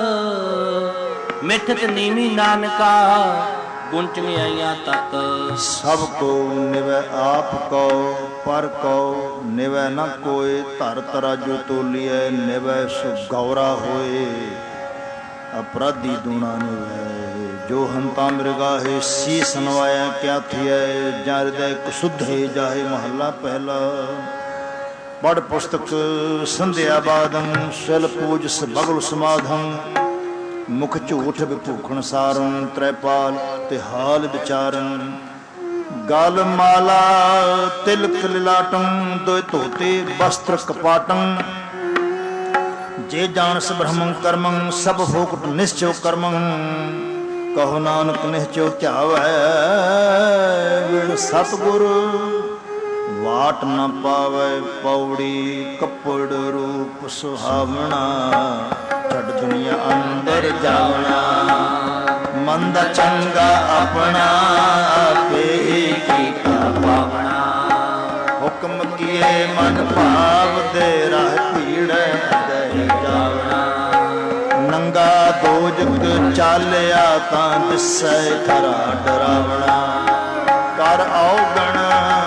Speaker 2: ਮਿੱਠਤ ਨੀਵੀ ਨਾਨਕਾ ਗੁੰਚ ਆਈਆਂ ਤਤ
Speaker 1: ਸਭ ਕੋ ਨਿਵੈ ਆਪ ਕੋ ਪਰ ਕੋ ਨਿਵੈ ਨ ਕੋਇ ਧਰ ਤਰਾਜੂ ਤੋਲੀਐ ਨਿਵੈ ਸੁ ਗੌਰਾ ਹੋਏ ਅਪਰਾਧੀ ਦੂਣਾ ਨਿਵੈ ਜੋ ਹੰਤਾ ਮਿਰਗਾਹੇ ਸੀਸ ਨਵਾਇਆ ਕਿਆ ਥੀਐ ਜਾਂ ਹਿਰਦੈ ਕੁਸੁਧੇ ਜਾਹੇ ਮਹੱਲਾ ਪਹਿਲਾ ਪੜ ਪੁਸਤਕ ਸੰਧਿਆ ਬਾਦੰ ਸ਼ਲ ਪੂਜਸ ਬਗਲ ਸਮਾਧੰ ਮੁਖ ਝੂਠ ਵਿਭੂਖਣ ਸਾਰਨ ਤ੍ਰੈਪਾਲ ਤੇ ਹਾਲ ਵਿਚਾਰਨ ਗਲ ਮਾਲਾ ਤਿਲਕ ਲਿਲਾਟੰ ਦੋਇ ਧੋਤੇ ਬਸਤਰ ਕਪਾਟੰ ਜੇ ਜਾਣਸ ਬ੍ਰਹਮੰ ਕਰਮੰ ਸਭ ਹੋਕਟ ਨਿਸ਼ਚੋ ਕਰਮੰ ਕਹੋ ਨਾਨਕ ਨਿਸ਼ਚੋ ਧਿਆਵੈ ਵਿਣ ਸਤਿਗੁਰ ਵਾਟ ਨ ਪਾਵੈ ਪੌੜੀ ਕੱਪੜ ਰੂਪ ਸੁਹਾਵਣਾ ਛੱਡ ਦੁਨੀਆ ਅੰਦਰ ਜਾਵਣਾ ਮੰਦਾ ਚੰਗਾ ਆਪਣਾ ਆਪੇ ਹੀ ਕੀਤਾ ਪਾਵਣਾ ਹੁਕਮ ਕੀਏ ਮਨ ਭਾਵ ਦੇ ਰਾਹ ਭੀੜੈ ਦੇ ਜਾਵਣਾ ਨੰਗਾ ਦੋਜਕ ਚਾਲਿਆ ਤਾਂ ਦਿਸੈ ਖਰਾ ਡਰਾਵਣਾ ਕਰ ਔਗਣ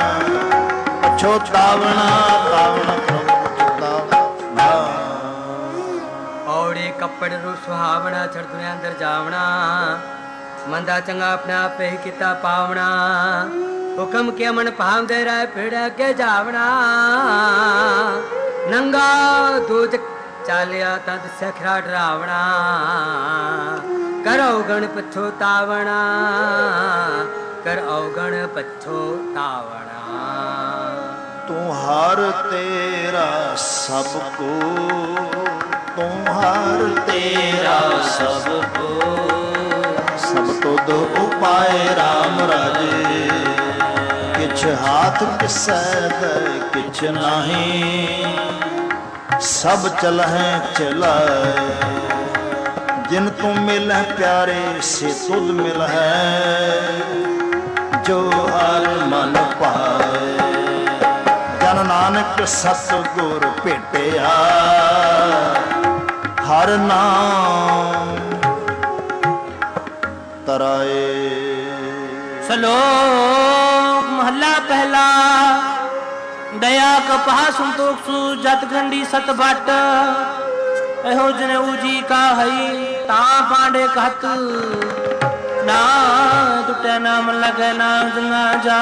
Speaker 1: ਪਛੋਤਾਵਣਾ ਤਾਵਣ
Speaker 3: ਔੜੇ ਕੱਪੜ ਰੂ ਸੁਹਾਵਣਾ ਛੜ ਦੁਨੀਆ ਅੰਦਰ ਜਾਵਣਾ ਮੰਦਾ ਚੰਗਾ ਆਪਣੇ ਆਪੇ ਹੀ ਕੀਤਾ ਪਾਵਣਾ ਹੁਕਮ ਕੇ ਮਨ ਭਾਵਦੇ ਰਾਹ ਭੀੜ ਅੱਗੇ ਜਾਵਣਾ ਨੰਗਾ ਦੋਜ ਚਾਲਿਆ ਤਦ ਸਖਰਾ ਡਰਾਵਣਾ ਕਰੋ ਗਣ ਪਛੋਤਾਵਣਾ ਕਰ ਔਗਣ ਪਛੋਤਾਵਣਾ
Speaker 1: ਤੂੰ ਹਰ ਤੇਰਾ ਸਭ ਕੋ ਤੂੰ ਹਰ ਤੇਰਾ ਸਭ ਕੋ ਸਭ ਤੁਧ ਉਪਾਏ ਰਾਮ ਰਾਜੇ ਕਿਛ ਹਾਥ ਕਿਸੈ ਦੇ ਕਿਛ ਨਹੀਂ ਸਭ ਚਲਹਿ ਚਲਾਏ ਜਿਨ ਤੂੰ ਮਿਲਹਿ ਪਿਆਰੇ ਸੇ ਤੁਧ ਮਿਲਹਿ ਜੋ ਹਰ ਮਨ ਪਾਏ ਜਨ ਨਾਨਕ ਸਤਿਗੁਰ ਭੇਟਿਆ ਹਰ ਨਾਮ ਤਰਾਏ।
Speaker 2: ਸ਼ਲੋਕ ਮਹੱਲਾ ਪਹਿਲਾ। ਦਇਆ ਕਪਾਹ ਸੰਤੋਖ ਸੂ ਜਤ ਖੰਡੀ ਸਤ ਭਟ ਇਹੋ ਜਨੇਊ ਜੀ ਕਾ ਹਈ ਤਾਂ ਪਾਂਡੇ ਕਹਤ ਨਾ ਟੁੱਟੇ ਨਾਮ ਲਗੇ ਨਾਮ ਨਾ ਜਾ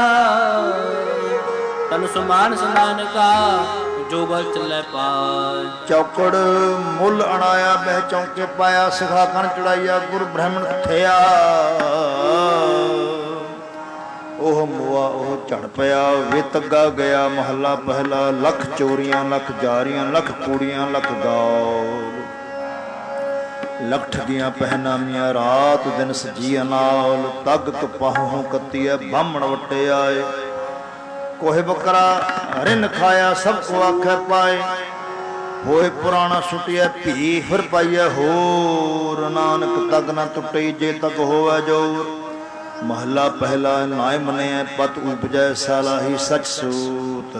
Speaker 2: ਤਨ ਸੁਮਾਨ ਸਮਾਨ ਕਾ ਜੋ ਬਲ ਚੱਲੇ ਪਾਏ।
Speaker 1: ਚੌਕੜ ਮੁੱਲ ਅਣਾਇਆ ਬਹਿ ਚੌਂਕੇ ਪਾਇਆ ਸਿਖਾ ਕਣ ਚੜਾਈਆ ਗੁਰ ਬ੍ਰਾਹਮਣ ਠਿਆ ਉਹ ਮੁਆ ਉਹ ਝੜ ਪਿਆ ਵਿਤਗਾ ਗਿਆ ਮਹੱਲਾ ਪਹਿਲਾ। ਲੱਖ ਚੋਰੀਆਂ ਲੱਖ ਜਾਰੀਆਂ ਲੱਖ ਕੂੜੀਆਂ ਲੱਖ ਗਾਲ ਲੱਖ ਠਗੀਆਂ ਪਹਿਨਾਮੀਆਂ ਰਾਤ ਦਿਨ ਸਜੀਆਂ ਨਾਲ ਤੱਗ ਕਪਾਹੋਂ ਕੱਤੀਐ ਬਾਹਮਣ ਵੱਟੇ ਆਏ ਕੋਹੇ ਬੱਕਰਾ ਰਿਨ ਖਾਇਆ ਸਭ ਕੋ ਆਖੈ ਪਾਏ ਹੋਏ ਪੁਰਾਣਾ ਸੁਟਿਆ ਭੀ ਫਿਰ ਪਾਈਐ ਹੋਰ ਨਾਨਕ ਤਗ ਨਾ ਟੁੱਟਈ ਜੇ ਤਗ ਹੋਵੈ ਜੋਰ। ਮਹੱਲਾ ਪਹਿਲਾ। ਨਾਇ ਮੰਨਿਐ ਪਤ ਉਪਜੈ ਸਾਲਾਹੀ ਸਚ ਸੂਤ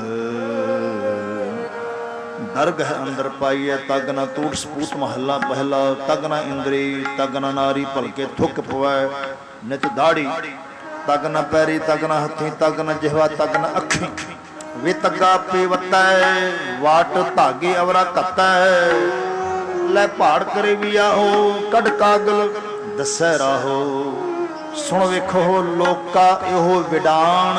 Speaker 1: ਦਰਗਹ ਅੰਦਰ ਪਾਈਐ ਤਗ ਨਾ ਟੂਟ ਸਪੂਤ। ਮਹੱਲਾ ਪਹਿਲਾ। ਤਗ ਨਾ ਇੰਦਰੀ ਤਗ ਨਾ ਨਾਰੀ ਭਲਕੇ ਥੁੱਕ ਪਵੈ ਨਿਤ ਦਾੜੀ ਤਗ ਨ ਪੈਰੀ ਤਗ ਨ ਹੱਥੀ ਤਗ ਨ ਜਿਹਵਾ ਤਗ ਨ ਅੱਖੀ ਵੇ ਤੱਗਾ ਪੀਵਤੈ ਵਾਟ ਧਾਗੇ ਅਵਰਾ ਕੱਤੈ ਲੈ ਪਹਾੜ ਕਰੇ ਵੀ ਆਹੋ ਕੱਢ ਕਾਗਲ ਦੱਸੈ ਰਾਹੋ ਸੁਣ ਵੇਖੋ ਲੋਕਾ ਇਹੋ ਵਿਡਾਣ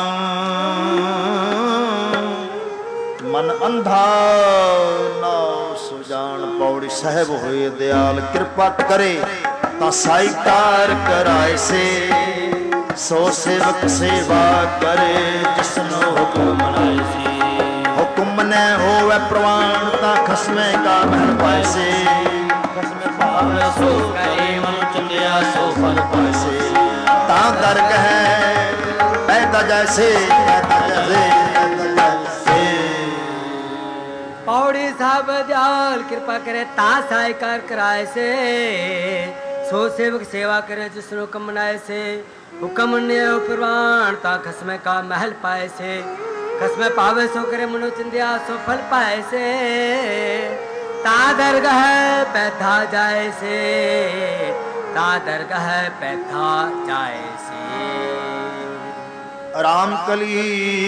Speaker 1: ਮਨ ਅੰਧਾ ਨਾ ਸੁਜਾਨ। ਪੌੜੀ ਸਾਹਿਬ ਹੋਏ ਦਿਆਲ ਕਿਰਪਾ ਕਰੇ ਤਾਂ ਸਾਈ ਕਾਰ ਕਰਾਏ ਸੇ ਸੋ ਸੇਵਕ ਸੇਵਾ ਕਰੇ ਜਿਸਨੋ ਹੁਕਮ ਮਨਾਏ ਸੀ। ਹੁਕਮ ਨ ਹੋਵੇ ਪ੍ਰਵਾਨ ਤਾਂ ਖਸਮੇ ਕਾ ਮਹਿਲ ਪਾਏ ਸੇ ਖਸਮੇ ਭਾਵੈ ਸੋ ਕਰੇ ਮਨ ਚੰਦਿਆ ਸੋ ਫਲ ਪਾਏ ਸੇ ਤਾਂ ਦਰਗ ਹੈ ਪੈਦਾ ਜੈਸੇ
Speaker 3: ਪੌੜੀ ਸਾਹਿਬ ਦਿਆਲ ਕਿਰਪਾ ਕਰੇ ਤਾਂ ਸਾਈ ਕਾਰ ਕਰਾਏ ਸੇ ਸੋ ਸੇਵਕ ਸੇਵਾ करे जिसनो हुक्म मनाए से हुक्म ने प्रवान ता खसमे का महल पाए से खसमे पावे सो करे मनो चिंदिया सो फल पाए से ता दरगाह पैथा जाए से ता दरगाह पैथा जाए से।
Speaker 1: राम कली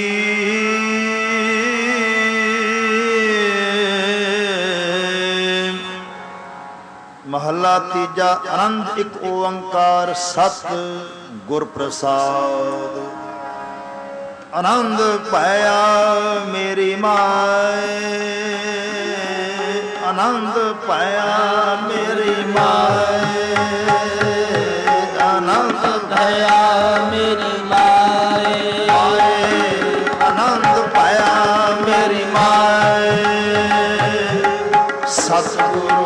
Speaker 1: महला तीजा। आनंद एक ओंकार सत गुर प्रसाद आनंद पाया मेरी माए आनंद पाया मेरी माए आनंद पाया मेरी माए आनंद पाया मेरी माए सतगुरु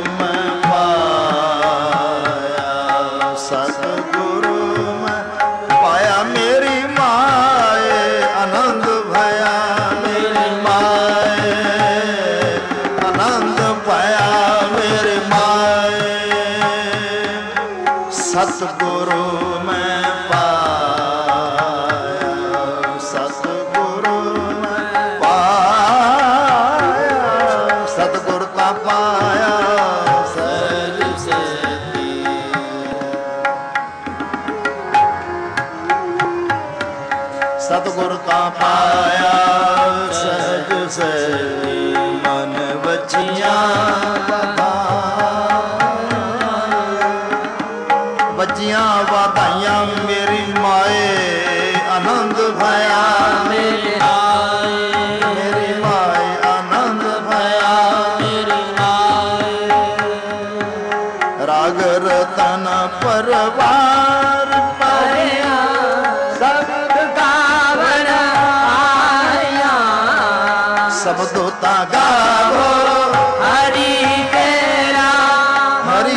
Speaker 1: सतगुरु मैं पाया सतगुरु मैं पाया सतगुरु का पाया सहज सेती सतगुरु का पाया सहज सेती मन बचिया बजियां वाधाइयां मेरी माए आनंद भया मेरी माए आनंद भया मेरी माए ਪਰਵਾਰ
Speaker 3: ਪਰਿਆ ਸ਼ਬਦ ਗਾਵਣ ਆਇਆ
Speaker 1: ਸ਼ਬਦੋ ਤਾਂ ਗਾਵੋ
Speaker 3: ਹਰੀ ਤੇਰਾ
Speaker 1: ਹਰੀ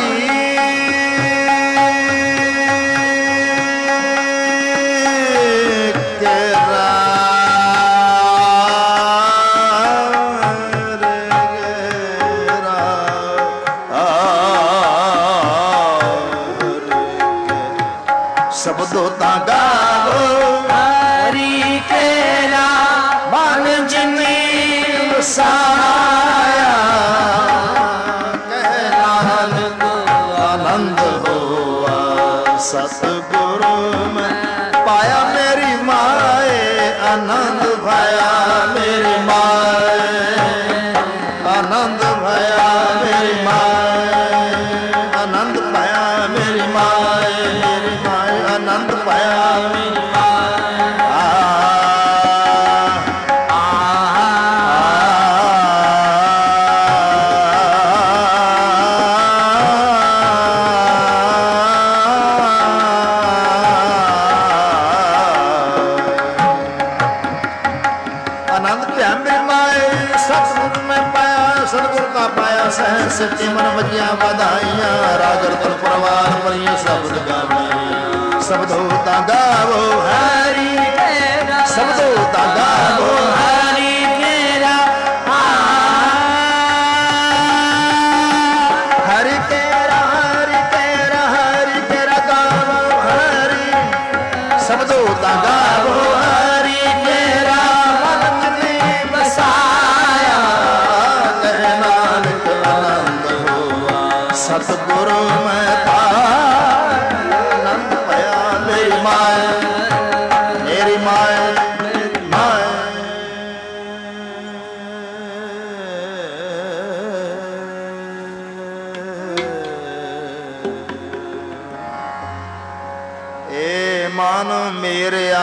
Speaker 1: ਸ਼ਬਦੋ ਤਾਂ ਗਾਵੋ
Speaker 3: ਹਰੀ ਤੇਰਾ
Speaker 1: ਮਨ ਜਿਨੀ ਵਸਾਇਆ ਕਹਿ ਨਾਨਕ ਆਨੰਦ ਹੋਆ ਸਤਿਗੁਰੂ ਮੈਂ ਪਾਇਆ ਮੇਰੀ ਮਾਏ ਆਨੰਦ ਭਾਇਆ ਮੇਰੀ ਮਾਏ ਆਨੰਦ ਭਾਇਆ ਮੇਰੀ ਮਾਏ ਆਨੰਦ ਪਾਇਆ ਮੇਰੀ ਮਾਏ ਆਨੰਦ ਪਾਇਆ ਮੇਰੀ ਸਹਿ ਸੱਚੇ ਮਨ ਵਜਿਆ ਵਧਾਈਆਂ ਰਾਗ ਰਤਨ ਪਰਵਾਰ ਪਰੀਆਂ ਸ਼ਬਦ ਗਾਵੇ ਸ਼ਬਦੋ ਤਾਂ ਗਾਵੋ
Speaker 3: ਹਰੀ ਤੇਰਾ
Speaker 1: ਸ਼ਬਦੋ ਤਾਂ ਗਾਵੋ
Speaker 3: ਹਰੀ ਤੇਰਾ
Speaker 1: ਹਰੀ ਤੇਰਾ ਹਰੀ ਤੇਰਾ ਹਰੀ ਤੇਰਾ ਗਾਵੋ ਹਰੀ ਸ਼ਬਦੋ ਤਾਂ ਗਾਵੋ ਹਰੀ ਤੇਰਾ ਮਨ ਜਿਨੇ ਵਸਾਇਆ ਕਹਿ ਨਾਨਕ ਆਨੰਦ ਹੋਆ ਸਤਿਗੁਰੂ ਮੈਂ ਆਨੰਦ ਪਾਇਆ ਮੇਰੀ ਮਾਏ ਮੇਰੀ ਮਾਏ ਮੇਰੀ ਮਾਏ ਏ ਮਨ ਮੇਰਿਆ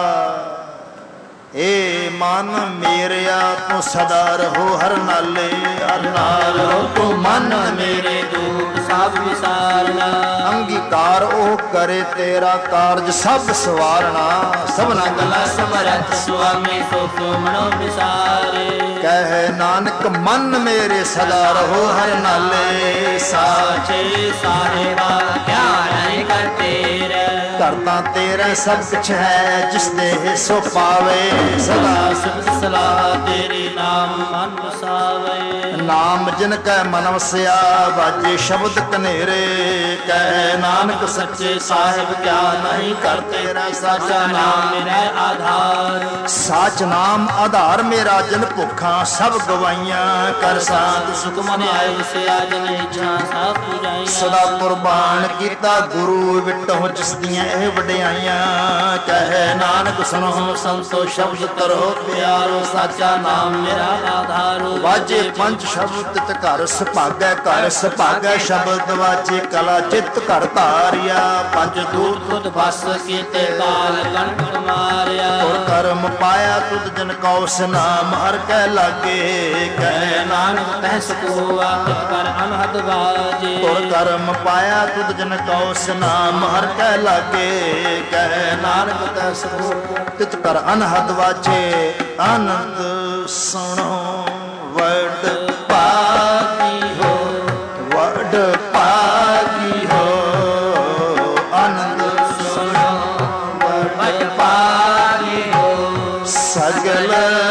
Speaker 1: ਏ ਮਨ ਮੇਰਿਆ ਤੂੰ ਸਦਾ ਰਹੋ ਹਰ ਨਾਲੇ ਹਰ ਨਾਲ ਰਹੋ ਤੂੰ ਮਨ ਮੇਰੇ
Speaker 2: ਦੁੱਖ ਸਭ ਵਿਸਾਰਨਾ
Speaker 1: ਅੰਗੀਕਾਰ ਉਹ ਕਰੇ ਤੇਰਾ ਕਾਰਜ ਸਭ ਸਵਾਰਣਾ ਸਭਨਾ ਗੱਲਾਂ
Speaker 2: ਸਮਰਥ ਸੁਆਮੀ ਸੋ ਮਨੋ ਵਿਸਾਰੇ
Speaker 1: ਕਹਿ ਨਾਨਕ ਮਨ ਮੇਰੇ ਸਦਾ ਰਹੋ ਹਰ ਨਾਲੇ
Speaker 2: ਸਾਚੇ ਸਾਹਿਬਾ ਕਿਆ ਨਹੀਂ ਕਰਤੇ ਰੇ
Speaker 1: ਕਰਤਾ ਤੇਰਾ ਸਭ ਕੁਛ ਹੈ ਜਿਸ ਦੇ ਸੋ ਪਾਵੇ ਸਦਾ
Speaker 2: ਸਬਦ ਸਲਾਹ ਤੇਰੇ ਨਾਮ ਮਨ ਵਸਾਵੇ
Speaker 1: ਨਾਮ ਜਿਨ ਕੈ ਮਨ ਵਸਿਆ ਵਾਜੇ ਸ਼ਬਦ ਕਨੇਰੇ ਕਹਿ ਨਾਨਕ ਸੱਚੇ ਸਾਹਿਬ ਕਿਆ ਨਹੀਂ ਕਰ ਤੇਰਾ ਸਾਚਾ ਨਾਮ
Speaker 2: ਮੇਰਾ ਆਧਾਰ
Speaker 1: ਸਾਚ ਨਾਮ ਆਧਾਰ ਮੇਰਾ ਜਿਨ ਭੁੱਖਾਂ ਸਭ ਗਵਾਈਆਂ ਕਰ ਸਾਧ ਸੁਖ
Speaker 2: ਮਨ ਆਇ ਵਸਿਆ ਜਨ ਇੱਛਾ ਸਭ ਪੁਜਾਈਆਂ
Speaker 1: ਸਦਾ ਕੁਰਬਾਨ ਕੀਤਾ ਗੁਰੂ ਵਿਟੋ ਜਿਸ ਦੀਆਂ ਇਹ ਵਡਿਆਈਆਂ ਕਹਿ ਨਾਨਕ ਸੁਣੋ ਸੰਤੋ ਸ਼ਬਦ ਕਰੋ ਪਿਆਰੋ ਸਾਚਾ ਨਾਮ ਮੇਰਾ ਆਧਾਰੋ ਵਾਜੇ ਪੰਜ ਸ਼ਬਦ ਤੇ ਘਰ ਸੁਭਾਗੈ ਘਰ ਸੁਭਾਗੈ ਸ਼ਬਦ ਵਾਜੇ ਕਲਾ ਚਿੱਤ ਘਰ ਧਾਰਿਆ ਪੰਜ ਦੂਤ
Speaker 2: ਤੁਧ ਬਸ ਕੀਤੇ ਕਾਲ ਕੰਠ ਮਾਰਿਆ
Speaker 1: ਤੁਰ ਕਰਮ ਪਾਇਆ ਤੁਧ ਜਨ ਕਉ ਨਾਮ ਹਰ ਕੈ ਲਾਗੇ ਕਹਿ
Speaker 2: ਨਾਨਕ ਤਹਿ ਸਕੂਆ ਤਿਤ ਕਰ ਅਨਹਦ ਬਾਜੇ
Speaker 1: ਤੁਰ ਕਰਮ ਪਾਇਆ ਤੁਧ ਜਨ ਕਉ ਨਾਮ ਹਰ ਕੈ ਲਾਗੇ ਕਹਿ ਨਾਨਕ ਤਹਿ ਸਕੂਆ ਤਿਤ ਕਰ ਅਨਹਦ ਵਾਜੇ ਆਨੰਦ ਸੁਣੋ ਵਡ ਪਾਗੀ ਹੋ ਵਡ ਪਾਗੀ ਹੋ ਆਨੰਦ ਸੁਣੋ ਵਡ ਪਾਗੀ ਹੋ ਸਗਲ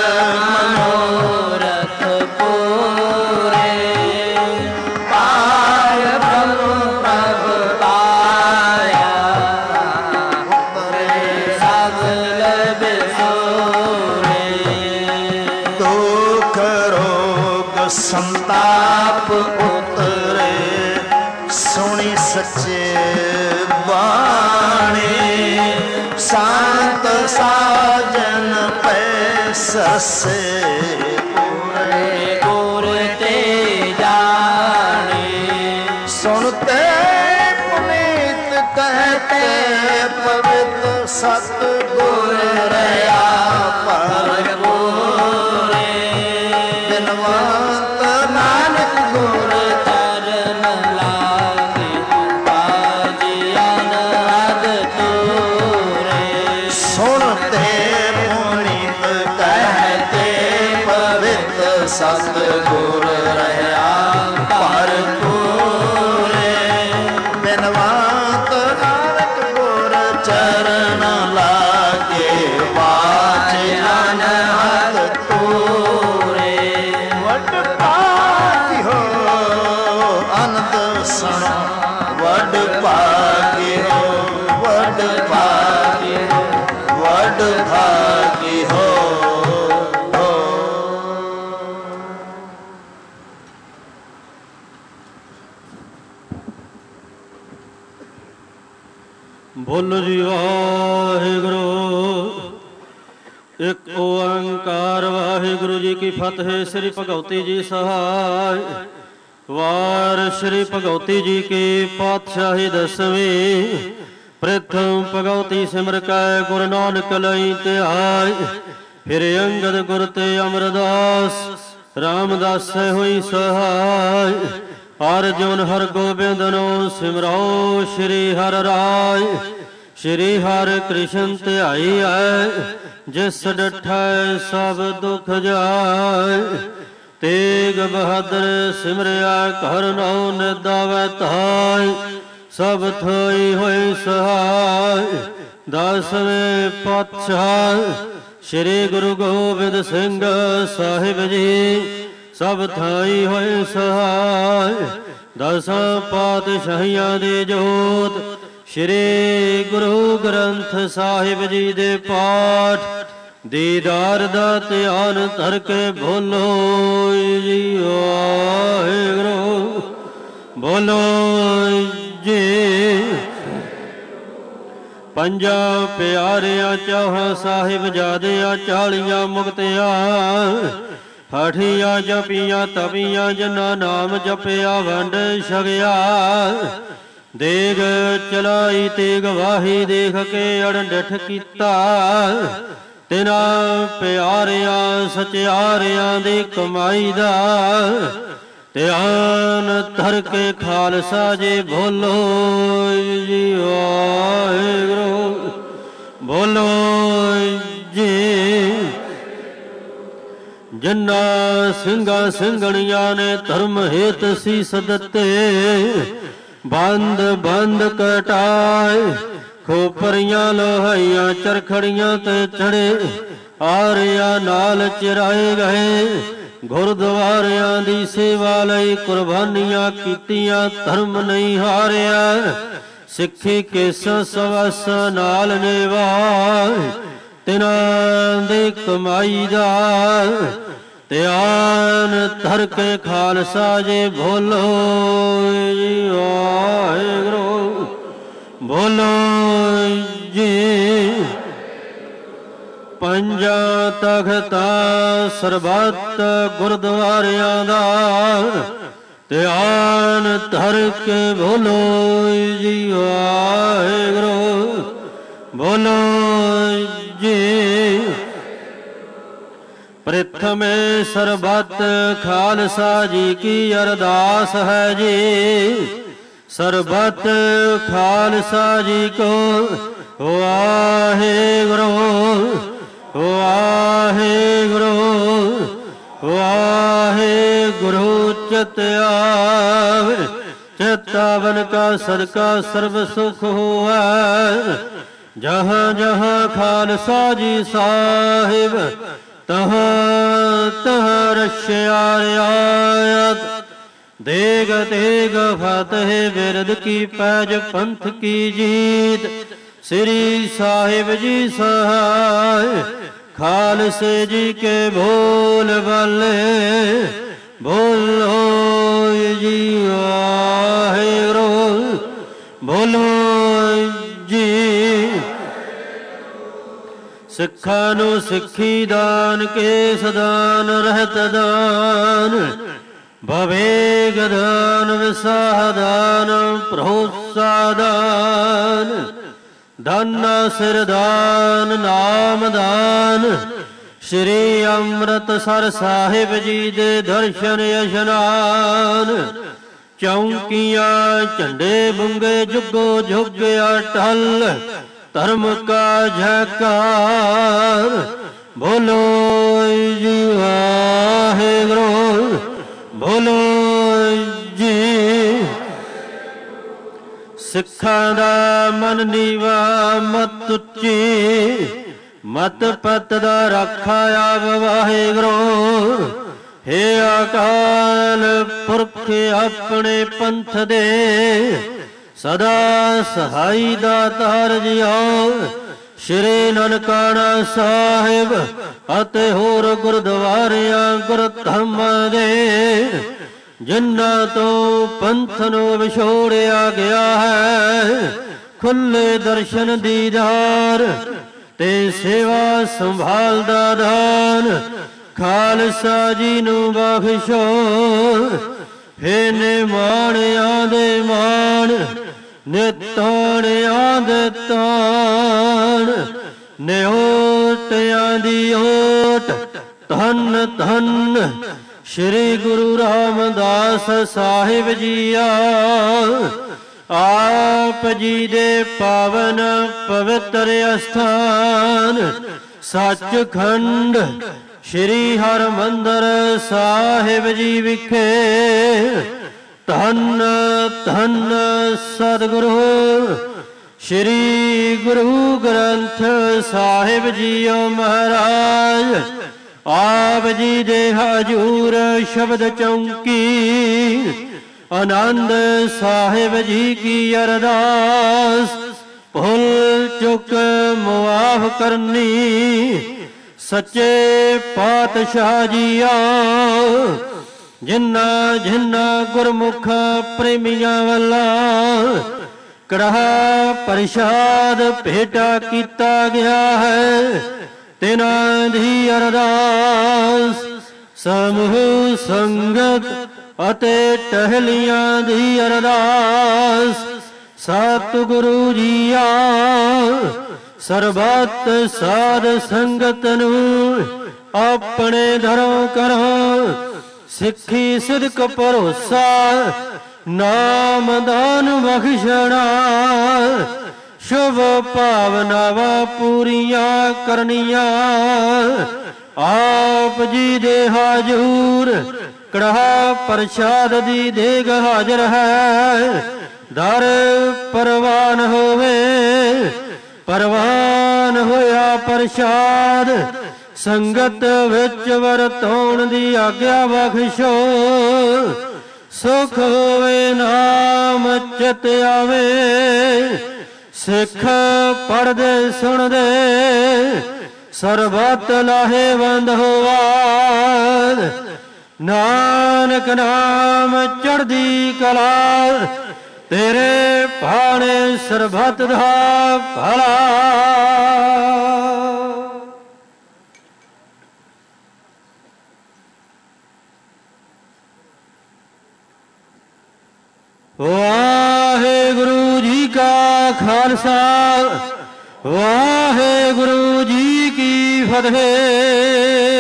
Speaker 2: ਮਨੋਰਥ ਪੂਰੇ ਪਾਰ ਪ੍ਰਭ ਪਾਇਆ ਸਗਲ ਬਿਸੂਰੇ
Speaker 1: ਦੁਖ ਰੋਗ ਸੰਤਾਪ ਉਤਰੇ ਸੁਣੀ ਸੱਚੇ ਬਾਣੀ ਸੰਤ ਸਾਜਨ ਪੈ ਸਸੇ ਪੂਰੇ
Speaker 2: ਗੁਰ ਤੇ ਜਾਣੇ
Speaker 1: ਸੁਣਤੇ ਪੁਨੀਤ ਕਹਤੇ ਪਵਿੱਤ ਸਤ ਗੁਰ ਰਿਆ ਪਰ
Speaker 2: ਪੂਰੇ
Speaker 1: ਬਿਨਵੰਤ ਨਾਨਕ ਗੁਰ
Speaker 2: ਚਰਨ ਲਾਗੇ ਬਾਜੇ
Speaker 10: ਬੋਲੋ ਜੀ ਵਾਹਿਗੁਰੂ। ਇੱਕ ਓੰਕਾਰ ਵਾਹਿਗੁਰੂ ਜੀ ਕੀ ਫਤਿਹ। ਸ੍ਰੀ ਭਗਵਤੀ ਜੀ ਸਹਾਇ। ਵਾਰ ਸ੍ਰੀ ਭਗਵਤੀ ਜੀ ਕੀ ਪਾਤਸ਼ਾਹੀ ਦਸਵੀਂ। ਪ੍ਰਥਮ ਭਗਵਤੀ ਸਿਮਰ ਕੈ ਗੁਰੂ ਨਾਨਕ ਲਈ ਧਿਆਇ। ਫਿਰ ਅੰਗਦ ਗੁਰ ਤੇ ਅਮਰਦਾਸ ਰਾਮਦਾਸ ਹੋਈ ਸਹਾਇ। ਅਰਜੁਨ ਹਰ ਗੋਬਿੰਦ ਨੂੰ ਸਿਮਰੋ ਸ਼੍ਰੀ ਹਰਿ ਰਾਇ। ਸ਼੍ਰੀ ਹਰਿ ਕ੍ਰਿਸ਼ਨ ਧਿਆਈ ਹੈ ਜਿਸ ਡਠੈ ਸਭ ਦੁਖ ਜਾਇ। ਤੇਗ ਬਹਾਦਰ ਸਿਮਰਿਆ ਘਰ ਨਉ ਨਿਦਾਵੈ ਧਾਇ। ਸਭ ਥੋਈ ਹੋਈ ਸਹਾਇ। ਦਸਵੇਂ ਪਾਤਸ਼ਾਹ ਸ਼੍ਰੀ ਗੁਰੂ ਗੋਬਿੰਦ ਸਿੰਘ ਸਾਹਿਬ ਜੀ ਸਭ ਥਾਈ ਹੋਏ ਸਹਾਇ। ਦਸਾਂ ਪਾਤਸ਼ਾਹੀਆਂ ਦੀ ਜੋਤ ਸ਼੍ਰੀ ਗੁਰੂ ਗ੍ਰੰਥ ਸਾਹਿਬ ਜੀ ਦੇ ਪਾਠ ਦੀਦਾਰ ਦਾ ਧਿਆਨ ਧਰ ਕੇ ਬੋਲੋ ਜੀ ਵਾਹਿਗੁਰੂ। ਬੋਲੋ ਜੀ। ਪੰਜਾਂ ਪਿਆਰਿਆਂ ਚੌਹਾਂ ਸਾਹਿਬਜ਼ਾਦਿਆਂ 40 ਮੁਕਤਿਆਂ ਹਠੀਆਂ ਜਪੀਆਂ ਤਪੀਆਂ ਜਿਨ੍ਹਾਂ ਨਾਮ ਜਪਿਆ ਵੰਡ ਛਕਿਆ। ਦੇਗ ਚਲਾਈ ਤੇ ਗਵਾਹੀ ਦੇਖ ਕੇ ਅੜਡਿਠ ਕੀਤਾ। ਤਿਨਾਂ ਪਿਆਰਿਆਂ ਸਚਿਆਰਿਆਂ ਦੀ ਕਮਾਈ ਦਾ ਧਿਆਨ ਧਰ ਕੇ ਖਾਲਸਾ ਜੀ ਬੋਲੋ ਜੀ ਵਾਹਿਗੁਰੂ। ਬੋਲੋ ਜੀ। ਜਿਨ੍ਹਾਂ ਸਿੰਘਾਂ ਸਿੰਘਣੀਆਂ ਨੇ ਧਰਮ ਹੇਤ ਸੀਸ ਦਿੱਤੇ। ਬੰਦ ਬੰਦ ਕਟਾਏ ਖੋਪਰੀਆਂ ਲੋਹਾਈਆਂ ਚਰਖੜੀਆਂ ਤੇ ਚੜੇ। ਆਰਿਆਂ ਨਾਲ ਚਿਰਾਏ ਗਏ। ਗੁਰਦੁਆਰਿਆਂ ਦੀ ਸੇਵਾ ਲਈ ਕੁਰਬਾਨੀਆਂ ਕੀਤੀਆਂ। ਧਰਮ ਨਹੀਂ ਹਾਰਿਆ। ਸਿੱਖੀ ਕੇਸਾਂ ਸਵਾਸਾਂ ਨਾਲ ਨਿਭਾਏ। ਤਿਨਾਂ ਦੀ ਕਮਾਈ ਦਾ ਧਿਆਨ ਧਰ ਕੇ ਖਾਲਸਾ ਜੀ ਬੋਲੋ ਜੀ ਵਾਹਿਗੁਰੂ। ਬੋਲੋ ਜੀ। ਪੰਜਾਂ ਤਖਤਾਂ ਸਰਬੱਤ ਗੁਰਦੁਆਰਿਆਂ ਦਾ ਧਿਆਨ ਧਰ ਕੇ ਬੋਲੋ ਜੀ ਵਾਹਿਗੁਰੂ। ਬੋਲੋ ਜੀ। ਪ੍ਰਥਮੇ ਸਰਬੱਤ ਖਾਲਸਾ ਜੀ ਕੀ ਅਰਦਾਸ ਹੈ ਜੀ। ਸਰਬੱਤ ਖਾਲਸਾ ਜੀ ਕੋ ਵਾਹਿਗੁਰੂ ਵਾਹਿਗੁਰੂ ਵਾਹਿਗੁਰੂ। ਚਿਤ ਆਵੈ ਚਿਤਾਵਨ ਕਾ ਸਦਕਾ ਸਰਬ ਸੁਖ ਹੋਵੈ। ਜਹਾਂ ਜਹਾਂ ਖਾਲਸਾ ਜੀ ਸਾਹਿਬ ਤਹਾਂ ਤਹਾਂ ਰਛਿਆ ਰਿਆਇਤ। ਦੇਗ ਤੇਗ ਫਤਿਹ ਬਿਰਦ ਕੀ ਪੈਜ ਪੰਥ ਕੀ ਜੀਤ। ਸ੍ਰੀ ਸਾਹਿਬ ਜੀ ਸਹਾਇ ਖਾਲਸੇ ਜੀ ਕੇ ਬੋਲ ਬਾਲੇ। ਬੋਲੋ ਜੀ ਵਾਹਿਗੁਰੂ। ਬੋਲੋ ਜੀ। ਸਿੱਖਾਂ ਨੂੰ ਸਿੱਖੀ ਦਾਨ ਕੇਸ ਦਾਨ ਰਹਿਤ ਦਾਨ। ਭਵੇਗ ਦਾਨ ਵਿਸਾਹ ਦਾਨ ਭਰੋਸਾ ਦਾਨ। ਦਾਨਾ ਸਿਰ ਦਾਨ ਨਾਮ ਦਾਨ। ਸ਼੍ਰੀ ਅੰਮ੍ਰਿਤਸਰ ਸਾਹਿਬ ਜੀ ਦੇ ਦਰਸ਼ਨ ਇਸ਼ਨਾਨ। ਚੌਂਕੀਆਂ ਝੰਡੇ ਬੁੰਗੇ ਜੁਗੋ ਜੁਗ ਅਟਲ। ਧਰਮ ਕਾ ਜੈਕਾਰ। ਬੋਲੋ ਜੀ ਵਾਹਿਗੁਰੂ। ਬੋਲੋ ਜੀ। ਸਿੱਖਾਂ ਦਾ ਮਨ ਨੀਵਾ ਮਤ ਉੱਚੀ। ਮਤ ਪਤ ਦਾ ਰਾਖਾ ਆਪ ਵਾਹਿਗੁਰੂ। ਹੇ ਅਕਾਲ ਪੁਰਖ ਆਪਣੇ ਪੰਥ ਦੇ ਸਦਾ ਸਹਾਈ ਦਾਤਾਰ ਜੀਓ। ਸ਼੍ਰੀ ਨਨਕਾਣਾ ਸਾਹਿਬ ਅਤੇ ਹੋਰ ਗੁਰਦੁਆਰਿਆਂ ਗੁਰਧਾਮਾਂ ਦੇ ਜਿਨ੍ਹਾਂ ਤੋਂ ਪੰਥ ਨੂੰ ਵਿਛੋੜਿਆ ਗਿਆ ਹੈ। ਖੁੱਲੇ ਦਰਸ਼ਨ ਦੀਦਾਰ ਤੇ ਸੇਵਾ ਸੰਭਾਲ ਦਾ ਦਾਨ ਖਾਲਸਾ ਜੀ ਨੂੰ ਬਖਸ਼ੋ। ਹੇ ਨਿਮਾਣਿਆਂ ਦੇ ਮਾਣ ਨਿਤਾਣਿਆਂ ਦੇ ਤਾਣ ਨਿਓਟਿਆਂ ਦੀ ਓਟ ਧੰਨ ਧੰਨ ਸ਼੍ਰੀ ਗੁਰੂ ਰਾਮਦਾਸ ਸਾਹਿਬ ਜੀਆ। ਆਪ ਜੀ ਦੇ ਪਾਵਨ ਪਵਿੱਤਰ ਅਸਥਾਨ ਸੱਚਖੰਡ ਸ਼੍ਰੀ ਹਰਿਮੰਦਰ ਸਾਹਿਬ ਜੀ ਵਿਖੇ ਧੰਨ ਧੰਨ ਸਤਿਗੁਰੂ ਸ਼੍ਰੀ ਗੁਰੂ ਗ੍ਰੰਥ ਸਾਹਿਬ ਜੀਓ ਮਹਾਰਾਜ। ਆਪ ਜੀ ਦੇ ਹਜੂਰ ਸ਼ਬਦ ਚੌਂਕੀ ਆਨੰਦ ਸਾਹਿਬ ਜੀ ਕੀ ਅਰਦਾਸ ਭੁੱਲ ਚੁੱਕ ਮੁਆਫ ਕਰਨੀ ਸੱਚੇ ਪਾਤਸ਼ਾਹ ਜੀਆ। ਜਿਨ੍ਹਾਂ ਜਿਨ੍ਹਾਂ ਗੁਰਮੁਖ ਪ੍ਰੇਮੀਆਂ ਵੱਲਾ ਕੜਾਹ ਪ੍ਰਸ਼ਾਦ ਭੇਟਾ ਕੀਤਾ ਗਿਆ ਹੈ ਤਿਨਾਂ ਦੀ ਅਰਦਾਸ ਸਮੂਹ ਸੰਗਤ ਅਤੇ ਟਹਿਲੀਆਂ ਦੀ ਅਰਦਾਸ ਸਤਿਗੁਰੂ ਜੀਆ। ਸਰਬੱਤ ਸਾਧ ਸੰਗਤ ਨੂੰ ਆਪਣੇ ਘਰੋਂ ਕਰੋ ਸਿੱਖੀ ਸਿਦਕ ਭਰੋਸਾ ਨਾਮ ਦਾਨ ਬਖਸ਼ਣਾ ਸ਼ੁਭ ਭਾਵਨਾਵਾਂ ਪੂਰੀਆਂ ਕਰਨੀਆਂ। ਆਪ ਜੀ ਦੇ ਹਜੂਰ ਕੜਾਹ ਪ੍ਰਸ਼ਾਦ ਦੀ ਦੇਗ ਹਾਜ਼ਰ ਹੈ। ਦਰ ਪ੍ਰਵਾਨ ਹੋਵੇ ਪ੍ਰਵਾਨ ਹੋਇਆ ਪ੍ਰਸ਼ਾਦ ਸੰਗਤ ਵਿੱਚ ਵਰਤਾਉਣ ਦੀ ਆਗਿਆ ਬਖਸ਼ੋ। ਸੁਖ ਹੋਵੇ ਨਾਮ ਚਿਤ ਆਵੇ ਸਿੱਖ ਪੜ੍ਹਦੇ ਸੁਣਦੇ ਸਰਬੱਤ ਲਾਹੇਵੰਦ ਹੋਵਾ। ਨਾਨਕ ਨਾਮ ਚੜ੍ਹਦੀ ਕਲਾ ਤੇਰੇ ਭਾਣੇ ਸਰਬੱਤ ਦਾ ਭਲਾ। ਵਾਹਿਗੁਰੂ ਜੀ ਕਾ ਖਾਲਸਾ ਵਾਹਿਗੁਰੂ ਜੀ ਕੀ ਫਤਿਹ।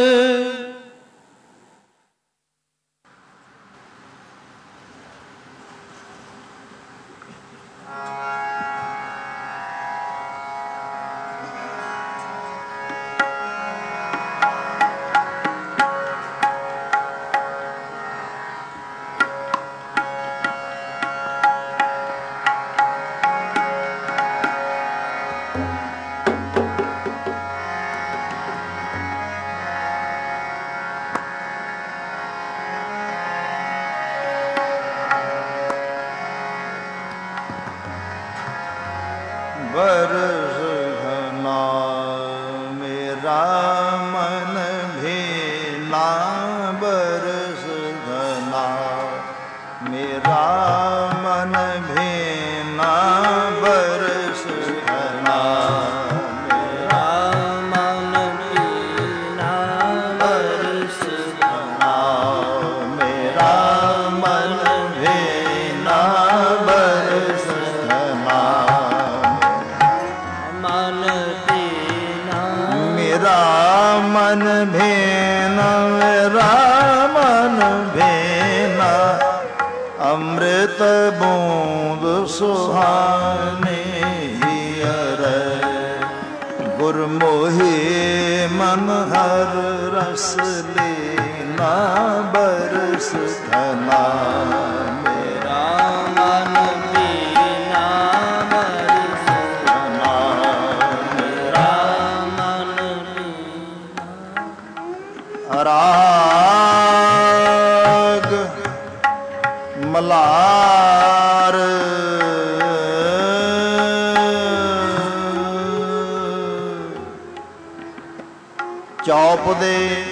Speaker 1: ਚੌਪ ਦੇ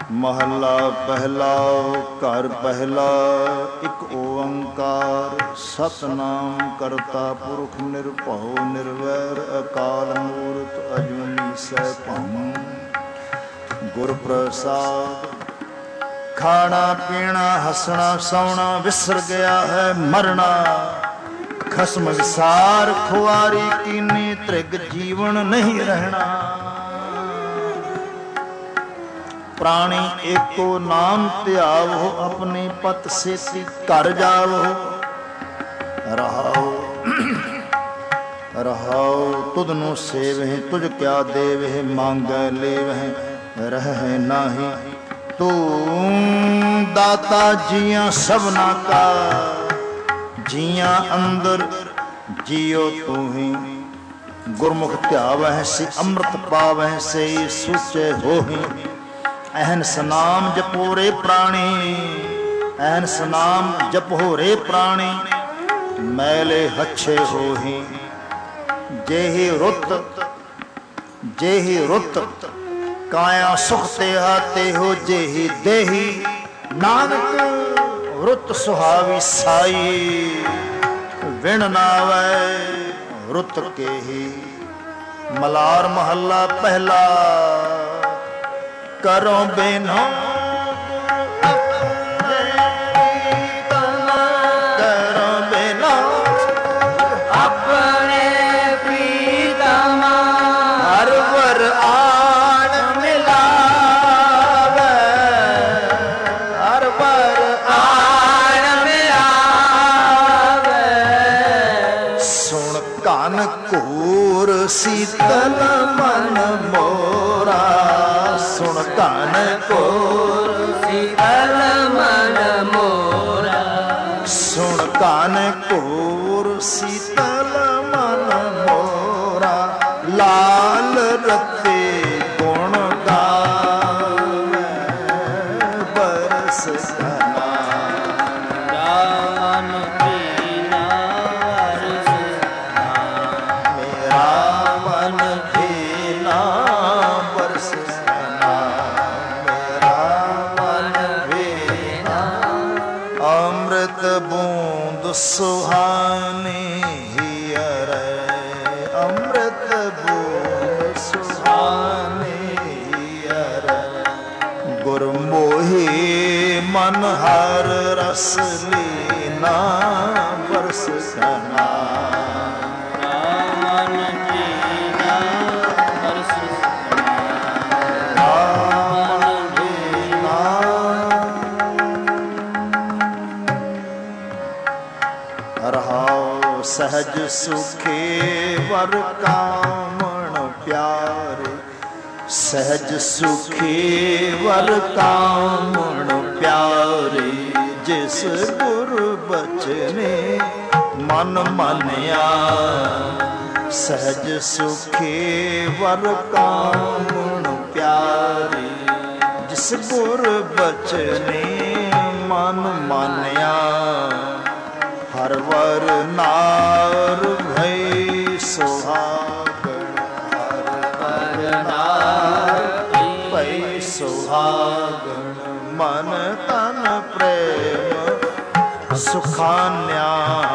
Speaker 1: ਮਹੱਲਾ ਪਹਿਲਾ ਘਰ ਪਹਿਲਾ ਇੱਕ ਓੰਕਾਰ ਸਤਨਾਮ ਕਰਤਾ ਪੁਰਖ ਨਿਰਭਉ ਨਿਰਵੈਰ ਅਕਾਲ ਮੂਰਤ ਅਜੂਨੀ ਸੈਭੰ ਗੁਰ ਪ੍ਰਸਾਦ। ਖਾਣਾ ਪੀਣਾ ਹੱਸਣਾ ਸੌਣਾ ਵਿਸਰ ਗਿਆ ਹੈ ਮਰਨਾ, ਖਸਮ ਵਿਸਾਰ ਖੁਆਰੀ ਕੀਨੀ ਤ੍ਰਿਗ ਜੀਵਨ ਨਹੀਂ ਰਹਿਣਾ। ਪ੍ਰਾਣੀ ਏਕੋ ਨਾਮ ਧਿਆਵੋ ਆਪਣੀ ਪਤ ਸੇਤੀ ਘਰ ਜਾਵੋ। ਰਹਾਉ ਰਹਾਉ ਤੁਧ ਨੂੰ ਸੇਵਹਿ ਤੁਝ ਕਿਆ ਦੇਵਹਿ ਮੰਗੈ ਲੇਵਹਿ ਰਹਿ ਨਾਹੀ। ਤੂੰ ਦਾਤਾ ਜੀਆਂ ਸਭਨਾ ਕਾ, ਜੀਆਂ ਅੰਦਰ ਜੀਓ ਤੂੰ ਹੀ। ਗੁਰਮੁਖ ਧਿਆਵਹਿ ਸੇ ਅੰਮ੍ਰਿਤ ਪਾਵਹਿ ਸੇ ਸੁਚੇ ਹੋਹੀ। ਅਹਨਿਸ ਨਾਮ ਜਪੋ ਰੇ ਪ੍ਰਾਣੀ, ਅਹਨਿਸ ਨਾਮ ਜਪੋ ਰੇ ਪ੍ਰਾਣੀ ਮੈਲੇ ਹੱਛੇ ਹੋਹੀ। ਜਿਹੀ ਰੁੱਤ ਕਾਇਆ ਸੁਖ ਤੇਹਾ ਤੇਹੋ ਜਿਹੀ ਦੇਹੀ। ਨਾਨਕ ਰੁੱਤ ਸੁਹਾਵੀ ਸਾਈ, ਵਿਣ ਨਾਵੈ ਰੁੱਤ ਕੇਹੀ। ਮਲਾਰ ਮਹੱਲਾ ਪਹਿਲਾ। ਕਰੋ ਬਿਨੋ ਸੀਤਲ ਮਨ ਮੋਰਾ। ਸੁਣ ਧਨ ਕੋਰ ਸੀਤਲ ਮਨ ਮੋਰਾ। ਸੁਣ ਧਨ ਕੋਰ ਸੀਤਲ ਮਨ ਮੋਰਾ। ਲਾਲ ਰਤੇ ਗੁਣ ਗਾਵੇ ਬਰਸ ਸਨਾ। ਰਾਮ ਪੀਨਾ ਸੁਹਾਨੀ ਹੀਰੇ। ਅੰਮ੍ਰਿਤ ਬੂੰਦ ਸੁਹਾਨੀ ਹੀਰੇ। ਗੁਰ ਮੋਹੀ ਮਨ ਹਰ ਰਸ ਲੀਨਾ ਬਰਸ ਸਨਾ। ਸਹਜ ਸੁਖੇ ਵਰ ਕਾਮਣ ਪਿਆਰੇ। ਸਹਜ ਸੁਖੇ ਵਰ ਕਾਮਣ ਪਿਆਰੇ। ਜਿਸ ਗੁਰ ਬਚਨੇ ਮਨ ਮਾਨਿਆ। ਸਹਜ ਸੁਖੇ ਵਰ ਕਾਮਣ ਪਿਆਰੇ। ਜਿਸ ਗੁਰ ਬਚਨੇ ਮਨ ਮਾਨਿਆ। ਹਰ ਵਰ ਨਾਰ ਭਈ ਸੁਹਾਗਣ। ਹਰ ਵਰ ਨਾਰ ਭਈ ਸੁਹਾਗਣ। ਮਨ ਤਨ ਪ੍ਰੇਮ ਸੁਖਾਨਿਆ।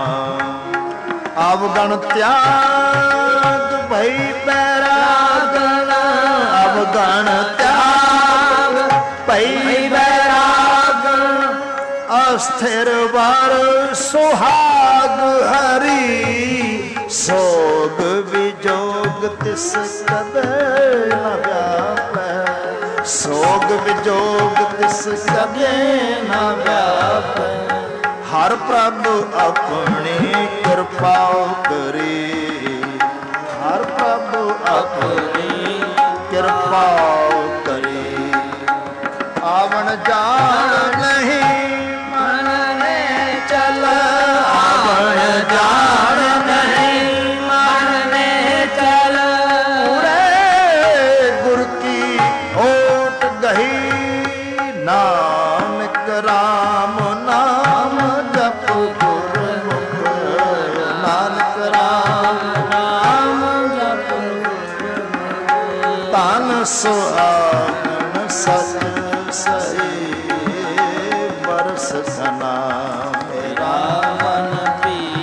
Speaker 1: ਅਵਗਣ ਤਿਆਗ ਭਈ ਬੈਰਾਗਣ। ਅਵਗਣ ਤਿਆਗ ਭਈ ਬੈਰਾਗਣ। ਅਸਥਿਰ ਵਰ ਸੁਹਾਗ ਹਰੀ। ਸੋਗ ਵਿਜੋਗ ਤਿਸ ਕਦੇ ਨ ਵਿਆਪੈ। ਸੋਗ ਵਿਜੋਗ ਤਿਸ ਕਦੇ ਨ ਵਿਆਪੈ। ਹਰ ਪ੍ਰਭ ਆਪਣੀ ਕਿਰਪਾ ਕਰੇ। ਹਰ ਪ੍ਰਭ ਆਪਣੀ ਕਿਰਪਾ ਕਰੇ। ਆਵਣ ਜਾਣ ਨਹੀਂ ਜਾਣ ਨਹੀਂ ਮਨ ਨੇ ਚਲ। ਉਰੇ ਗੁਰ ਕੀ ਓਟ ਗਹੀ। ਨਾਨਕ ਰਾਮ ਨਾਮ ਜਪ ਗੁਰਮੁਖ। ਨਾਨਕ ਰਾਮ ਨਾਮ ਜਪ ਗੁਰਮੁਖ। ਤਨ ਸੁਹਾਗਣ ਸਚ ਸਹੀ ਬਰਸ ਸਨਾ। ਮੇਰਾ ਮਨ ਪੀ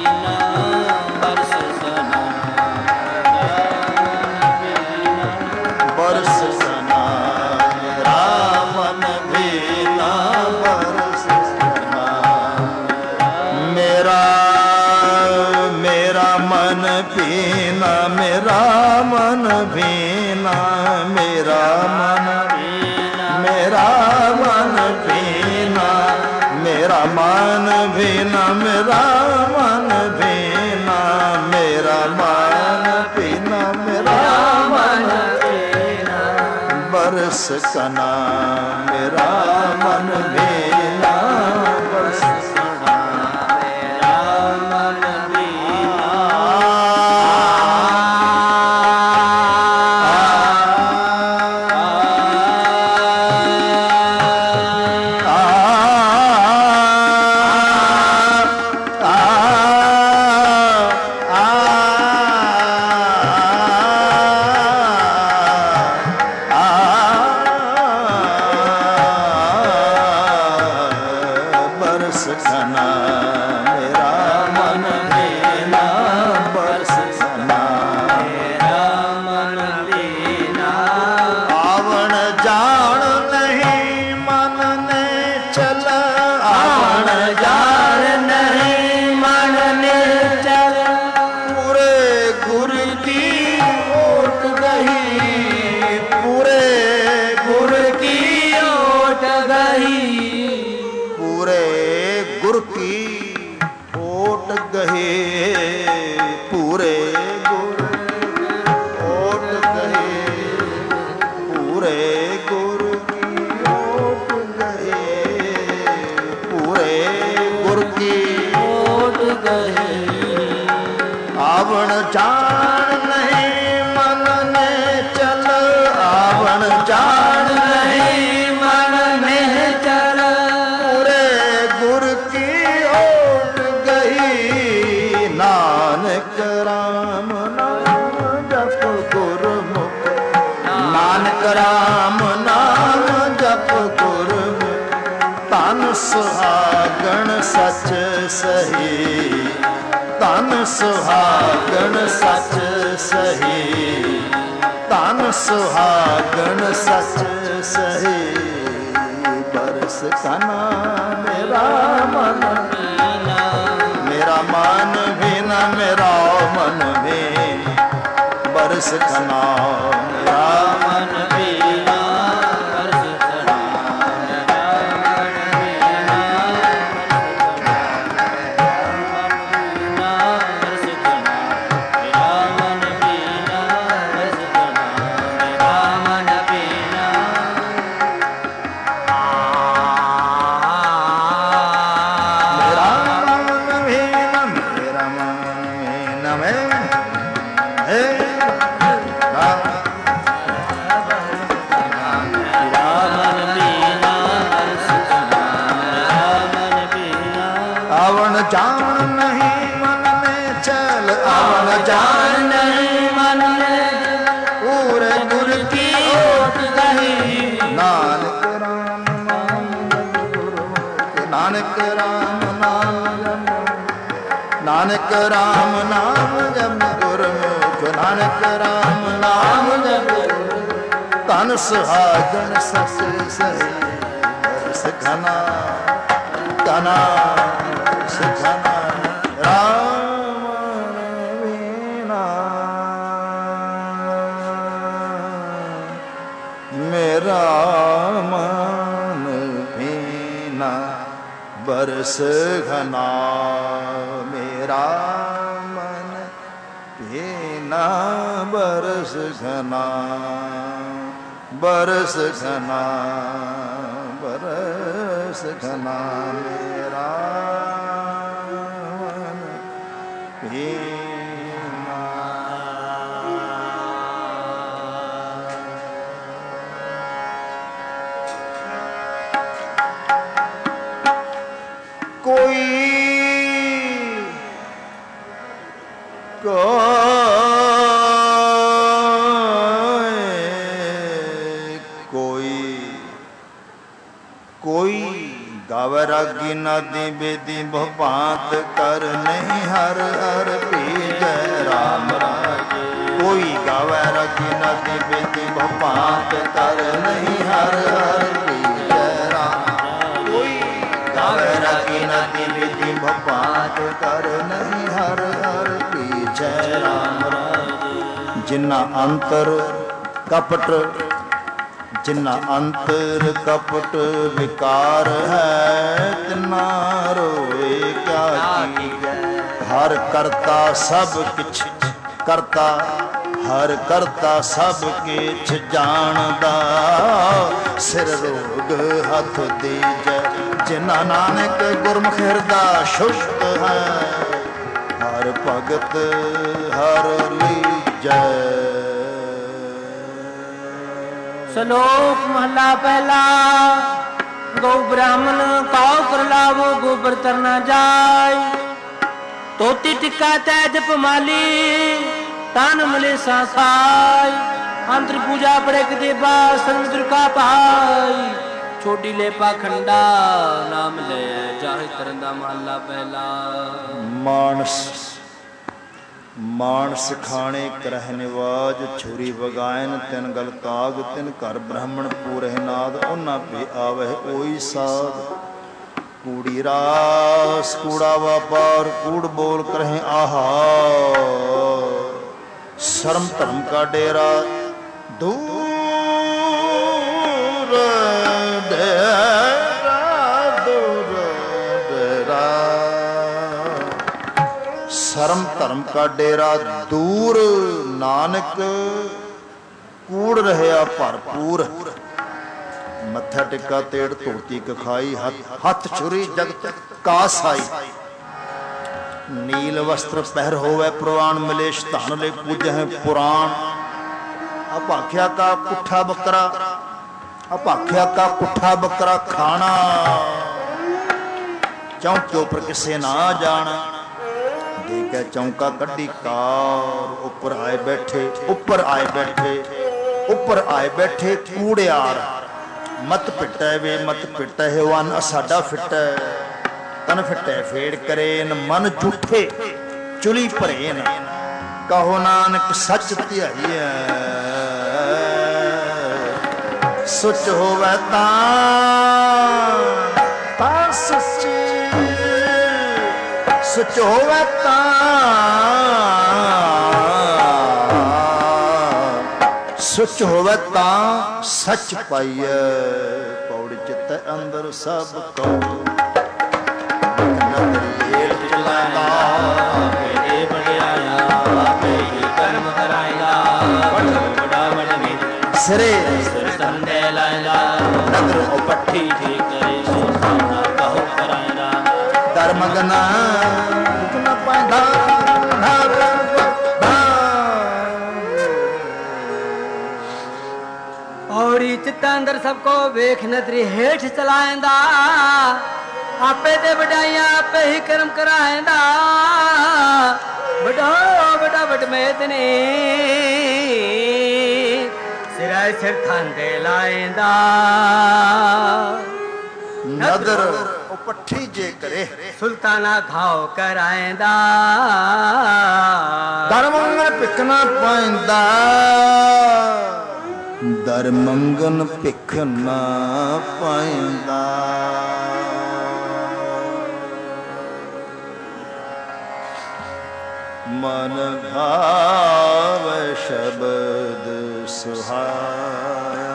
Speaker 1: मन भीना मेरा मन भीना मेरा मन मेरा मन भीना मेरा मन भीना मेरा मन भीना मेरा मन भीना मेरा मन भीना बरस कना मेरा मन भीना बरस कना मेरा मन सुहागण सच सही तन सुहागण सच सही तन सुहागण सच सही बरस कना मेरा मन भीना मेरा मन भीना मेरा मन भीना बरस कना मेरा मन भीना नानक राम नाम जप गुरमुख नानक राम नाम जप तन सुहागण सस सही बरस घना घना घना राम वीणा मेरा मन भीना बरस घना मेरा मन भीना बरस घना बरस घना बरस घना मेरा मन भीना। कोई गावे रागी नादी बेदी भांत कर नहीं हर हर पी जय राम राजे। कोई गावे रागी नादी बेदी भांत कर नहीं हर हर पी जय राम। कोई गावे रागी नादी बेदी भांत कर नहीं हर हर पी जय
Speaker 2: ਰਾਮ ਰਾਜੇ।
Speaker 1: ਜਿਨ੍ਹਾਂ ਅੰਤਰ ਕਪਟ ਜਿਨ੍ਹਾਂ ਅੰਤਰ ਕਪਟ ਵਿਕਾਰ ਹੈ, ਤਿਨਾ ਰੋਏ ਕਿਆ ਕੀਜੈ। ਹਰ ਕਰਤਾ ਸਭ ਕਿਛ ਕਰਤਾ, ਹਰ ਕਰਤਾ ਸਭ ਕਿਛ ਜਾਣਦਾ, ਸਿਰ ਰੋਗ ਹੱਥ ਦੀਜੈ। ਜਿਨ੍ਹਾਂ ਨਾਨਕ ਗੁਰਮੁਖ ਹਿਰਦਾ ਸ਼ੁੱਧ ਹੈ, ਹਰ ਭਗਤ ਹਰ ਲੀਜੈ।
Speaker 2: ਸ਼ਲੋਕ ਮਹਲਾ ਪਹਿਲਾ। ਗਊ ਬ੍ਰਾਹਮਣ ਕਾਉ ਕਰ ਲਾਵੋ, ਗੋਬਰ ਤਰਨਾ ਜਾਏ। ਤੋਤੀ ਟਿੱਕਾ ਤੈ ਜਪ ਮਾਲੀ, ਤਨ ਮਲੇ ਸਾਸਾਈ। ਅੰਤਰ ਪੂਜਾ ਬੜੇ ਦੇਵਾ, ਸਮੁੰਦਰ ਕਾ ਭਾਈ। ਛੋਟੀ ਲੈ ਪਾਖੰਡਾ, ਨਾਮ ਲੈ ਜਾਹਿ ਕਰਨ ਦਾ ਮਹਲਾ ਪਹਿਲਾ।
Speaker 1: ਮਾਨਸ ਖਾਣੇ ਕਰਹਿ ਨਿਵਾਜ, ਛੁਰੀ ਵਗਾਇਨ ਤਿਨ ਗਲ ਕਾਗ। ਤਿਨ ਘਰ ਬ੍ਰਾਹਮਣ ਪੂਰਹਿ ਨਾਦ, ਉਹਨਾਂ ਪੇ ਆਵਹਿ ਓਈ ਸਾਧ। ਕੂੜੀ ਰਾਸ ਕੂੜਾ ਵਾਪਾਰ, ਕੂੜ ਬੋਲ ਕਰਹਿ ਆਹਾ। ਸ਼ਰਮ ਧਰਮ ਕਾ ਡੇਰਾ, ਦੂਰ ਡੇਰਾ, ਦੂਰ ਡੇਰਾ। ਸ਼ਰਮ ਧਰਮ ਕਾ ਡੇਰਾ ਦੂਰ, ਨਾਨਕ ਕੂੜ ਰਹਿਆ ਭਰਪੂਰ। ਮੱਥਾ ਟਿੱਕਾ ਤੇੜ ਧੋਤੀ ਕਖਾਈ, ਹੱਥ ਛੁਰੀ ਜਗਤ ਕਾਸਾਈ। ਨੀਲ ਵਸਤਰ ਪਹਿਰ ਹੋਵੇ ਪ੍ਰਵਾਨ, ਮਲੇਸ਼ ਧਨ ਲੈ ਪੂਜਹਿ ਪੁਰਾਣ। ਅਭਾਖਿਆ ਕਾ ਪੁੱਠਾ ਬੱਕਰਾ, ਅਭਾਖਿਆ ਕਾ ਪੁੱਠਾ ਬੱਕਰਾ ਖਾਣਾ। ਚੌਂਕੇ ਉੱਪਰ ਕਿਸੇ ਨਾ ਜਾਣਾ, ਦੇ ਕੇ ਚੌਂਕਾ ਕੱਢੀ ਕਾਰ। ਉੱਪਰ ਆਏ ਬੈਠੇ, ਉੱਪਰ ਆਏ ਬੈਠੇ, ਉੱਪਰ ਆਏ ਬੈਠੇ ਕੂੜਿਆਰ। ਮਤ ਪਿੱਟੈ ਵੇ ਮਤ ਪਿੱਟੈ, ਵਨ ਸਾਡਾ ਫਿੱਟੈ। ਤਨ ਫਿੱਟੈ ਫੇੜ ਕਰੇਨ, ਮਨ ਝੂਠੇ ਚੁਲੀ ਭਰੇਨ। ਕਹੋ ਨਾਨਕ ਸੱਚ ਧਿਆਈਐ, ਸੁਚ ਹੋਵੇ ਤਾਂ ਸੱਚੀ, ਸੁਚ ਹੋਵੇ ਤਾਂ ਸੁਚ ਹੋਵੇ ਤਾਂ ਸੱਚ ਪਾਈਐ। ਪੌੜੀ ਚਿੱਤੈ ਅੰਦਰ ਸਭ ਕਉ, ਸਿਰੇ ਸੰਦੇ ਲਾਇਦਾ, ਨਦਰ ਉਪੱਠੀ ਜੀ ਕਰੇ ਸੋਨਾ ਕਹੋ ਕਰਾਇਦਾ। ਦਰਮਗਨਾ ਨਾ ਪੈਂਦਾ
Speaker 3: ਔੜੀ ਚਿੱਤ ਅੰਦਰ ਸਭ ਕੋ ਵੇਖ ਨਦਰੀ ਹੇਠ ਚਲਾਇਂਦਾ। ਆਪੇ ਤੇ ਵਡਾਈਆਂ ਆਪੇ ਹੀ ਕਰਮ ਕਰਾਇਂਦਾ। ਵਡਾ ਵਡਾ ਵਡਮੇਤ ਨੇ ਸਿਰਾਂ ਸਿਰ ਥਾਂਦੇ ਲਾਇਂਦਾ।
Speaker 1: ਨਦਰ ਉਪੱਠੀ ਜੇ ਕਰੇ,
Speaker 3: ਸੁਲਤਾਨਾ ਘਾਉ ਕਰਾਇਂਦਾ।
Speaker 1: ਦਰਮੰਗਨ ਭਿਖ ਨਾ ਪਾਇਂਦਾ, ਦਰਮੰਗਨ ਭਿਖ ਨਾ ਪਾਇਂਦਾ। ਮਨ ਭਾਵ ਸ਼ਬਦ ਸੁਹਾਇਆ,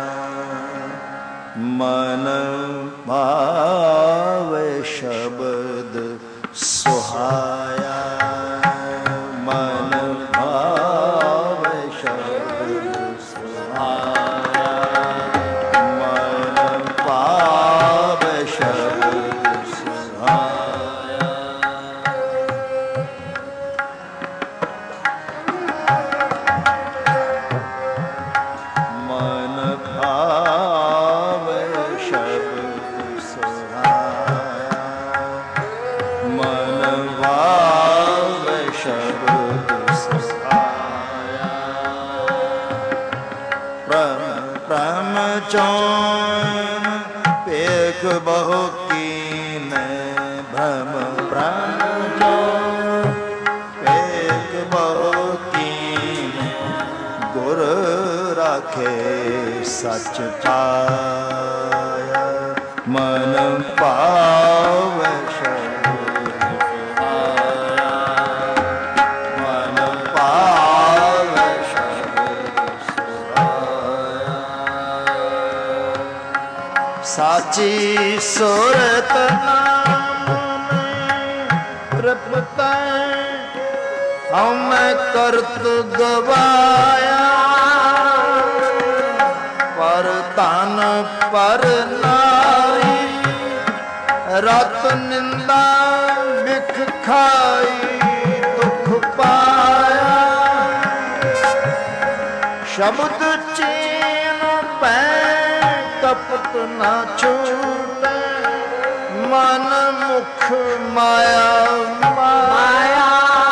Speaker 1: ਮਨ ਭਾਵ ਸ਼ਬਦ ਸੁਹਾਇਆ। ਮਨ ਭਾਵ ਸ਼ਬਦ ਸੁਹਾਇਆ, ਮਨ ਭਾਵ ਸ਼ਬਦ ਸੁਹਾਇਆ। ਮਨ ਭਾਵ ਸ਼ਬਦ ਸੁਹਾਇਆ, ਮਨ ਭਾਵ ਸ਼ਬਦ ਸੁਹਾਇਆ। ਪ੍ਰਮ ਚੌਨ ਪੇਖ ਬਹੁ ਕੀਨੈ, ਭ੍ਰਮ ਭ੍ਰਮ ਚੌਨ ਪੇਖ ਬਹੁ ਕੀਨੈ। ਗੁਰ ਰਾਖੇ ਸੱਚ ਪਾਇਆ, ਮਨ ਭਾਵ ਸ਼ਬਦ ਸੁਹਾਇਆ। ਮਨ ਭਾਵ ਸਾਚੀ ਸੁਰਤ ਨਾਮ ਤ੍ਰਿਪਤੈ ਹਉਮੈ ਕਰਤ ਗਵਾਇਆ ਪਰ ਧਨ ਪਰ ਨਾਰੀ ਰਤ ਨਿੰਦਾ ਬਿਖ ਖਾਈ ਦੁਖ ਪਾਇਆ ਸ਼ਬਦ ਚੀਨ ਪੈ ਕਪਟ ਨਾ ਛੂਟੈ ਮਨ ਮੁਖ ਮਾਇਆ ਮਾਇਆ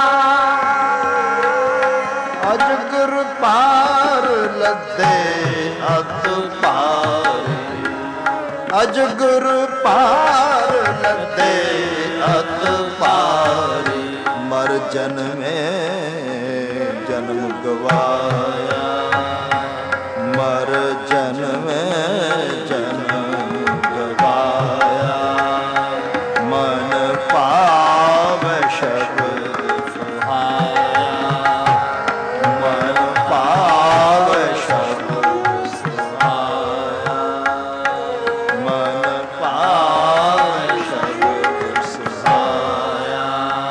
Speaker 1: ਅਜਗਰ ਪਾਰ ਲੱਦੇ ਅਤ ਪਾਰੀ ਅਜਗਰ ਪਾਰ ਲੱਦੇ ਅਤ ਪਾਰੀ ਮਰ ਜਨਮੇ ਜਨਮ ਗਵਾਇਆ ਮਰ ਜਨਮੇ ਜਨਮ ਗਵਾਇਆ ਮਨ ਪਾਵੈ ਸ਼ਬਦ ਸੁਹਾਇਆ ਮਨ ਪਾਵੈ ਸ਼ਬਦ ਸੁਹਾਇਆ ਮਨ ਪਾਵੈ ਸ਼ਬਦ ਸੁਹਾਇਆ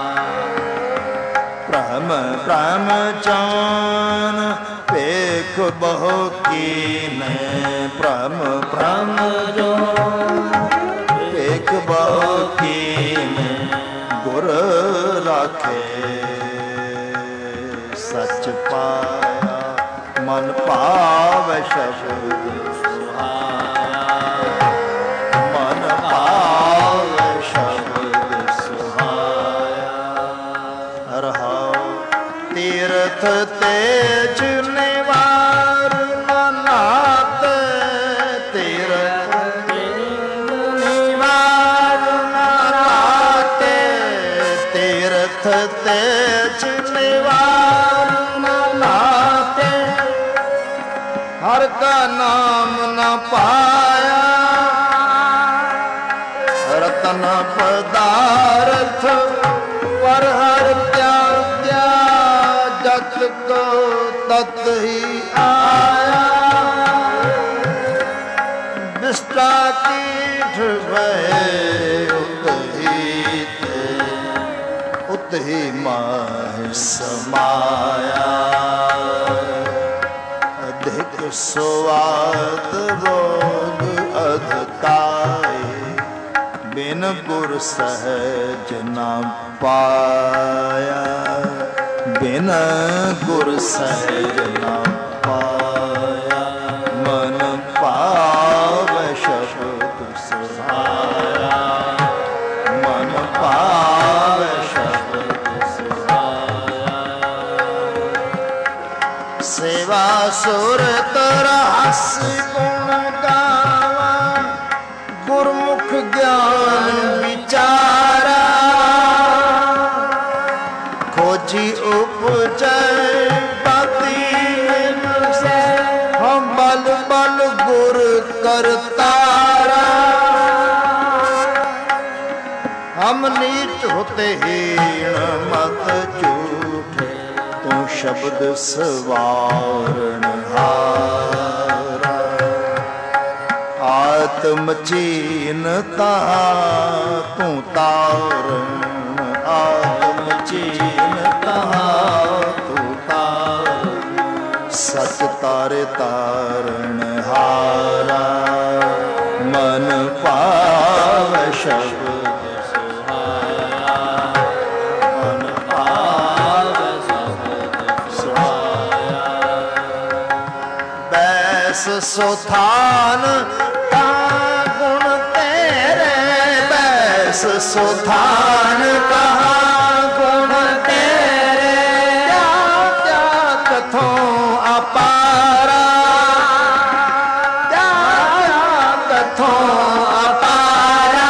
Speaker 1: ਭ੍ਰਮ ਭ੍ਰਮ ਚਾਨ ਭੇਖ ਬਹੁ ਕੀਨੈ ਭ੍ਰਮ ਭ੍ਰਮ ਜੋ ਭੇਖ ਬਹੁ ਕੀਨੈ ਗੁਰ ਰਾਖੇ ਸੱਚ ਪਾਇਆ ਮਨ ਭਾਵੈ ਸ਼ਬਦ ਸੁਹਾਇਆ ਮਨ ਭਾਵੈ ਸ਼ਬਦ ਸੁਹਾਇਆ ਰਹਾਉ ਤੀਰਥ ਤੇਜ ਨਿਵਾਰ ਨਾਤ ਤੀਰਥ ਤੇਜ ਨਿਵਾਰ ਨਾਤ ਤੀਰਥ ਤੇਜ ਨਿਵਾਰ ਨਾਤ ਹਰ ਕਾ ਨਾਮ ਨ ਪਾਇਆ ਰਤਨ ਪਦਾਰਥ ਪਰ ਹਰ ਤਿਆਗਿਆ ਜਤ ਕੋ ਤਤ ਹੀ ਆਇਆ ਵਿਸਟਾ ਕੀਠ ਭਏ ਉਤ ਹੀ ਮਾਹਿ ਸਮਾਇਆ ਅਧਿਕ ਸੁਆਦ ਰੋਗ ਅਧਕਾਏ ਬਿਨ ਗੁਰ ਸਹਿਜ ਨਾ ਪਾਇਆ ਬਿਨ ਗੁਰ ਸਹਿਜ ਨਾ ਪਾਇਆ ਮਨ ਪਾਵੈ ਸ਼ਬਦ ਸੁਹਾਇਆ ਮਨ ਪਾਵੈ ਸ਼ਬਦ ਸੁਹਾਇਆ ਸੇਵਾ ਸੁਰਤ ਰਸ ਗੁਣ ਗਾਵਾ ਗੁਰਮੁਖ ਗਿਆਨ ਵਿਚਾਰਾ ਖੋਜੀ ਉਪਜੈ ਬਾਤੀ ਸੇ ਹਮ ਬਲ ਬਲ ਗੁਰ ਕਰਤਾਰਾ ਹਮ ਨੀਚ ਹੋਤੇ ਹੀਣ ਮਤ ਝੂਠੇ ਤੂੰ ਸ਼ਬਦ ਸਵਾਰਨ ਹਾਰਾ ਆਤਮ ਚੀਨਤਾ ਤੂੰ ਤਾਰਨ ਆਤਮ ਚੀਨਤਾ ਤੂੰ ਤਾਰਨ ਸਚ ਤਾਰੇ ਤਾਰਨ ਹਾਰਾ ਮਨ ਪਾਵੈ ਸ਼ਬਦ ਸੁਹਾਇਆ ਮਨ ਪਾਵੈ ਸ਼ਬਦ ਸੁਹਾਇਆ ਬੈਸ ਸੁਥਾਨ ਸੁਥਾਨ ਕਹਾ ਗੁਣ ਤੇਰੇ ਕਿਆ ਕਥੋਂ ਅਪਾਰਾ ਕਿਆ ਕਥੋਂ ਅਪਾਰਾ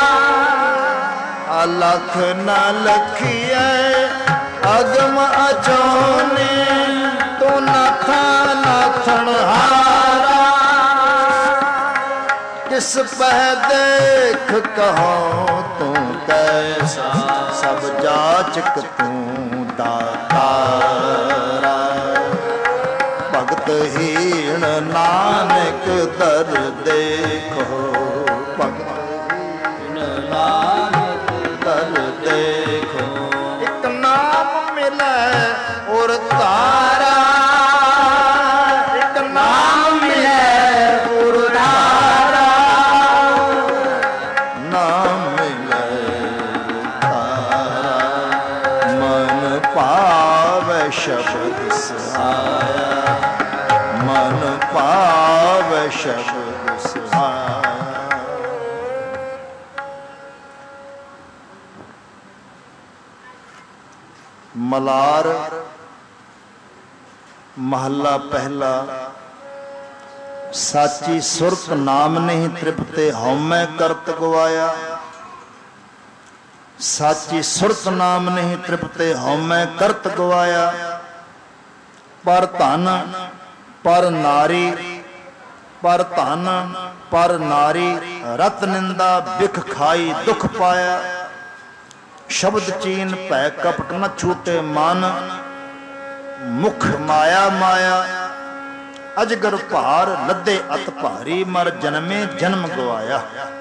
Speaker 1: ਅਲਖ ਨ ਲਖੀਐ ਅਗਮ ਅਜੋਨੇ ਤੂੰ ਨਾਥਾ ਨਾਥਣ ਹਾਰਾ ਕਿਸ ਪਹਿ ਦੇਖ ਕਹੋ ਤੂੰ ਕੈਸਾ ਸਭ ਜਾਚਕ ਤੂੰ ਦਾਤਾਰਾ ਭਗਤ ਹੀਣ ਨਾਨਕ ਦਰ ਦੇਖੋ शब्द सहाया, मन पावै शब्द सहाया। मलार महला पहला। साची सुरत नाम नहीं तृप्ते, हौमै करत गवाया। साची सुरत नाम नहीं तृप्ते, हौमै करत गवाया। पर धन पर नारी, पर धन पर नारी, रत निंदा बिख खाई दुख पाया। शब्द चीन भै कपट न छूटे मन, मुख माया माया। अजगर भार लद्दे अत भारी, मर जन्मे जन्म गवाया।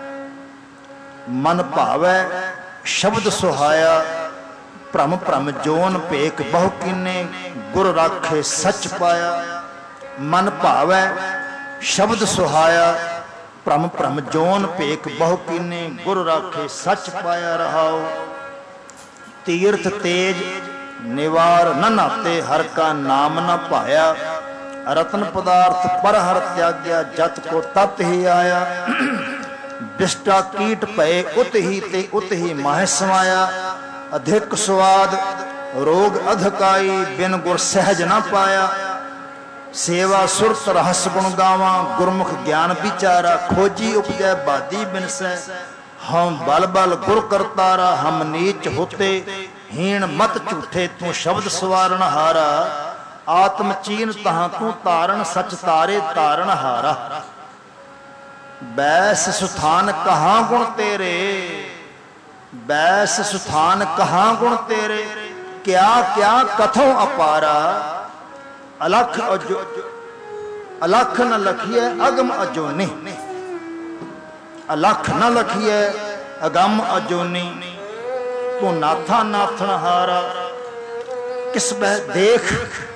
Speaker 1: मन भावै शब्द सुहाया, भ्रम भ्रम जोन भेक बहु कीने, गुर राखे सच पाया। मन भावै शब्द सुहाया, भ्रम भ्रम जोन भेक बहु कीने, गुर राखे सच पाया। रहाओ तीर्थ तेज निवार न नाते, हर का नाम न पाया। रतन पदार्थ पर हर त्याग्या, जत को तत ही आया। विष्टा कीट पए उत ही ते उत ही माह समाया। अधिक स्वाद रोग अधकाई, बिन गुर सहज न पाया। सेवा सुरत रहस गुण गावा, गुरमुख ज्ञान विचारा। खोजी उपजै बादी बिनसै, हम बल बल गुर करतारा। हम नीच होते हीण मत झूठे, तू शब्द सवारण हारा। आत्म चीन तहां तू तारण, सच तारे तारण हारा। बैस सुथान कहाँ गुण तेरे, बैस सुथान कहाँ गुण तेरे। क्या क्या कथों अपारा, अलख अजो अलख न लखिए अगम अजोनी। अलख न लखिए अगम अजोनी, तू नाथा नाथन हारा। किस बह देख,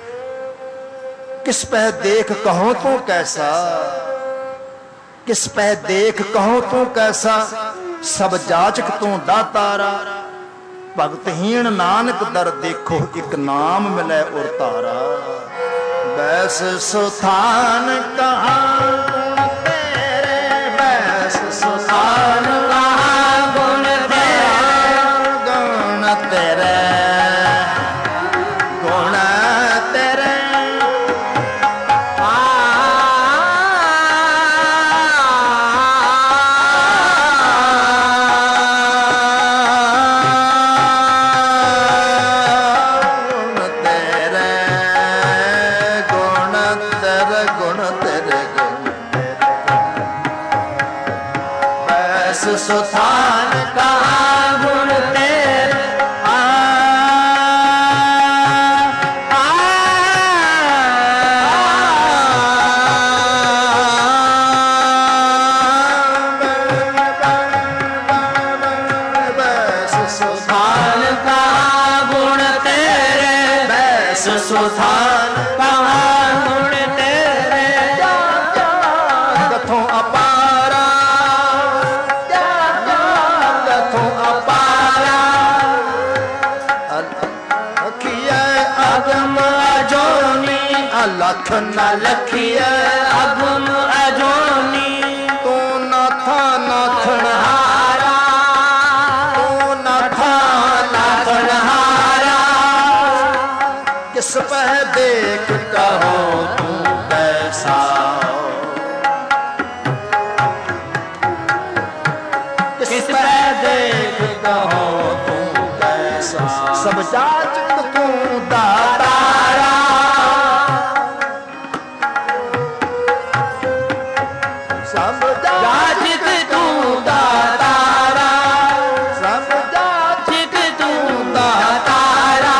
Speaker 1: किस पह देख कहो तू कैसा, किस पह देख कहो तू कैसा। सब जाचक तू दातारा, भगतहीन नानक दर देखो, एक नाम मिले और तारा। बैस सुथान कहाँ गुण तेरे, बैस सुथान कहाँ गुण तेरे। गुण तेरे, गुण तेरे। सुथान कहाँ गुण तेरे। बैस सुथान कहाँ गुण तेरे, बैस सुथान कहाँ गुण तेरे। कथों अपारा, लख न लखिए अगम अजोनी। तू नाथा नाथन हारा, तू नाथा नाथन हारा। किस पह देख कहो तू कैसा, किस पह देख कहो तू कैसा। सब जाचक तू दातारा, जाचित तू दातारा। सब जाचित तू दातारा।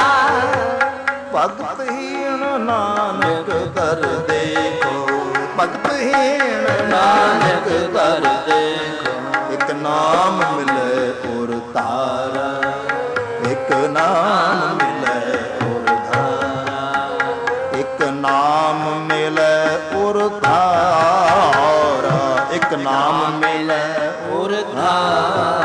Speaker 1: भक्तहीन नानक कर देखो, भक्तहीन नानक कर देखो। एक नाम मिले और तारा, एक नाम मिले और धारा। एक नाम मिले और धारा, एक नाम मिले और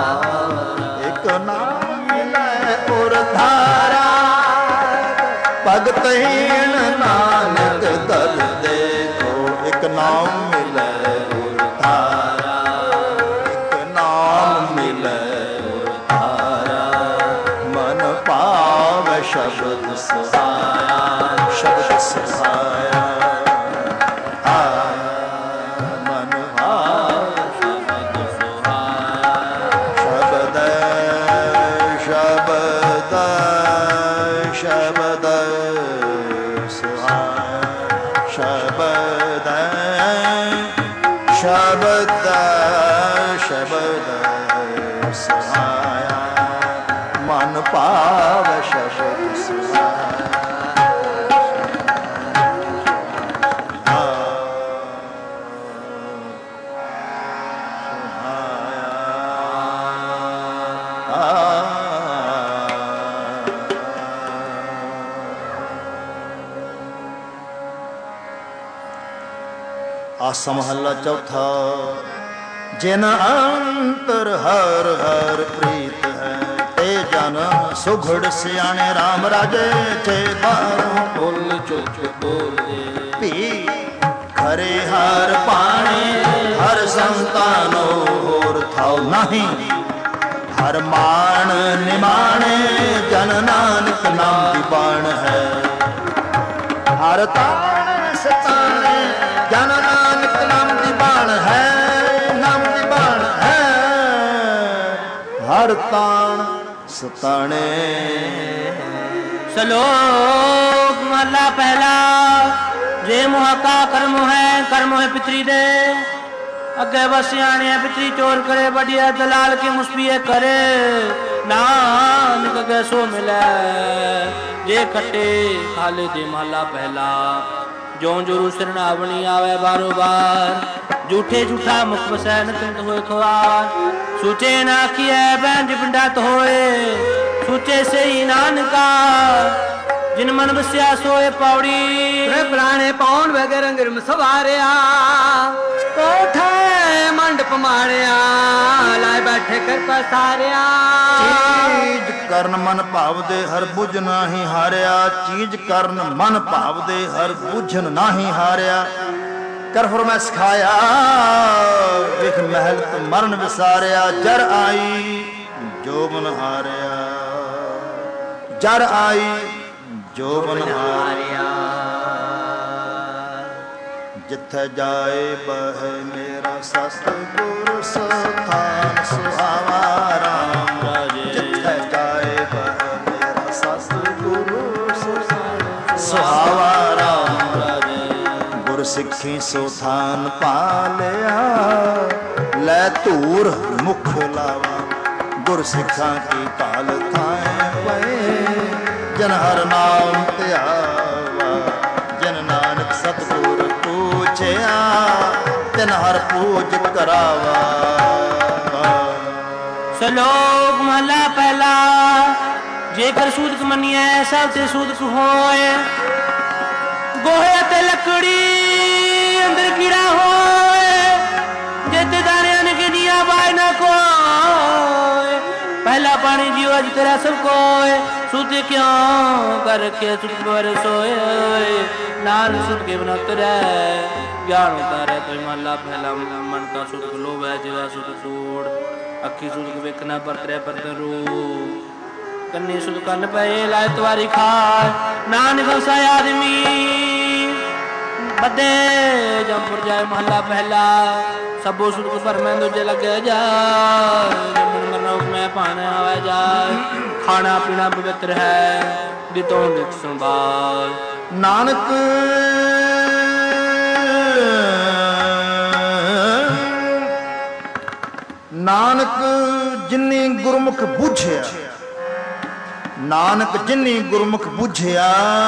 Speaker 1: धारा। एक नाम मिले और धारा। ਭਗਤਹੀਣ ਨਾਨਕ ਦਰਦੇ ਕੋ ਇੱਕ ਨਾਮ ਮਿਲੇ ਗੁਰ ਧਾਰਾ, ਇੱਕ ਨਾਮ ਮਿਲੇ ਗੁਰ ਧਾਰਾ, ਮਨ ਭਾਵੈ ਸ਼ਬਦ ਸਹਾਇਆ, ਸ਼ਬਦ ਸਹਾਇਆ ਮਨ ਭਾਵੈ ਸ਼ਬਦ ਸਹਾਇਆ, ਸ਼ਬਦ ਸ਼ਬਦ ਸ਼ਬਦ ਸਹਾਇਆ, ਸ਼ਬਦ ਸ਼ਬਦ ਸ਼ਬਦ ਸਹਾਇਆ, ਮਨ ਭਾਵੈ ਸ਼ਬਦ ਸਹਾਇਆ। ਆਸਾ ਮਹੱਲਾ ਚੌਥਾ। ਜਿਨ ਅੰਤਰ ਹਰ ਹਰ ਪ੍ਰੀਤ ਹੈ, ਤੇ ਜਨ ਸੁਘੜ ਸਿਆਣੇ ਰਾਮ ਰਾਜੇ ਥੇ ਬਾਹਰੋਂ ਫੁੱਲ ਚੁੱਚ ਬੋਲਦੇ ਭੀ ਖਰੇ ਹਰ ਪਾਣੇ, ਹਰ ਸੰਤਾਨੋ ਹੋਰ ਥਾਉ ਨਹੀਂ, ਹਰ ਮਾਣ ਨਿਮਾਣੇ ਜਨ ਨਾਨਕ ਨਾਮ ਦੀ ਬਾਣ ਹੈ, ਹਰ ਤਾਣ ਸਤਾਣੇ ਜਨ ਨਾਨਕ ਨਾਮ ਦੀ ਬਾਣ ਹੈ, ਨਾਮ ਦੀ ਬਾਣ ਹੈ, ਹਰ ਤਾਣ ਸਤਾਣੇ।
Speaker 2: ਸ਼ਲੋਕ ਮਹਲਾ ਪਹਿਲਾ। ਜੇ ਮੋਹ ਕਾ ਕਰਮ ਹੈ, ਕਰਮ ਹੈ ਪਿਤਰੀ ਦੇ, ਅੱਗੇ ਵਸਿਆਣੇ ਪਿਤਰੀ ਚੋਰ करे, बढ़िया दलाल के मुस्पिए करे, नानक अगे सो मिले। जे खट्टे खाले दे महला पहला, जो जोरू शरणावणी आवे बारो बार, झूठे झूठा मुख बसै नतंत होए खुआर, सूचे ना किए बैंज पिंडात होए, सूचे से ही नानका, जिन मन बसिया सोए पौड़ी।
Speaker 3: प्राणे पौन वगे रंग रम सवारिया, कोठे मंडप मारिया, लाए बैठे कर पसारिया।
Speaker 1: चीज करन मन भाव दे हर बुझ नाही हारिया, चीज करन मन भाव दे हर बुझन नाही हारिया। कर फरमाए सिखाया विख महल मरण विसारिया, जर आई जो मन हारिया, जर आई जो मन हारिया। जिथे जाए बह मेरा सतगुर स्थान सुहावा राम राजे, जिथे जाए बह मेरा सतगुर सुहावा राम राजे। गुर सिखी सुथान पालिया, लै धूर मुख लावा, गुर सिखा की काल थाए पए, जन हर नाम त्यावा, जन नानक सतगुर पूछया, जन हर पूज करावा।
Speaker 2: शलोक महला पहला। जेकर सूदक मनिए सब ते सूदक होए, गोहे ते लकड़ी अंदर कीड़ा होए, जेते दाने ने के दिया बाय ना कोय, पहला पानी जीवा जी तेरा सब कोय, सूते क्यों करके सुत पर सोए, नाल सुत के बना तेरे ज्ञान उतारे। तो महला पहला। मन का सुत लोभ है जीवा सुत सूड़, अखी सुत वेखना परतरे परते रू, कन्नी सुत कन पे लाए तुम्हारी खाए, नानक हंसाए आदमी बदे जमपुर जाए। महला पहला। सबो सुत पर मैं दूजे लगे जाए, जमन मरना मैं पाने आवे जाए, खाना पीना पवित्र है दितों दिख संभाल।
Speaker 1: नानक नानक जिन्नी गुरमुख बुझिया, नानक जिन्नी गुरमुख बुझिया,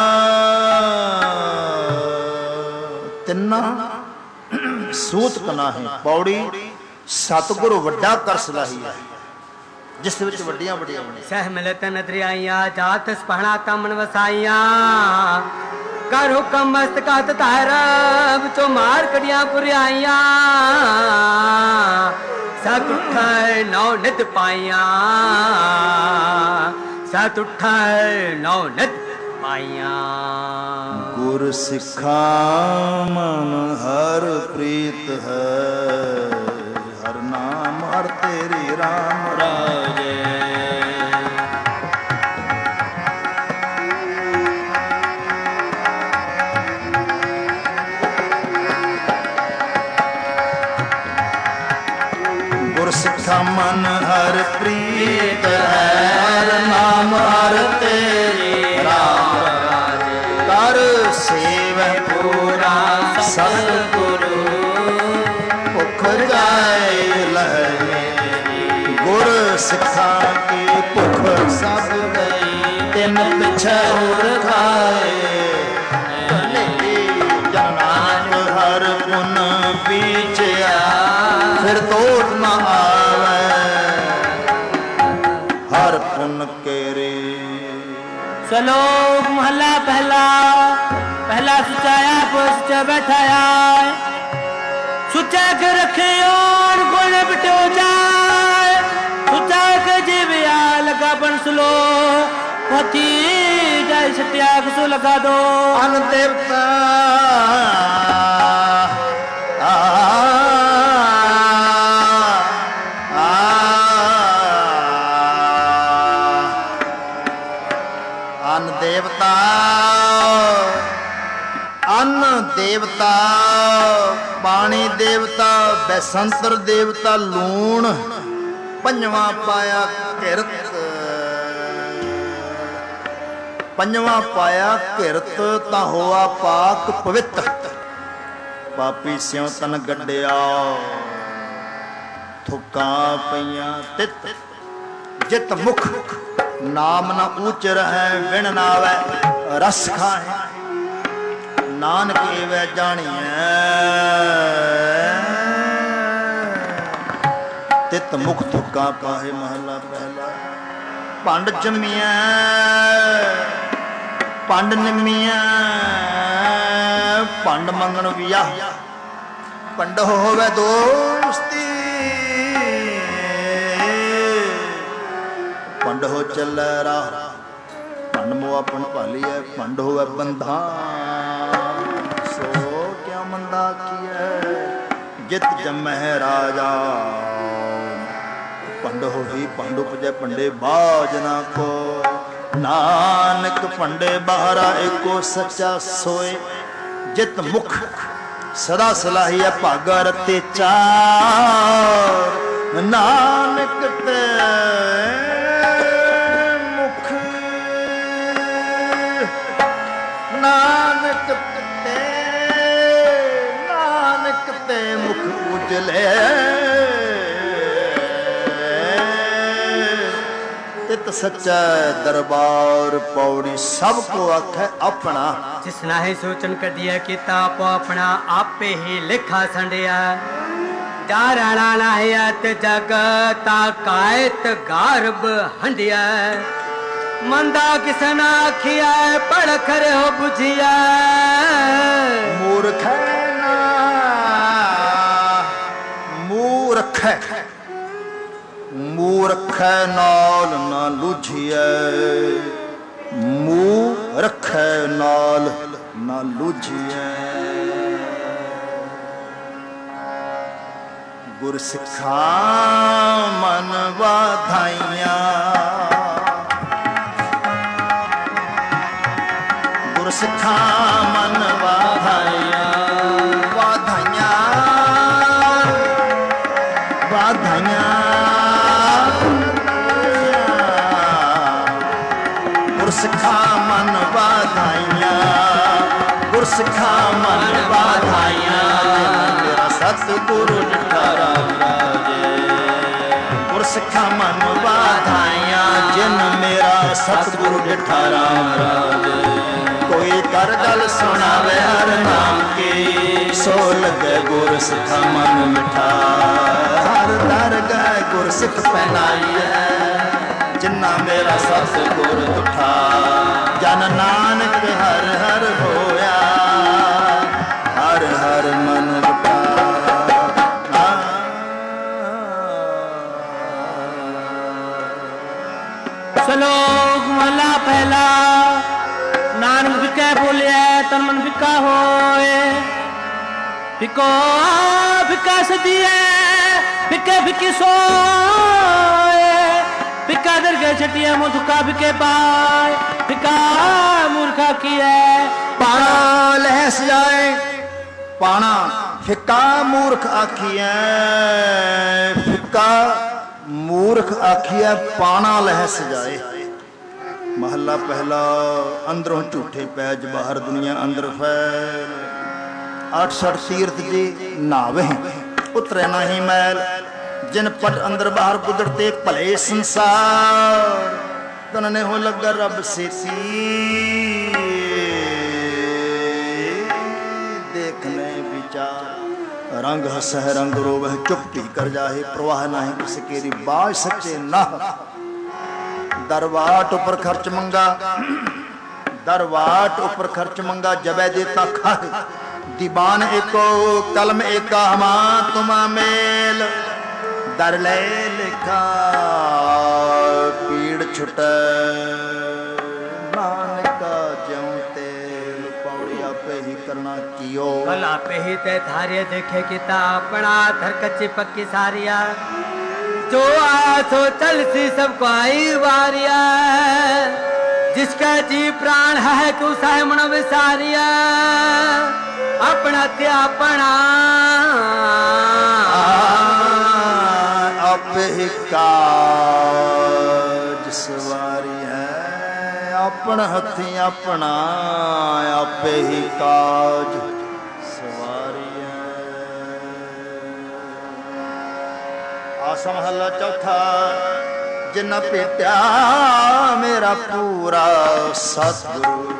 Speaker 1: तिन्ना सूत कनाही पौड़ी, सतगुरु वड्डा कर सलाही है, जिस विच वड्डियां वड्डियां
Speaker 3: सह मिलत नदरियाइया, जात सपहना तमन वसाइया, कर हुकम मस्तकात तारब, चो मार कड़ियां पुरियाइया, सत उठाए नौ नित पाइया, सत उठाए नौ नित ਪਾਈਆਂ।
Speaker 1: ਗੁਰ ਸਿੱਖਾ ਮਨ ਹਰ ਪ੍ਰੀਤ ਹੈ, ਹਰ ਨਾਮ ਹਰ ਤੇਰੀ ਰਾਮ ਰਾਜੇ। ਗੁਰ ਸਿੱਖਾ ਮਨ ਹਰ ਪ੍ਰੀਤ ਹੈ, ਹਰ ਨਾਮ ਹਰ ਤੇਰੀ ਰਾਮ ਰਾਜੇ। ਕਰ ਸੇਵੈ ਪੂਰਾ ਸਤਿਗੁਰੂ, ਭੁਖ ਜਾਏ ਲਹਿ ਮੇਰੀ। ਗੁਰ ਸਿੱਖਾ ਕੀ ਭੁਖ ਸਭ ਗਈ, ਤਿੰਨ ਪਿਛੈ ਹੋਰ ਖਾਏ। ਜਨਾਨ ਹਰ ਪੁਨ ਪੀਛਿਆ, ਫਿਰ ਤੋਟ ਨਾ ਆਵੇ ਹਰ ਪੁਨ ਕੇਰੇ।
Speaker 2: ਸ਼ਲੋਕ ਮਹਲਾ ਪਹਿਲਾ। ਪਹਿਲਾ ਸੁਚਾਇਆ ਪੁਸਤ ਬੈਠਾਇਆ, ਸੁਚਾ ਕੇ ਰੱਖਿਓ ਗੁਣ ਬਟੋ ਜਾਏ। ਸੁਚਾ ਕੇ ਜੀਵਿਆ ਲਗਾ ਬਣ ਸਲੋ, ਪਤੀ ਜਾਇ ਸਤਿਆਗ ਸੋ ਲਗਾ ਦੋ।
Speaker 1: ਅਨ ਦੇਵਤਾ ਅਨ ਦੇਵਤਾ, ਅਨ ਦੇਵਤਾ, ਪਾਣੀ ਦੇਵਤਾ, ਬੈਸੰਤਰ ਦੇਵਤਾ, ਲੂਣ ਪੰਜਵਾਂ ਪਾਇਆ ਕਿਰਤ। ਪੰਜਵਾਂ ਪਾਇਆ ਕਿਰਤ ਤਾਂ ਹੋਆ ਪਾਕ ਪਵਿੱਤ। ਪਾਪੀ ਸਿਉ ਤਨ ਗੱਡਿਆ, ਥੁੱਕਾਂ ਪਈਆਂ ਤਿੱਤ। ਜਿਤ ਮੁਖ ਨਾਮ ਨਾ ਊਚ ਰਹਿ, ਵਿਣ ਨਾਵੈ ਰਸ ਖਾਏ। ਨਾਨਕ ਏਵੈ ਜਾਣੀਐ, ਤਿਤ ਮੁਖ ਥੁੱਕਾਂ ਪਾਹੇ। ਮਹਲਾ ਪਹਿਲਾ। ਭੰਡ ਜੰਮੀਐ ਭੰਡ ਨਿੰਮੀਐ, ਭੰਡ ਮੰਗਣ ਵਿਆਹ। ਭੰਡ ਹੋਵੇ ਦੋਸਤੀ, ਭੰਡ ਹੋ ਚੱਲੈ ਰਾਹ। ਭੰਡ ਮੋਆ ਭੰਡ ਭਾਲੀਐ, ਭੰਡ ਹੋਵੇ ਬੰਧਾ। ਸੋ ਕਿਆ ਮੰਦਾ ਕੀਐ, ਜਿਤ ਜੰਮਹਿ ਰਾਜਾ। ਭੰਡ ਹੋਈ ਭੰਡ ਉਪਜੈ, ਭੰਡੇ ਬਾਜ ਨਾ ਕੋ। ਨਾਨਕ ਭੰਡੇ ਬਾਹਰਾ ਏਕੋ ਸੱਚਾ ਸੋਏ। ਜਿਤ ਮੁਖ ਸਦਾ ਸਲਾਹੀਐ, ਭਾਗਾ ਰਤੇ ਚਾਰ। ਨਾਨਕ ਤੇ ਮੁਖ, ਨਾਨਕ ਤੇ, ਨਾਨਕ ਤੇ ਮੁਖ ਉਜਲੇ। ਤਿਤ ਸੱਚਾ ਦਰਬਾਰ ਪੌੜੀ, ਸਭ ਕੋ ਆਖੈ ਆਪਣਾ।
Speaker 3: ਜਿਸ ਨਾਹੀ ਸੋਚਨ ਕਢੀਐ, ਕੀਤਾ ਆਪੋ ਆਪਣਾ। ਆਪੇ ਹੀ ਲਿਖਾ ਸੰਡਿਆ, ਜਾ ਰਾਣਾ ਨਾਹਿਆ ਤੇ ਜਗ ਤਾ ਕਾਇਤ ਗਰਭ ਹੰਡਿਆ। ਮੰਦਾ ਕਿਸਨ ਆਖਿਆ, ਪੜ ਖਰੇ ਹੋ ਬੁਝਿਆ।
Speaker 1: ਮੂਰਖ ਨਾ ਮੂਰਖ, ਮੂਰਖ ਨਾਲ ਨਾ ਲੁਝਿਐ। ਮੂਰਖ ਨਾਲ ਨਾ ਲੁਝਿਐ। ਗੁਰ ਸਿੱਖਾ ਮਨ ਵਾਧਾਈਆਂ, ਗੁਰ ਸਿੱਖਾ ਮਨ ਵਾਧਾਈਆਂ। ਵਾਧਾਈਆਂ ਵਾਧਾਈਆਂ, ਗੁਰ ਸਿੱਖਾ ਮਨ ਵਾਧਾਈਆਂ। ਗੁਰ ਸਿੱਖਾ ਮਨ ਵਾਧਾਈਆਂ, ਮੇਰਾ ਸਤਿਗੁਰੂ ਡਿਠਾ ਰਾਮ ਰਾਜੇ। ਗੁਰ ਸਿੱਖਾ ਮਨ ਵਾਧਾਈਆਂ, ਜਿਨ ਮੇਰਾ ਸਤਿਗੁਰੂ ਡਿਠਾ ਰਾਮ ਰਾਜੇ। ਕੋਈ ਕਰ ਗੱਲ ਸੁਣਾਵੇ ਹਰ ਨਾਮ ਕੀ, ਸੋ ਲਗੇ ਗੁਰ ਸਿੱਖਾ ਮਨ ਮਿਠਾ। ਹਰ ਦਰ ਗਏ ਗੁਰ ਸਿੱਖ ਪਹਿਨਾਈਐ, ਜਿਨਾ ਮੇਰਾ ਸਤਿਗੁਰ ਦੁਠਾ। ਜਨ ਨਾਨਕ ਹਰ ਹਰ ਹੋਇਆ, ਹਰ ਹਰ ਮਨ ਦੁਠਾ।
Speaker 2: ਸ਼ਲੋਕ ਮਹਲਾ ਪਹਿਲਾ। तन मन फिका होए फिको फिका सदिए फिके फिकी सोए फिका दरगे छटिया मुँह दुका फिके पाए फिका मूर्खा की है
Speaker 1: पाना लहस जाए पाना फिका मूर्ख आखिए फिका मूर्ख आखिए पाना लहस जाए। महला पहला अंदरों झूठे पैज बाहर दुनिया अंदर फैल 68 तीर्थ जी नावे उतरे नहीं मैल जिन पट अंदर बाहर कुदरते भले संसार तनने हो लगा रब से देखने विचार रंग हसह रंग रोवह चुप्पी कर जाहे प्रवाह नाही किसके बाज सच्चे ना दरवाट ऊपर खर्च मंगा दरवाट ऊपर खर्च मंगा जबे देता खाए दीवान एको कलम एका हमा तुमा मेल दर ले लिखा पीड़ छुटे नानका ज्यों तेल पौड़िया पे ही करना कियो
Speaker 3: भला पे ही ते धार्य देखे किता अपना धर कच्ची पक्की सारिया जो आसो चल सी सबको आई वारिया जिसका जी प्राण है क्यों सहमण विसारिया अपना ते अपना
Speaker 1: आप ही काज सवारी है अपना हथी अपना आप ही काज सवारी है। आसा महला चौथा जिन्ना पेट्या मेरा पूरा सतगुरु